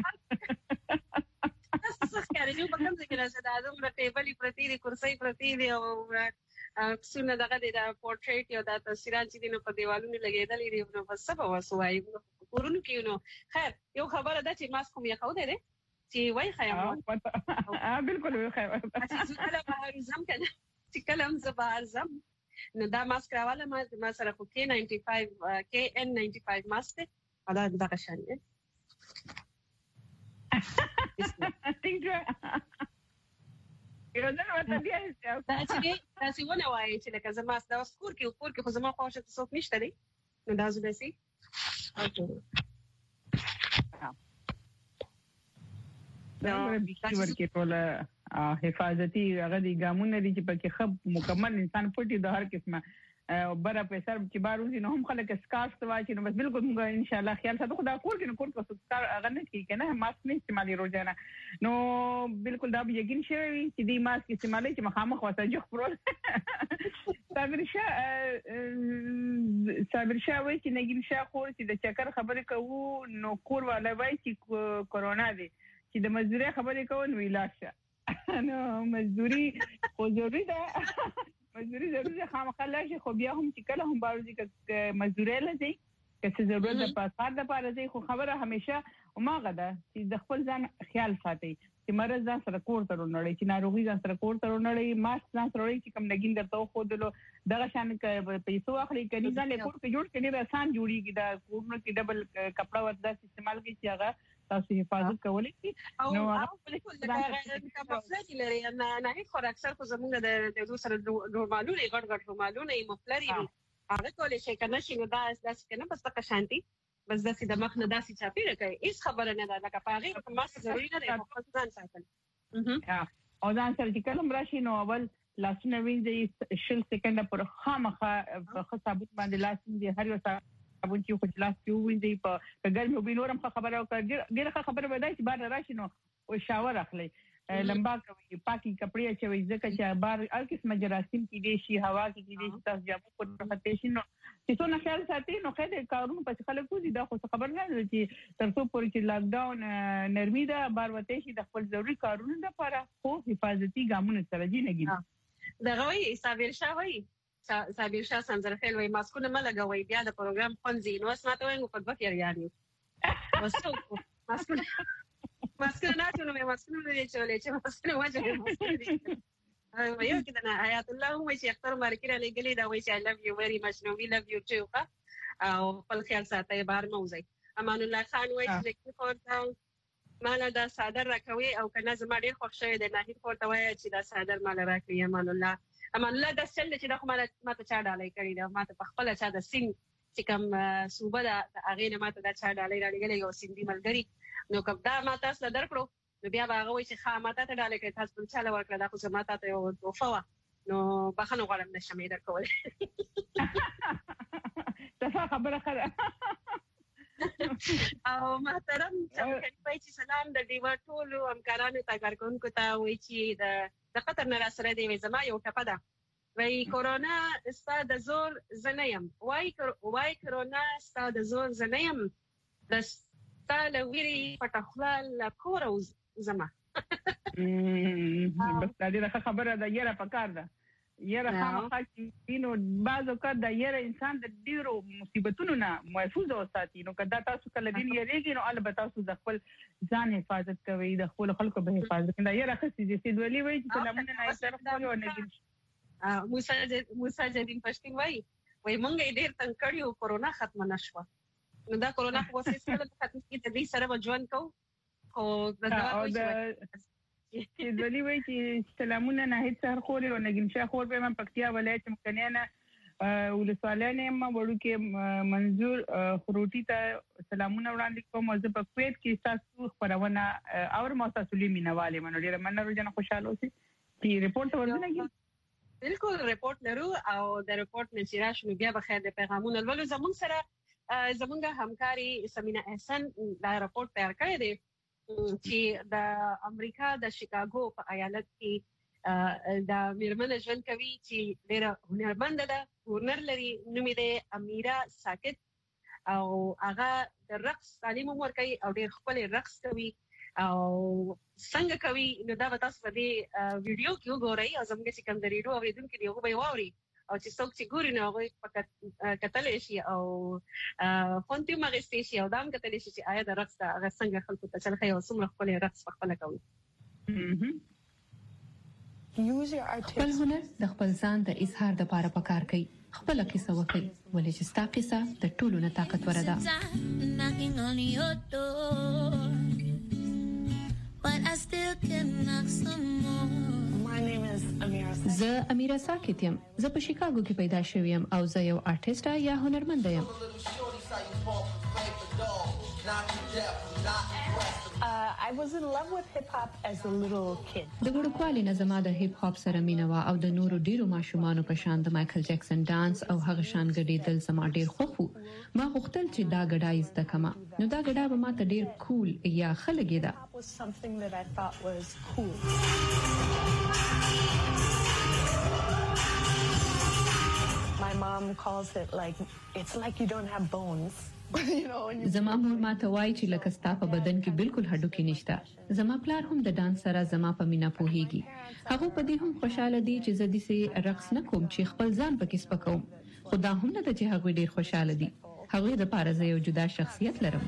تاسو ښکارې نو په کوم ځای کې راځي دا د ټیبل پرتی دی کرسي پرتی دی او څونه دغه د پورټریټ یو د تصویرات چې دینو په دیوالونو لګیدلې دي نو په سبا وسوای کورونو کې نو خیر یو خبره ده چې ماسک مې خو ده چې وای خیام بالکل وای خیام چې کله بهر زم کنه چې کلم زبر زم نو دا ماسک راواله ما سره خو KN95 ماسک دا دغه شان دی یو ځل ورته بیا دا چې ونه وایي چې لکه زما دا کور کې خو زما خوښه څوک نشته دی نو دا زده سي دا ورکه ټول حفاظتي هغه دي ګامونه دي چې پکې خب مکمل انسان پټي د هر قسمه بره په سر چې باروزي نو هم خلک سکارف توا چې نو بس بالکل موږ ان شاء الله خیال ساتو خدا کور کې نو کور کو سکار هغه نه کی کنه ماسک نه استعمالي روزانه نو بالکل دا به یقین شوی چې دی ماسک استعمالي چې مخامخ واسه جوخ پرول صابر شاه وایي چې نګین شاه خو چې د چکر خبرې کوو نو کور والا وایي چې کورونا دی چې د مزدوري خبرې کوو نو علاج نو مزدوري خو ضروري ده مزدوري ضروري ده خامخا لاشي خو بیا هم چې کله هم باروزي که مزدوري لځي که څه ضرورت د پاسپورت لپاره ځي خو خبره همیشه هماغه ده چې د خپل ځان خیال ساتي چې مرز ځان سره کور ته ورنړي چې ناروغي ځان سره کور ته ورنړي ماسک ځان سره ورنړي چې کوم نګین درته خو دلو دغه شان پیسو اخلي کړي ځان له کور کې جوړ کړي به آسان جوړيږي دا کورونو کې ډبل کپڑا ورته استعمال کوي چې هغه تاسو حفاظت کولای شي نو بالکل دا کاپسټ لري نه خو اکثر خو زمونږ د دوسر نورمالونه غړ نورمالونه یې مفلري هغه کولای شي کنه چې دا داسې کنه بس تک شانتي بس داسې د مخ نه داسې چاپیره کوي هیڅ خبره نه ده لکه پاغي په ماسک ضروري نه دی په ځان ساتل او ځان سره چې کلم راشي نو اول لاسونه وینځي شل سکند پر خامخه په حساب باندې لاسونه هر یو ابون چې خو لاس کې وینځي په ګرمي وبینورم خبره وکړه ډیره خبره ودا چې بار راشي نو او شاور اخلي لمبا کوي پاکي کپڑے اچوي ځکه چې بار هر قسمه جراثیم کې دي شي هوا کې دي شي تاسو جامو په خاطر شي نو چې څونه خیال ساتي نو خیر کارونه په خلکو دي دا خو خبر نه لري چې ترڅو پورې چې لاک ډاون نرمي ده بار وته شي د خپل ضروري کارونه لپاره خو حفاظتي ګامونه سره دي نګي دا غوي صابر شاه وایي صابر شاه سنځرخیل وای ماسکونه ملګوي بیا د پروګرام خونځي نو اسماته وای په دوه پیریانی وسو ماسکونه نه ټول مې ماسکونه نه چولې چې ماسکونه واجب یو کې دا حیات الله وای چې اختر مارکیټ لګلې دا وای چې I love you very much no we love you too او خپل خیال ساتي بار موزي امان الله خان وای چې کوته مالا دا صادر راکوي او کنه زما ډیر خوښ شوی د ناهید کوته وای چې دا صادر مال راکوي امان الله دا سل چې دا خو ماته چا ډالۍ کړی دا ماته په خپل چا د سین چې کوم صوبه دا هغه نه ماته دا چا ډالۍ راغلی یو سیندي ملګری نو کبدا ماته سره درکړو نو بیا هغه وای چې خا ماته ته ډالۍ کړی تاسو په چاله ورکړه دا خو ماته ته یو توفه وا نو بخنه غواړم نشم یې درکول صفه خبره خره او محترم چې سلام د دیو ټول همکارانو ته کارکونکو ته وای چې د خطر نه راسره دی زما یو ټپه ده وای کورونا ستاسو د زور زنیم وای کورونا ستاسو د زور زنیم د ستاسو ویری پټخلال کور زما بس دا ډیره خبره ده یره پکار ده یره خامخا چې نو بعضو کله د یره انسان د ډیرو مصیبتونو نه محفوظ اوساتي نو کدا تاسو کله دین یریږي نو البته تاسو د خپل ځان حفاظت کوي د خپل خلکو به حفاظت کوي دا یره خسي چې سیدولي وایي چې سلامونه نه طرف کوي او نه موسی جدین پښتون وایي مونږ ډیر تنګ کړیو کورونا ختم نشوه نو دا کورونا خو څه سره ختم کیږي د دې سره ژوند کو او د چې ولي وای چې سلامونه نه هیڅ هر خور او نګین شاه خور به من پکتیا ولایت مکنیانه ولسوالانه ما وړو کې منظور خروټی ته سلامونه وړاندې کوم او زه په کویت کې تاسو خبرونه اور موسسولي مینواله منو ډیر مننه جن خوشاله اوسئ چې ریپورت ورنګي بالکل ریپورت لرو او د ریپورت نشراش نو بیا بخیر د پیغامونو ولول زمون سره زمونږ همکاري سمینا احسان دا ریپورت تیار کړی دی چې د امریکا د شیکاګو په ایالت کې د میرمن ژوند کوي چې ډېر هنرمند ده ورنر لري نوم یې امیرا ساکت او هغه د رقص تعلیم ورکوي او ډېر خپل رقص کوي او څنګه کوي نو دا تاسو په دې ویډیو کې وګورئ او زموږ چې کوم د ریډیو اوریدونکو دی هغه به واوري او چې څوک چې ګوري نو هغه فقط کتل شي او فونټي مغستې شي او دام کتل شي چې آیا د رقص هغه څنګه خلکو ته چلخي او څومره خپل رقص خپل کوي خپل هنر د خپل ځان د اظهار لپاره پکار کوي خپل کیسه وکړي ولې چې ستا کیسه د ټولو نه طاقتور ده زه امیرا ساکت یم زه په شیکاګو کې پیدا شوم یم او زه یو آرټیسټ یا هنرمند یم I was in love with hip hop as a little kid. د وړوکوالي نه زما د هیپ هاپ سره مینه وا او د نورو ډیرو ماشومانو په شان د مایکل جکسن ډانس او هغه شان ګډېدل زما ډیر خوښ وو ما غوښتل چې دا ګډای زده کما نو دا ګډا به ماته ډیر کول یا خلګی دا was something that I thought was cool. My mom calls it like it's like you don't have bones. زما مور ماته وایي چې لکه ستا په بدن کې بالکل هډوکي نشته زما پلار هم د ډانس سره زما په مینا پوهیږي هغه په دې هم خوشاله دي چې زه دې رقص نه کوم چې خپل ځان پکې سپکوم خدا هم نه چې هغه ډیر خوشاله دي هغه د پاره زه یو جدا شخصیت لرم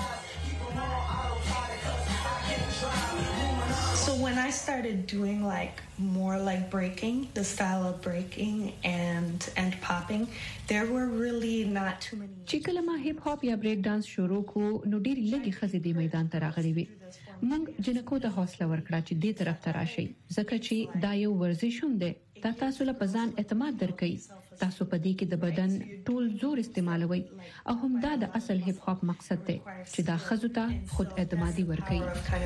So when I started doing more like breaking, the style of breaking and popping, there were really not too many. چې کله ما هیپ هاپ یا بریک ډانس شروع کو نو ډېر لږی خزې د میدان ته راغلي وي موږ جنکو ته حوصله ورکړه چې دې طرف ته راشي ځکه چې دا یو ورزش هم دی دا تاسو له پزان اعتماد درکې تاسو په دې کې د بدن ټول زور استعمالوي او هم دا د اصل هیپ هاپ مقصد دی چې دا خزو ته خود اعتمادي ورکړي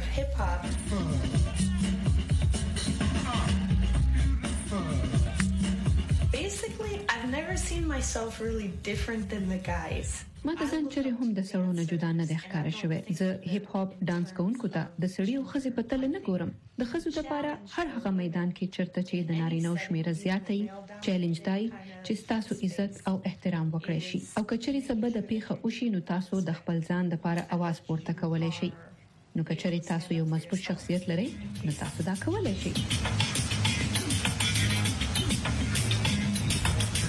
Basically, I've never seen myself really different than the guys. ما ته ځان چره هم د سړو نه جدا نه د ښکارا شوه زه هیپ هاپ ډانس کوونکو ته د سړیو خزې په تل نه ګورم د خزو لپاره هر هغه میدان کې چرته چې د نارینه او شمیره زیاتې چیلنج دی چې تاسو عزت او احترام وکړئ شي او کچري سبب د پیخه او شي نو تاسو د خپل ځان لپاره आवाज پورته کولای شئ نو کچري تاسو یو مضبوط شخصیت لرئ نو تاسو دا کولای شئ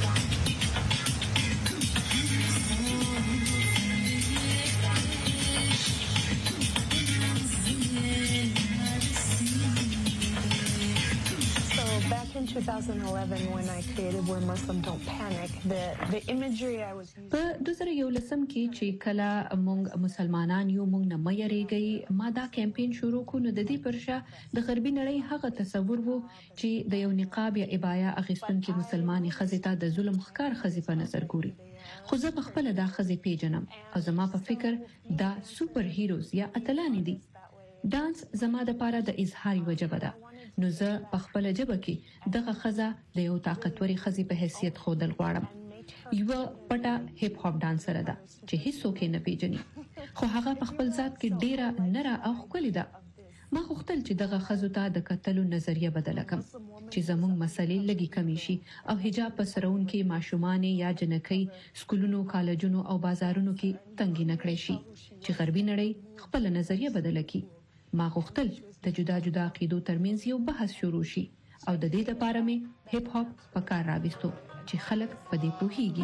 2011 when I created Where Muslims Don't Panic, the imagery I was using. په 2011 کې چې کله موږ مسلمانان یو موږ نه مېریږي ما دا کمپاین شروع کړو نو د دې پرشه د غربي نړۍ هغه تصور وو چې د یو نقاب یا عبایا اغوستونکو مسلمانې ښځې ته د ظلم ښکار ښځې په نظر ګوري خو زه په خپل دا ښځې پیژنم او زما په فکر دا سوپر هیروز یا اتلانی دي ډانس زما د پاره د اظهار وجبه ده نو زه په خپل جبه کې دغه ښځه د یو طاقتوري ښځې په حیثیت خودل غواړم یو پټه هیپ هاپ ډانسر ده چې هیڅوک نه پیژني خو هغه په خپل ذات کې ډیره نره او ښکلې ده ما غوښتل چې دغه ښځو ته د کتلو نظریه بدله کړم چې زموږ مسلې لګي کمی شي او حجاب په سرون کې ماشومان یا جنکۍ سکولونو کالجونو او بازارونو کې تنګي نکړي شي چې غربي نړۍ خپل نظریه بدله کړي ما غوښتل د جدا جدا عقیدو ترمنځ یو بحث شروع شي او د دې لپاره مې هیپ هاپ په کار راوستو چې خلک په دې پوهیږي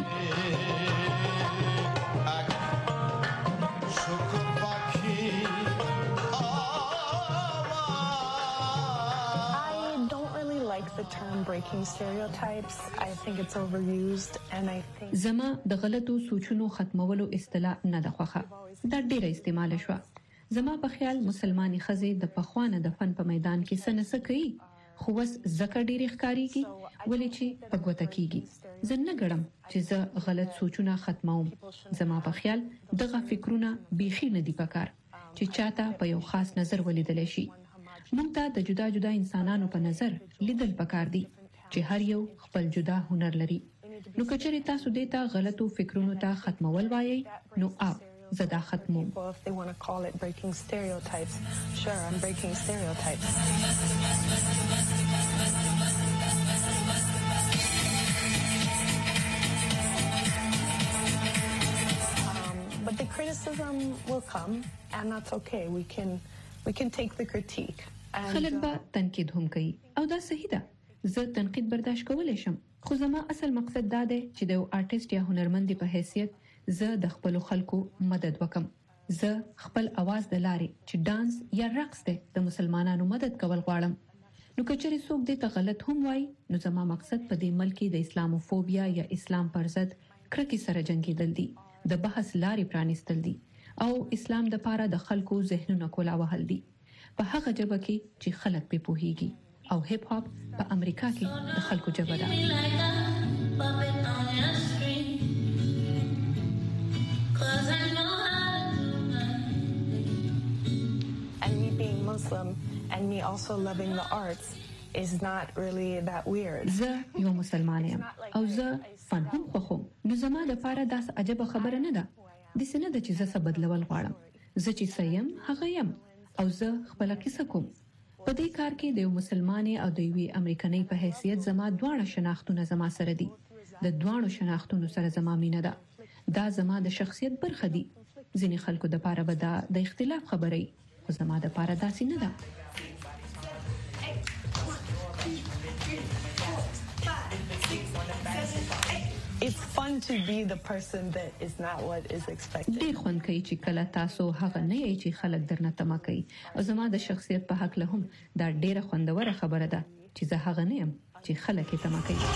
The term breaking stereotypes. I think it's overused and I think زما د غلطو سوچونو ختمولو اصطلاح نه د خوخه دا ډیره استعمال شو زما په خیال مسلمانې ښځې د پخوانه د فن په میدان کې سنسه کوي خو وس زکه ډیره ښکاریږي ولې چې په ګوته کیږي زه نه ګړم چې زه غلط سوچونه ختموم زما په خیال دغه فکرونه بیخي نه دی پکار چې چاته په یو خاص نظر ولیدل شي موږ ته د جدا جدا انسانانو په نظر لیدل پکار دي چې هر یو خپل جدا هنر لري نو کچری تاسو دیتا غلطو فکرونو ته ختمول وایي نو اپ زدا ختموم if they want to call it breaking stereotypes sure I'm breaking stereotypes but the criticism will come and that's okay we can take the critique خلک به تنقید هم کوي او دا صحیح ده زه تنقید برداشت کولای شم خو زما اصل مقصد دا دی چې د یو آرټیست یا هنرمند په حیثیت زه د خپل خلکو مدد وکم زه خپل आवाज د لارې چې ډانس یا رقص دی د مسلمانانو مدد کول غواړم نو کچري څوک دې ته غلط هم وای نو زما مقصد په دې ملک کې د اسلاموفوبیا یا اسلام پر ضد کرکې سره جنگیدل دي د بحث لارې پرانیستل دي او اسلام د پاره د خلکو ذهنونه کولا وهل دي په هغه جبه کې چې خلک په پوهیږي او هیپ هاپ په امریکا کې د خلکو جبه ده and me being Muslim and me also loving the arts is not really that weird زه یو مسلمان یم او زه فن هم خوښوم نو زما لپاره دا عجبه خبره نه ده د سینه د چې زه څه بدلول غواړم زه چې سیم هغه یم او زه خپل کیسه کوم په دې کار کې د یو مسلمان او د یوې امریکایي په حیثیت زما دواړه شناختونه زما سره دي د دواړو شناختونو سره زما مینه ده دا زما د شخصیت برخه دي ځینې خلکو د پاره به دا د اختلاف خبرې خو زما د پاره داسې نه ده It's fun to be the person that is not what is expected. ډیر خوند کوي چې کله تاسو هغه نه یې چې خلک درنه تمه کوي او زما د شخصیت په حق له هم دا ډیره خوندوره خبره ده چې زه هغه نه یم چې خلک یې تمه کوي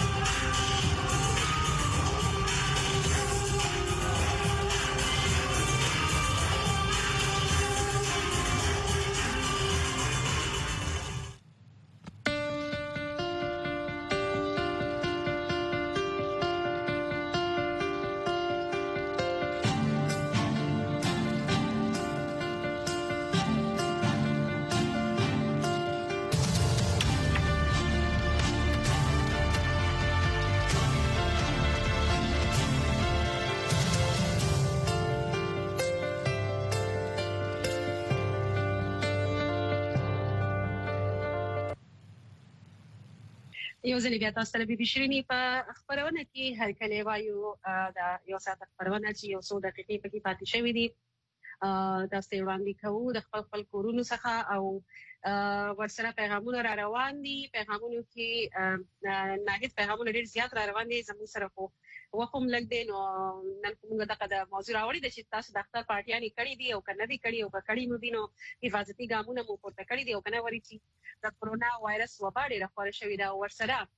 یو ځل بیا تاسو ته بي شيريني په خبرونه کې هر کله وایو دا یو ساعت خبرونه چې یو څو دقیقې پکې پاتې شوې دي دا ستې وړاندې کوو د خپل کورونو څخه او ورسره پیغامونه را روان دي پیغامونه کې ناهیڅ پیغامونه ډېر زیات را روان دي زموږ سره خو وقوم لګ دي نو نن کومه دغه موضوع راوړي د چې تاسو د اختر پارټیانې کړې دي او کنه دي کړې او کړې نو دي نو حفاظتي ګامونه مو پورته کړې دي او کنه وري چې د کورونا وایرس وبا ډېره خور شوې ده ورسره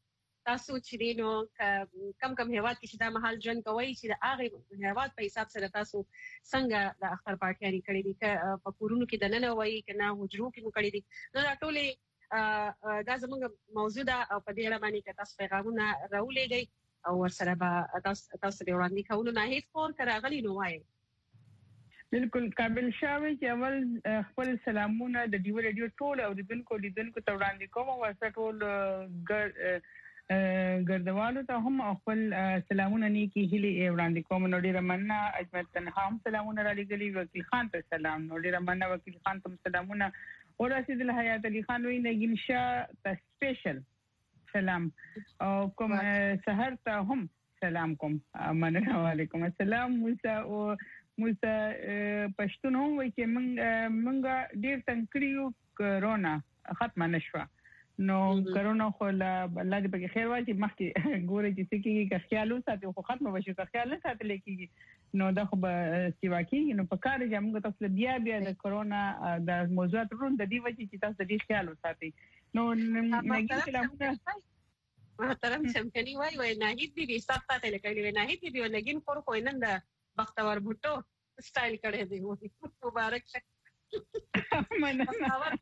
تاسو چې نو کم هیواد کې چې دا محل ژوند کوي چې د هغه هیواد په حساب سره تاسو څنګه د اختر پارټیانې کړې دي په کورونو کې د نن وایي کنه حجرو کې مو کړې دي نو ټولې دا زموږ موضوع ده او په دې اړه باندې تاسو پیغامونه راولېږئ او ورسره به تاسو د وړاندې کولو نه هیڅ فور کراغلی نو وایي بالکل قابل شاوي چې اول خپل سلامونه د ډیو ریډیو ټول او لیدونکو ته وړاندې کوم او ورسره ټول ګردوالو ته هم خپل سلامونه نیکی هلي وړاندې کوم نو ډیره مننه اجمت تنها هم سلامونه را لګلي وکیل خان ته سلام نو ډیره مننه وکیل خان ته سلامونه او رشید الحیات علي خان وی نگین شاه ته سپیشل سلام او کوم سحر ته هم سلام کوم مننه وعلیکم السلام موسی پښتون هم وی چې منګه ډیر تنکړیو کرونا ختم نشوه نو کرونا خو الله دې په خیر واچي مخکې ګوري چې سکیږي که خیال وساتي خو ختم بشي که خیال نه ساتل کېږي نو دا خو به سیوا کېږي نو په کار چې موږ تاسو بیا د کرونا د موضوعات روند د دې وجه چې تاسو دې خیال وساتي نو نګین کلامونه محترم چمکني وای ناهید دې سخت ته لکه ناهید دې نګین خور خو نن د بختور بوټو سټایل کړی دی مبارک شه مننه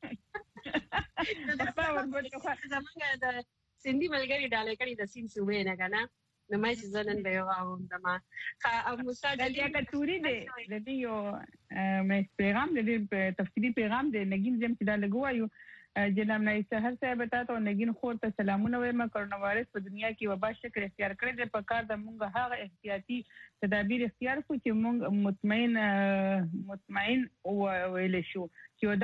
زمونږ د سندي ملګری ډالې کړي د سین صوبې نه کنه نو مې ځنن به یو دما او مستعد یا کتوري دې د دې یو مې پیغام دې تفصیلی پیغام دې نګین زم چې دا لګوایو جناب نایب سحر صاحب ته نګین خور ته سلامونه وایم کرونا وایرس په دنیا کې وبا شکل اختیار کړی دی په کار د مونږ هغه احتیاطي تدابیر اختیار کړو چې مونږ مطمئن ویل شو چې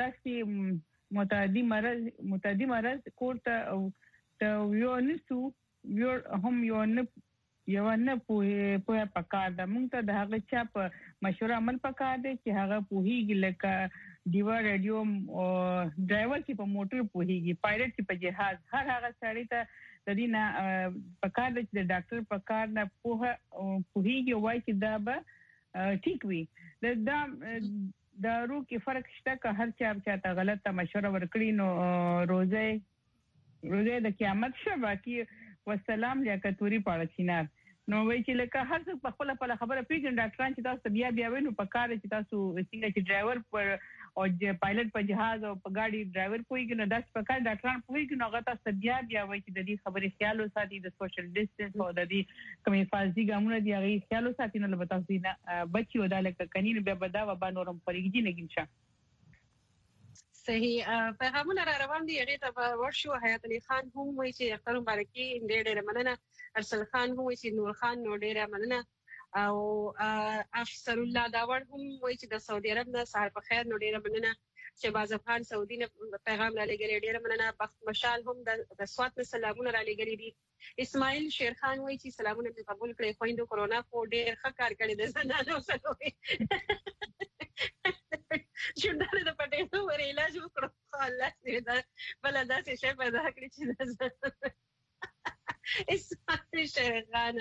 داسې متعدی مرض کوړه او یو نسو یو هم یو نه په پکار د مونږ ته د هغه چا په مشوره عمل پکار دی چې هغه پوهیږي لکه دیوا ریډیو ډرایور چې په موټر پوهیږي پایلټ چې په جهاز هر هغه سړی ته د دې نه پکار دی چې د ډاکټر پکار نه پوهیږي وایي چې دا به ټیک وي دا دارو کې فرق شته که هر چا ته غلطه مشوره ورکړي نو روزه د قیامت شوه باقي والسلام لیاقتوري پاړه چینار نو وای چې لکه هر څه په خپل خبره پیژن ډاکټران چې تاسو بیا وینو په کار چې تاسو څنګه چې ډرایور پر او پایلټ په جهاز او په ګاډي ډرایور کوی کنه داس په کار ډاکټران کوی کنه هغه تاسو بیا وای چې د دې خبرې خیال وساتي د سوشل ډیسټنس او د دې کومې حفاظتي ګامونه دی هغه خیال وساتي نو به تاسو نه بچي ودا لکه کنين بیا بدا و با نورم پرېږي نه ګینشه صحیح پیغامونه را روان دي هغه ته ورشو حیات علي خان هم وایي چې اختر مبارکي ډېر مننه ارسل خان هم وایي چې نور خان نو ډېر مننه او افسر الله داور هم وایي چې د سعودي عرب نه سهار په خیر نو ډېر مننه شهباز افغان سعودي نه پیغام را لګري ډېر مننه بخت مشال هم د سوات نه سلامونه را لګري دي اسماعیل شیر خان وایي چې سلامونه په قبول کړي خويندو کرونا کو ډېر ښه کار کړی د زنانو سره شوندانه د پټېو ور علاج وکړو الله دې دا بل داسې شی پیدا کړی چې اسماعیل شیر خان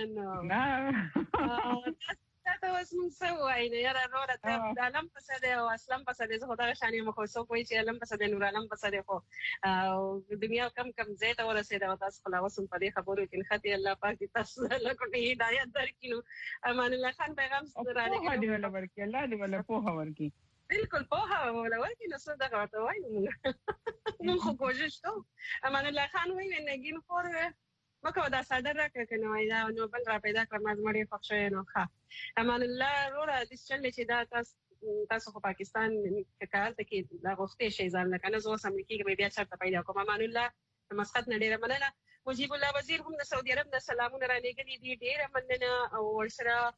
نو تاسو اوس موږ وایي نه یاره نور ته علم پسده او اسلام پسده زه خدای شانې مخ اوسو کوی چې علم پسده نور علم پسده خو او دنیا کم زه ته ورسېده او تاسو خلاص په دې خبرو کې خاطر الله پاک تاسو له کوټې هدایت درکینو امان الله خان پیغام سره راغلی دی ولا ورکی الله دې ولا په ورکی بالکل په هوا ولا ورکی نو څه دغه ته وایو نو خو کوشش کوم امان الله خان وایي نګین خور مکه دا صدر راکړه نو دا نو بل را پیدا کړم از مړی فخښه نو ښه امان الله وروره د چل چې دا تاسو په پاکستان کې کار ته کې دا غوښتې شي ځان نه کنه زه اوس امریکا کې بیا چرته پیدا کوم امان الله مسقط نه ډیره مننه مجيب الله وزیر هم د سعودي عرب نه سلامونه را لګلي دي ډیره مننه او ورسره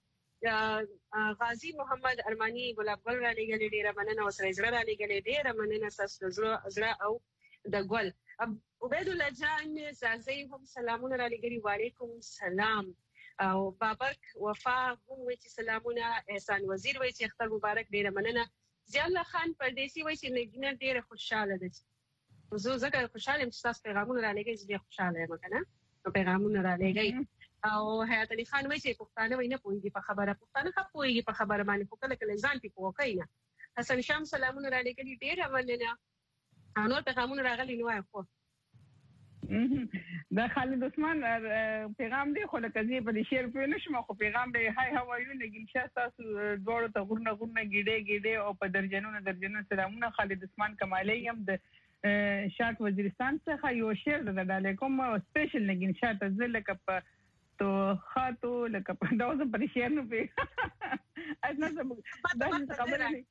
غازی محمد ارمانی ګلاب ګل را لګلي ډیره مننه او سره زړه را لګلي ډیره مننه تاسو زړه او د ګل عبید الله جان زازی هم سلامونه را لګلي وعلیکم السلام او بابک وفا هم وایي چې سلامونه احسان وزیر وایي چې اختر مبارک ډیره مننه ضیاء الله خان پردیسی وایي چې نګینه ډیره خوشاله ده زه ځکه خوشاله یم چې تاسو پیغامونه را لګئ چې خوشاله یم کنه نو پیغامونه را لګئ او حیات علي خان وایي چې پښتانه وایي نه پوهیږي په خبره پښتانه ښه پوهیږي په خبره باندې خو کله ځان پې پوه کوي نه حسن شام سلامونه را لګلي ډیره مننه نور پیغامونه راغلي نو خو دا خالد عثمان پیغام دی خو لکه زی په شعر په نشم خو پیغام دی هاي هاو یو نګین شاسو دوړو ته غورنه ګډه او په درجنونو سلامونه خالد عثمان کمالی هم د شاک وزیرستان څخه یو شعر د علیکم سپیشل نګین شاته زلکه په تو خاطو لکه په داوزه په شعر نو په اځنه دا خبره نه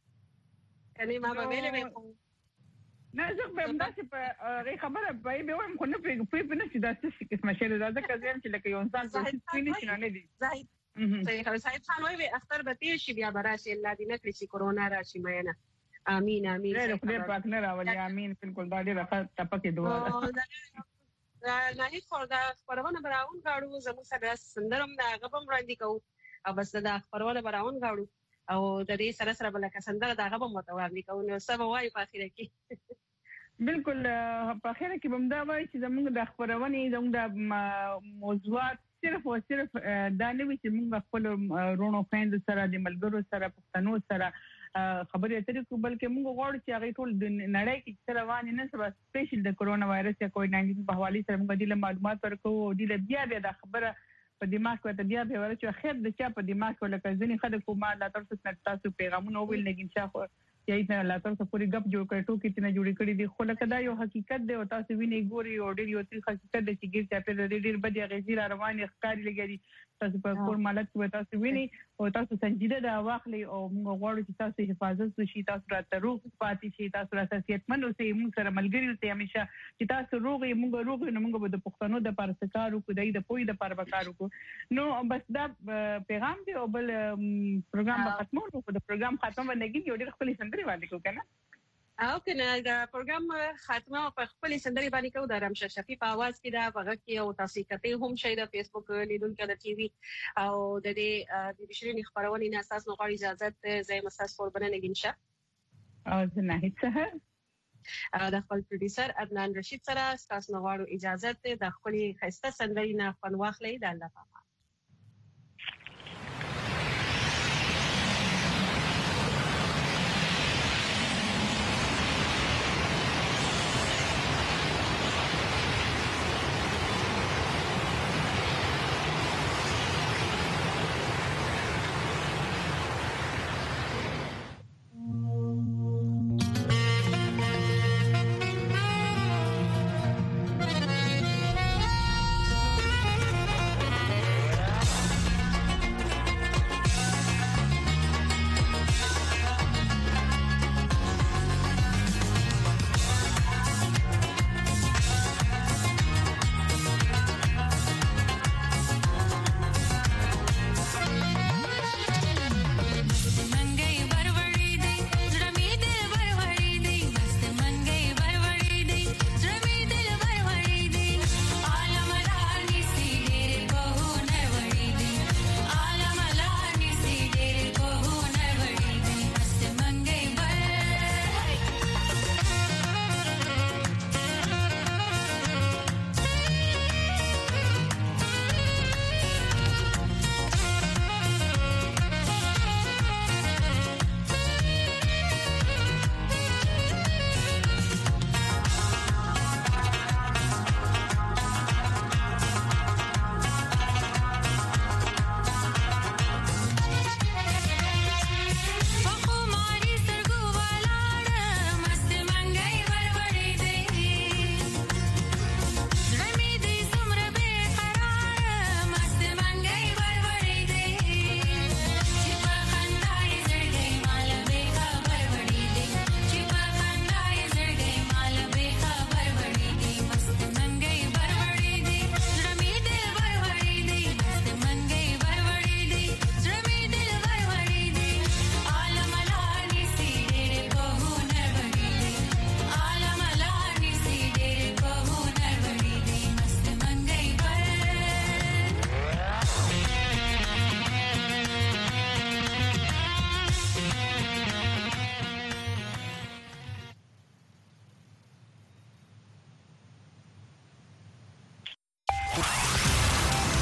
کني ما به ویلې نه زه په همداسې په خبره به وایم خو نه پوهېږم نه چې دا څه قسمه شعر ده ځکه زه یم چې لکه یو انسان کوشش کوي نشي نه دي صحیح خان وایي اختر به تېر شي بیا به راشي الله دې نه کړي چې کورونا راشي مینه امین امین خدای پاک نه راولي امین بالکل دا ډېره ښه ټپکې دعا ده ناهید خور دا خپرونه به راون غواړو زموږ سره سندره هم د هغه به وړاندې کوو او بس دا خپرونه به راون غواړو او د دې سره سره بل کسندره دا غو متوازی کوي نو سبا وای په اخر کې بالکل په اخر کې بمدا وای چې زموږ د خبرونه زموږ د موضوعات صرف او صرف دا نه وي چې موږ خپل رونو خويند سره د ملګرو سره پښتنو سره خبرې اترې کو بلکې موږ غواړو چې هغه ټول د نړۍ کې سره وانه نه سبا سپیشل د کورونا وایرس یا کووډ-19 په حواله سره موږ د معلومات ورکو او د بیا د خبره په دماغ کې ته بیا به ورته خیر د چا په دماغ کې لکه ځنی خلک کومه لا تاسو پیغامونه ویل لګین شاخ یای نه لا تاسو پوری غپ جوړ کړو ټوکی ته جوړی کړی دی خو لکه دا یو حقیقت دی او تاسو ویني ګوري او ډیر یو څه حقیقت دی چې ګیر چا په ډیر بدی غزیر رواني ښکاری لګی تاسو په کور مالک کې تاسو ویني او تاسو سنجیده دا واخلي او موږ غواړو چې تاسو حفاظت وشي تاسو راته روغ پاتې شي تاسو راته صحتمند اوسئ موږ سره ملګری اوسئ همیشه چې تاسو روغ یې موږ روغ نه موږ به د پښتنو د پارسکارو کو د پوی د پاربکارو کو نو بس دا پیغام دی او بل پروګرام به ختمو نو د پروګرام ختم باندې یو ډېر خپل سندري باندې کو کنه او کنه دا پروګرام ختمه په خپل سندري باندې کو د رمشه شفیع په आवाज کې دا وغه کې او تاسو کته هم شي د فیسبوک لیدونکو د ټي وي او د دې د بشري خبرونه نه اساس نو غواړي اجازه زې مساس قربانه نګینشه او زه نه هیڅ د خپل پروډوسر عدنان رشید سره تاسو نو غواړو اجازه د خپل خسته سندري نه فن واخلې د الله پاک